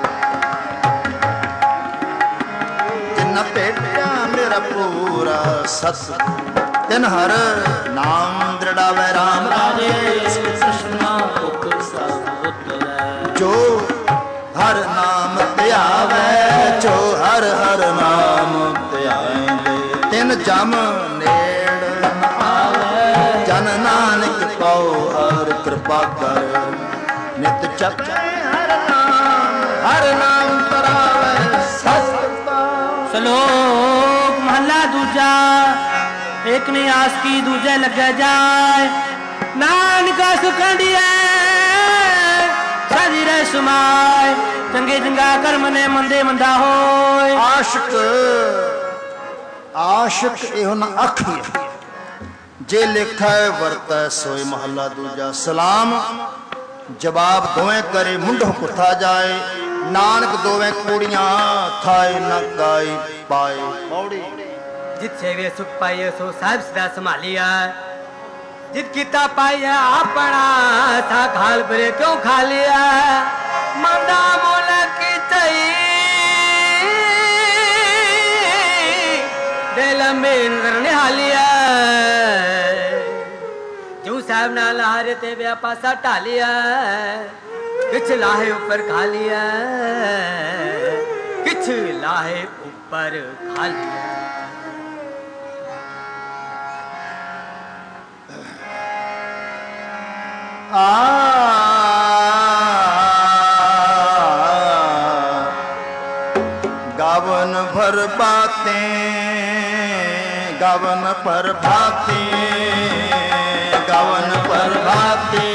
Speaker 1: जिन्ना पेट्या मेरा पूरा सतगुरु तिन हर नाम दृढ़ावे राम राजे जो हर नाम त्यावे जो हर हर नाम त्यावे तिन जम नेड़ न आवे जन नानक पाओ हर कृपा कर नित जप हर नाम तरावे
Speaker 2: श्लोक महला दूजा एक ने आस की दूजे लगे जाए नानका सुखंडिया साजी रे सुमाए चंगे चंगा कर्म ने मंदे मंदा होए
Speaker 1: आशिक आशिक एहो ना आखी जे लिखा है वर्त सोए महला दूजा सलाम जवाब दोवें करे मुंडों कुथा जाए नानक दोवें कुड़ियां थाए न गाई पाए पौड़ी
Speaker 3: जित सेवे सुख पाइए सो साहिब सदा संभालिया जित किता पाइया अपना था खाल भरे क्यों खा लिया मंदा मोला की चई दिल में करने हालिया जो साहब ना लहारे ते व्या पासा टालिया किछ लाहे ऊपर खा लिया किछ लाहे ऊपर खा लिया।
Speaker 1: गावन भर बातें गावन पर बातें गावन पर बातें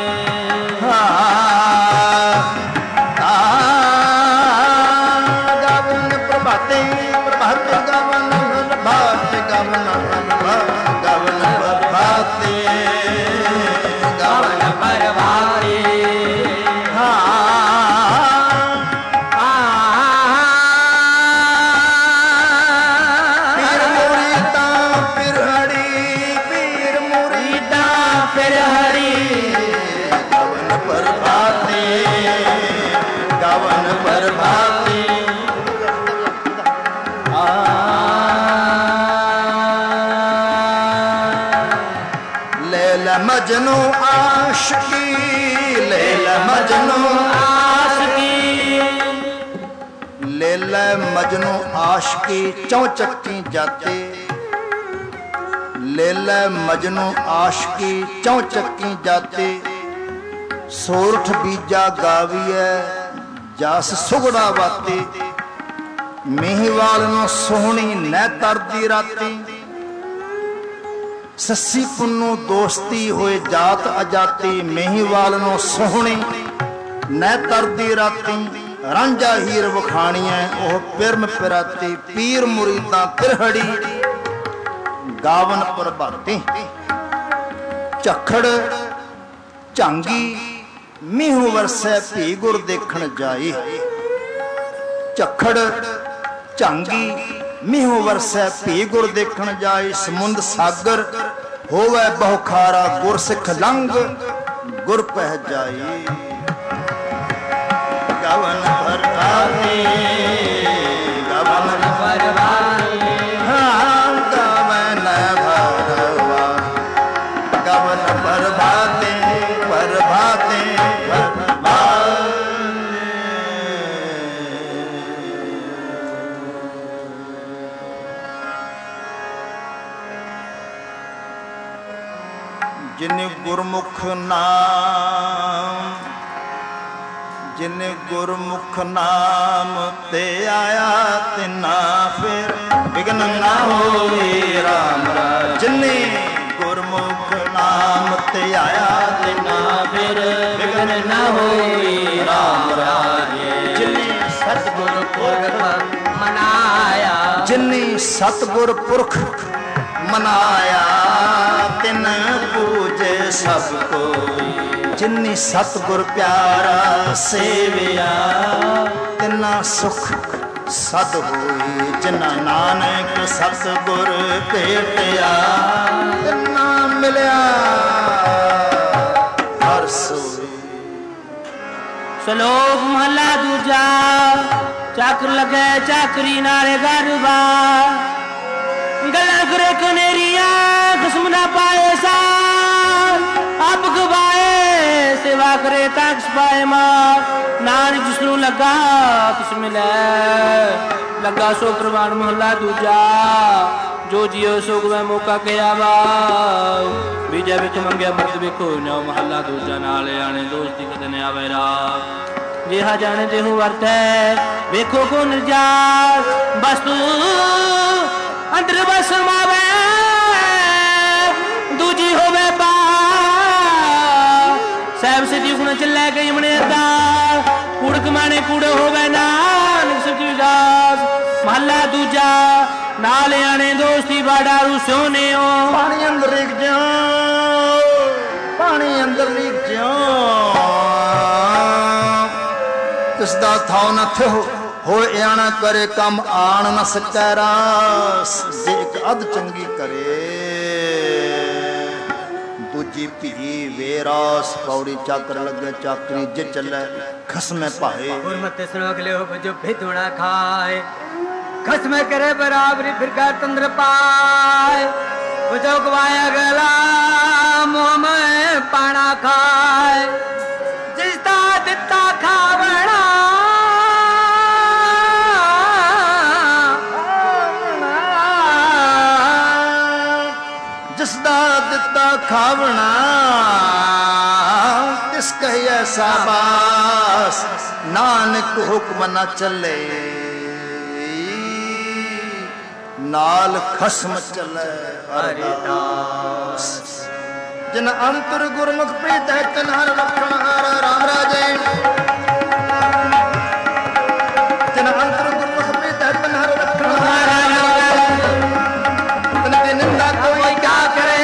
Speaker 1: गावन पर बातें प्रभात गावन पर बात गावन गावन पर बातें गावन पर बातें मजनू आशिकी लैला मजनू आशिकी लैला मजनू आशिकी चौचक्की जाते लैला मजनू आशिकी चौचक्की जाते सोरठ बीजा गाविए जास सुगड़ा बाते ਮਹੀਵਾਲ ਨੂੰ ਸੋਹਣੀ ਨਹਿ ਤਰਦੀ ਰਾਤੀ, ਸੱਸੀ ਪੁੰਨੂ ਦੋਸਤੀ ਹੋਏ ਜਾਤ ਅਜਾਤੀ। ਮਹੀਵਾਲ ਨੂੰ ਸੋਹਣੀ ਨਹਿ ਤਰਦੀ ਰਾਤੀ, ਰਾਂਝਾ ਹੀਰ ਵਖਾਣੀਐ ਉਹ ਪਿਰਮ ਪਿਰਾਤੀ। ਪੀਰ ਮੁਰੀਦਾਂ ਤਿਰਹੜੀ ਗਾਵਨ ਪ੍ਰਭਾਤੀ, ਝਖੜ ਝਾਂਗੀ ਮੀਂਹ ਵਰਸੈ ਭੀ ਗੁਰ ਦੇਖਣ ਜਾਈ। ਝਖੜ ਝਾਂਗੀ ਮੀਂਹ ਵਰਸੈ ਭੀ ਗੁਰ ਦੇਖਣ ਜਾਈ। ਸਮੁੰਦ ਸਾਗਰ ਹੋਵੇ ਬਹੁ ਖਾਰਾ, ਗੁਰ ਸਿੱਖ ਲੰਘ ਗੁਰ ਪਹਿ ਜਾਈ। ਗਵਨ ਭਰਵਾਏ ਗਵਨ ਭਰਵਾਏ ਗਵਨ ਭਰਵਾ ਗਵਨ ਭਰਵਾਤੇ ਭਰਵਾਤੇ ਜਿਨ ਗੁਰਮੁਖ ਨਾਮ ਜਿਨ ਗੁਰਮੁਖ ਨਾਮ ਤੇ ਆਇਆ ਤਿਨਾ ਫਿਰ ਵਿਗਨ ਨਾ ਹੋਏ ਰਾਮ ਰਾਜ। ਜਿਨੇ ਗੁਰਮੁਖ ਨਾਮ ਤੇ ਆਇਆ ਤਿਨਾ ਫਿਰ ਵਿਗਨ ਨਾ ਹੋਏ ਰਾਮ ਰਾਜ। ਜਿਨੇ ਸਤਿਗੁਰ ਪੁਰਖ ਮਨਾਇਆ ਜਿਨੇ ਸਤਿਗੁਰ ਪੁਰਖ ਮਨਾਇਆ ਤਿਨ ਪੂਜੇ ਸਭ ਕੋਈ। ਜਿਨੀ ਸਤਿਗੁਰ ਪਿਆਰਾ ਸੇਵਿਆ ਤਿਨਾ ਸੁਖ ਸਦ ਹੋਈ। ਜਿਨਾ ਨਾਨਕ ਸਤਿਗੁਰ ਭੇਟਿਆ ਤਿਨਾ ਮਿਲਿਆ ਹਰ ਸੋਈ।
Speaker 2: ਸ਼ਲੋਕ ਮਹਲਾ ਦੂਜਾ। ਚੱਕਰ ਲਗੇ ਚਾਕਰੀ ਨਾਲੇ ਗਰਬਾ, ਗਲਾ ਕਰੇ ਕਨੇਰੀਆਂ ਖਸਮ ਨਾ ਪਾਏ ਸਾਰ। ਆਪ ਗਵਾਏ ਸੇਵਾ ਕਰੇ ਤਾਂ ਕਿਸ ਪਾਏ ਮਾਰ। ਨਾਨਕ ਜਿਸਨੂੰ ਲੱਗਾ ਤਿਸ ਮਿਲੈ, ਲੱਗਾ ਸੋ ਪ੍ਰਵਾਨ। ਮਹਲਾ ਦੂਜਾ। ਜੋ ਜਿਉ ਸੋ ਗਵੈ ਮੌਕਾ ਕਿਆ ਵਾ, ਬੀਜੈ ਵਿੱਚ ਮੰਗਿਆ ਮਰਦ ਵੇਖੋ ਨਾ। ਮਹਲਾ ਦੂਜਾ। ਨਾਲ ਆਣੇ ਦੋਸਤੀ ਕਦੇ ਨ ਆਵੇ ਰਾਤ, ਜਿਹਾ ਜਾਣੇ ਦੇਹੁ ਵਰਤੈ ਵੇਖੋ ਕੋ ਨਿਰਜਾਰ। ਵਸਤੂ ਅੰਦਰ ਬਸ ਮਾਵੇ ਦੂਜੀ ਹੋਵੇ ਬਾ, ਸਹਿਬ ਸਿੱਧੀ ਗੁਣ ਚੱਲੇ ਗਈ ਮਣੇ ਦਾ। ਕੂੜ ਕਮਾਣੇ ਕੂੜ ਹੋਵੇ ਨਾਨਕ ਸੱਚੀ ਦਾਸ। ਮਹਲਾ ਦੂਜਾ। ਨਾਲ ਆਣੇ ਦੋਸਤੀ ਬਾੜਾ ਰੂ ਸੋਨਿਓ।
Speaker 1: ਪਾਣੀ ਅੰਦਰ ਲਿਖ ਜਾ ਪਾਣੀ ਅੰਦਰ ਲਿਖ ਜਾ, ਤਿਸ ਦਾ ਥਾਉ ਨਾ ਥਿਓ ਹੋਏ ਆਣਾ ਕਰੇ ਕੰਮ ਆਣ ਨਾ ਸਕੈ ਰਾਸ। ਜੇ ਇੱਕ ਅੱਧ ਚੰਗੀ ਕਰੇ ਦੂਜੀ ਭੀ ਵੇਰਾਸ। ਪੌੜੀ ਚਾਕਰ ਲੱਗੇ ਚਾਕਰੀ ਜੇ ਚੱਲੇ ਖਸਮੇ ਭਾਏ।
Speaker 3: ਗੁਰਮਤਿ ਸਰੋਗ ਲਿਓ ਬਜੋ ਭਿਦੁਣਾ ਖਾਏ, ਖਸਮੇ करे बराबरी फिर कर तंद्र पाए। बुझो गवाया गला मोह में पाना खाए, जिसदा दिता खावना
Speaker 1: जिसदा दिता खावना तिस कहिए शाबाश। नानक हुक्म न चले नाल खसम चले हरिदास। जिन अंतर गुरमुख प्रीत है तिन हर लक्षण हार राम राजे। जिन अंतर गुरमुख प्रीत है तिन हर लक्षण हार तिन की निंदा कोई क्या करे।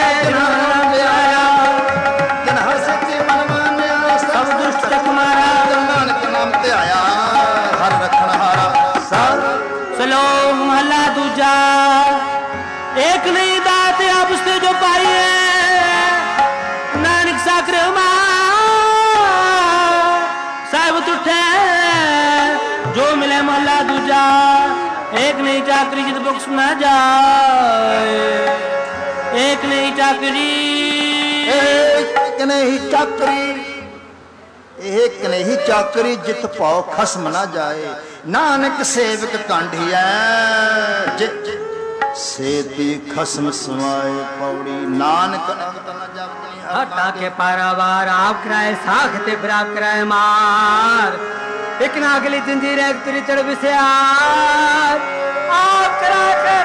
Speaker 1: जिन हर सच्ची मन मान्या सब दुष्ट तुम्हारा। नानक नाम ते आया हर रखण हारा।
Speaker 2: श्लोक महला दूजा। एक नहीं दात आप उसने जो पाई है, नानक साकर साहब तुठे जो मिले। महला दूजा। एक नहीं चाकरी जित बख्श ना जाए, एक नहीं चाकरी
Speaker 1: एक नहीं चाकरी एक नहीं चाकरी जित पाओ खसम ना जाए। नानक सेवक कांढिया सेती खसम समाए। पौड़ी नानक
Speaker 3: हटा के पारावार आप कराए साख ते बराब कराए मार। एक नागली जंजीर एक तुरी चढ़ बिस्यार आप करा कर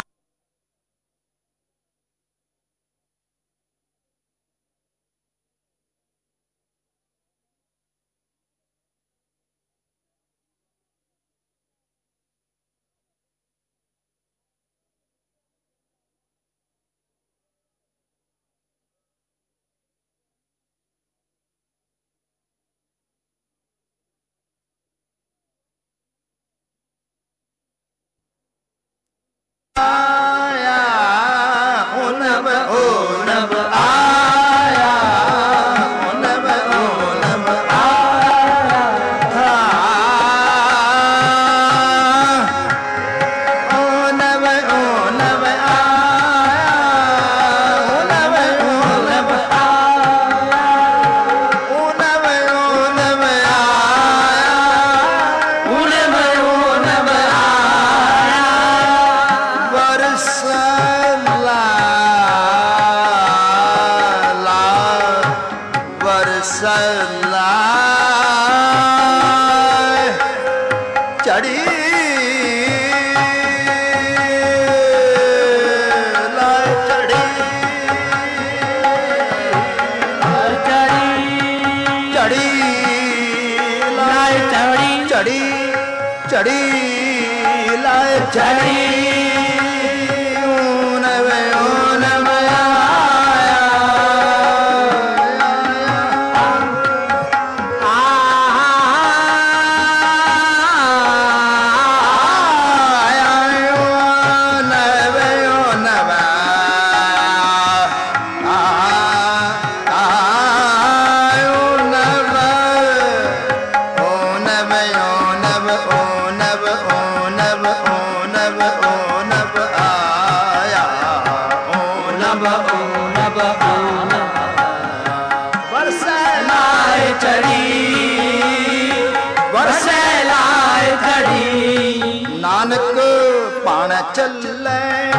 Speaker 1: चले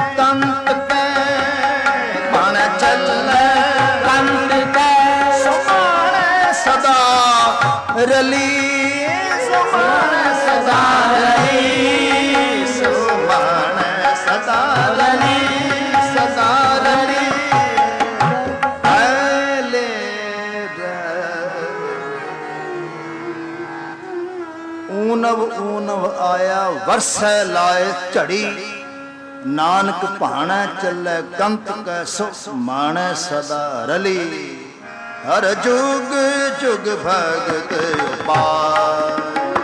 Speaker 1: कंत के पाण चले कंत के सुमाने सदा रली सुमाने सदा रली सुमाने सदा रली सदा रली अले ऊनव ऊनव आया वर्षे लाए झड़ी नानक भाणा चले कंत कै सो माणे सदा रली हर जुग जुग भगत पार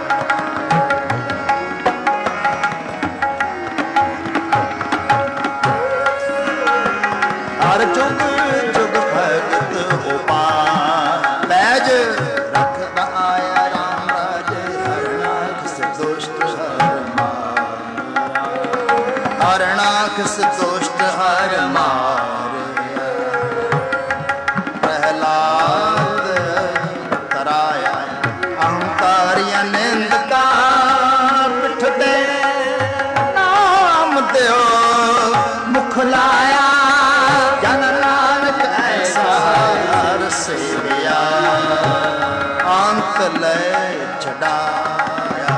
Speaker 1: हर जुग जुग भगत उपार बैज रखदा आया राम राज हरनाथ से दुष्ट हरनाखस दुष्ट हर मार प्रहलाद कराया अहंकारिया निंद का पिठ दे नाम दो मुख लाया जन नानक ऐसा हर से गया अंत ले छड़ाया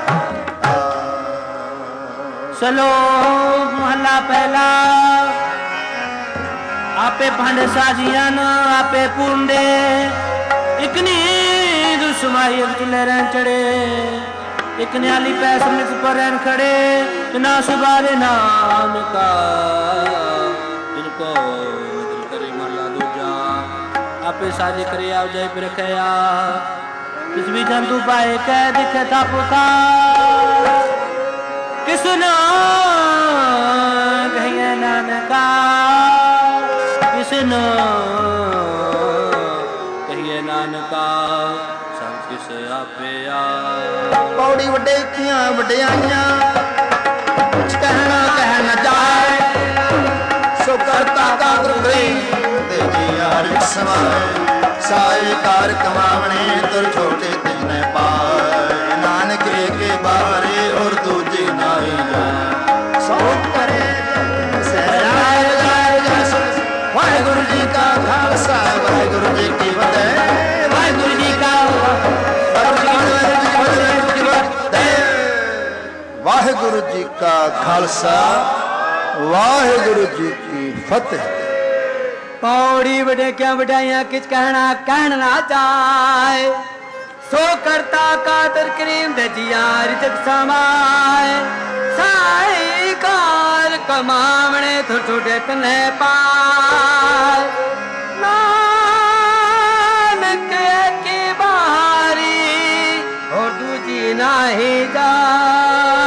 Speaker 2: श्लोक महला पहला आपे भंड साजियन आपे पुंडे इकनी दुश्मनी चले रहन चढ़े एक न्याली पैस मिस पर रहन खड़े ना सुबारे नाम का इनको दिल करे महला दूजा आपे साजी करे आओ जाए पर रखया किस भी जंतु पाए कह दिखे तापुता किसना कहिए नानका किसना कहिए नानका सब किस आपे
Speaker 1: पौड़ी वड्डे किया वड्डियाइयां कुछ कहना कह न जाए सो करता का गुरगरी ते जी हर समाए साए कार कमावने तुर छोटे तिजने पाए नानक के बारे और दूजे नाई जाए सो करे वाहिगुरु जी का खालसा वाहिगुरु जी की फतेह वाहिगुरु जी का ਵਾਹਿਗੁਰੂ ਜੀ ਕਾ ਖਾਲਸਾ ਵਾਹਿਗੁਰੂ ਜੀ ਕੀ ਫਤਿਹ।
Speaker 3: पौड़ी बड़े क्या बढ़ाइया किच कहना कहना चाहे सो करता कातर करीम दे जिया रिजक समाए साई कार कमावणे थो छोटे कने पाए नानक की बारी और दूजी नाही जाए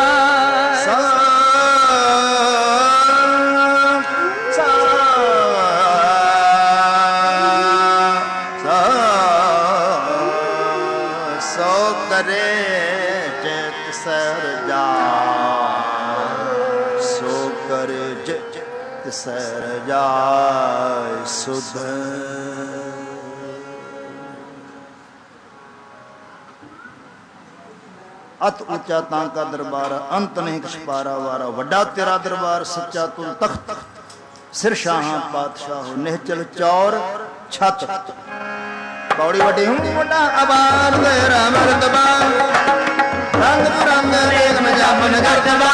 Speaker 1: सर जाय सुध अत ऊंचा तांका दरबार अंत नहीं कछपारा वारा वड्डा तेरा दरबार सच्चा तुल तख्त सिर शाह पातशाह निहचल चौर छत पौड़ी वड्डी हूं वड्डा आबाद तेरा मर्तबा रंग बिरंग रेग में जामन गरतबा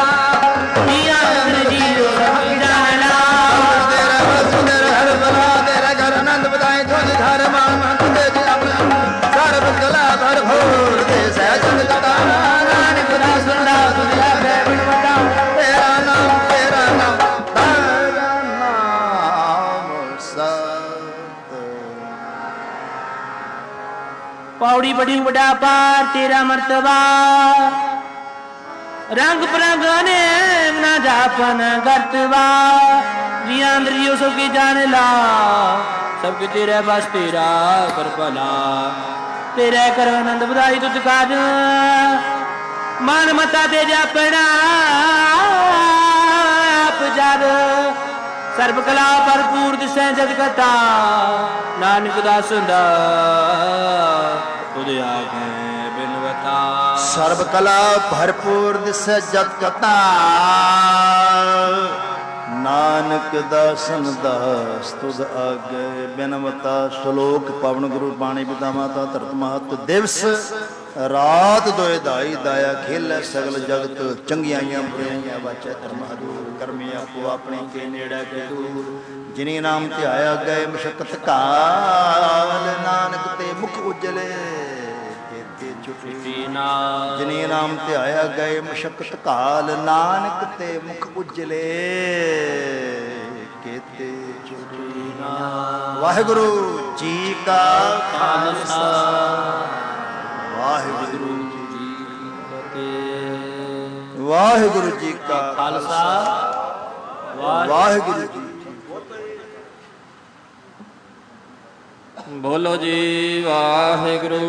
Speaker 2: पौड़ी बड़ी बड़ा पार तेरा मर्तबा रंग बिरंग अनेक ना जापन गरतबा जिया अंदरियो सबकी जाने ला सबके तेरे बस तेरा कर भला तेरे कर आनंद बधाई तुझ काज मन मता दे जापना आप जद सर्व कला भरपूर दिसै जद कथा नानक दास दा तुझ आगे बिनवता
Speaker 1: सर्व कला भरपूर दिसै जद कथा नानक दासन दास तुझ आगे बिनवता। श्लोक पवन गुरु बाणी पिता माता धरत महत दिवस रात दोए दाई दाया खेल सगल जगत चंगियाइयां बुराइयां वाचा धर्म हदूर कर्मी आपो अपने के नेड़ा के दूर जिनी नाम ध्याया गए मशक्कत काल नानक ते मुख उजले जिनी नाम ध्याया गए मशक्कत काल नानक ते मुख उजले केते वाहिगुरु जी का खालसा वाहिगुरु जी की फतेह। वाहिगुरु जी का खालसा वाहिगुरु जी।
Speaker 11: बोलो जी वाहिगुरु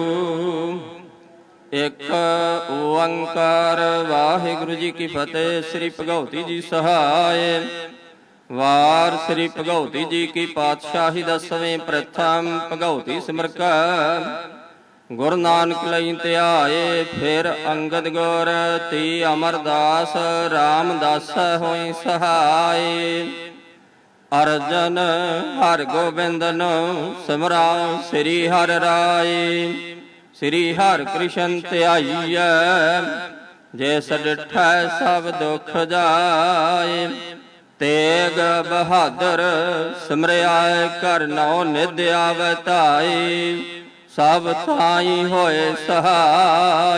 Speaker 11: एक ओंकार वाहिगुरु जी की फतेह। श्री भगवती जी सहाय वार श्री भगवती जी की पातशाही 10वें प्रथम भगवती सिमरका गुरु नानक लई ध्याए फिर अंगद गुर ती अमरदास रामदास होई सहाय अर्जन हर गोबिंदन सिमरा श्री हर राय श्री हर कृष्ण ध्याईय जैस डिठै सब दुख जाए तेग बहादुर सिमरिया कर नौ निध आवताई सब थाई होए सहाय।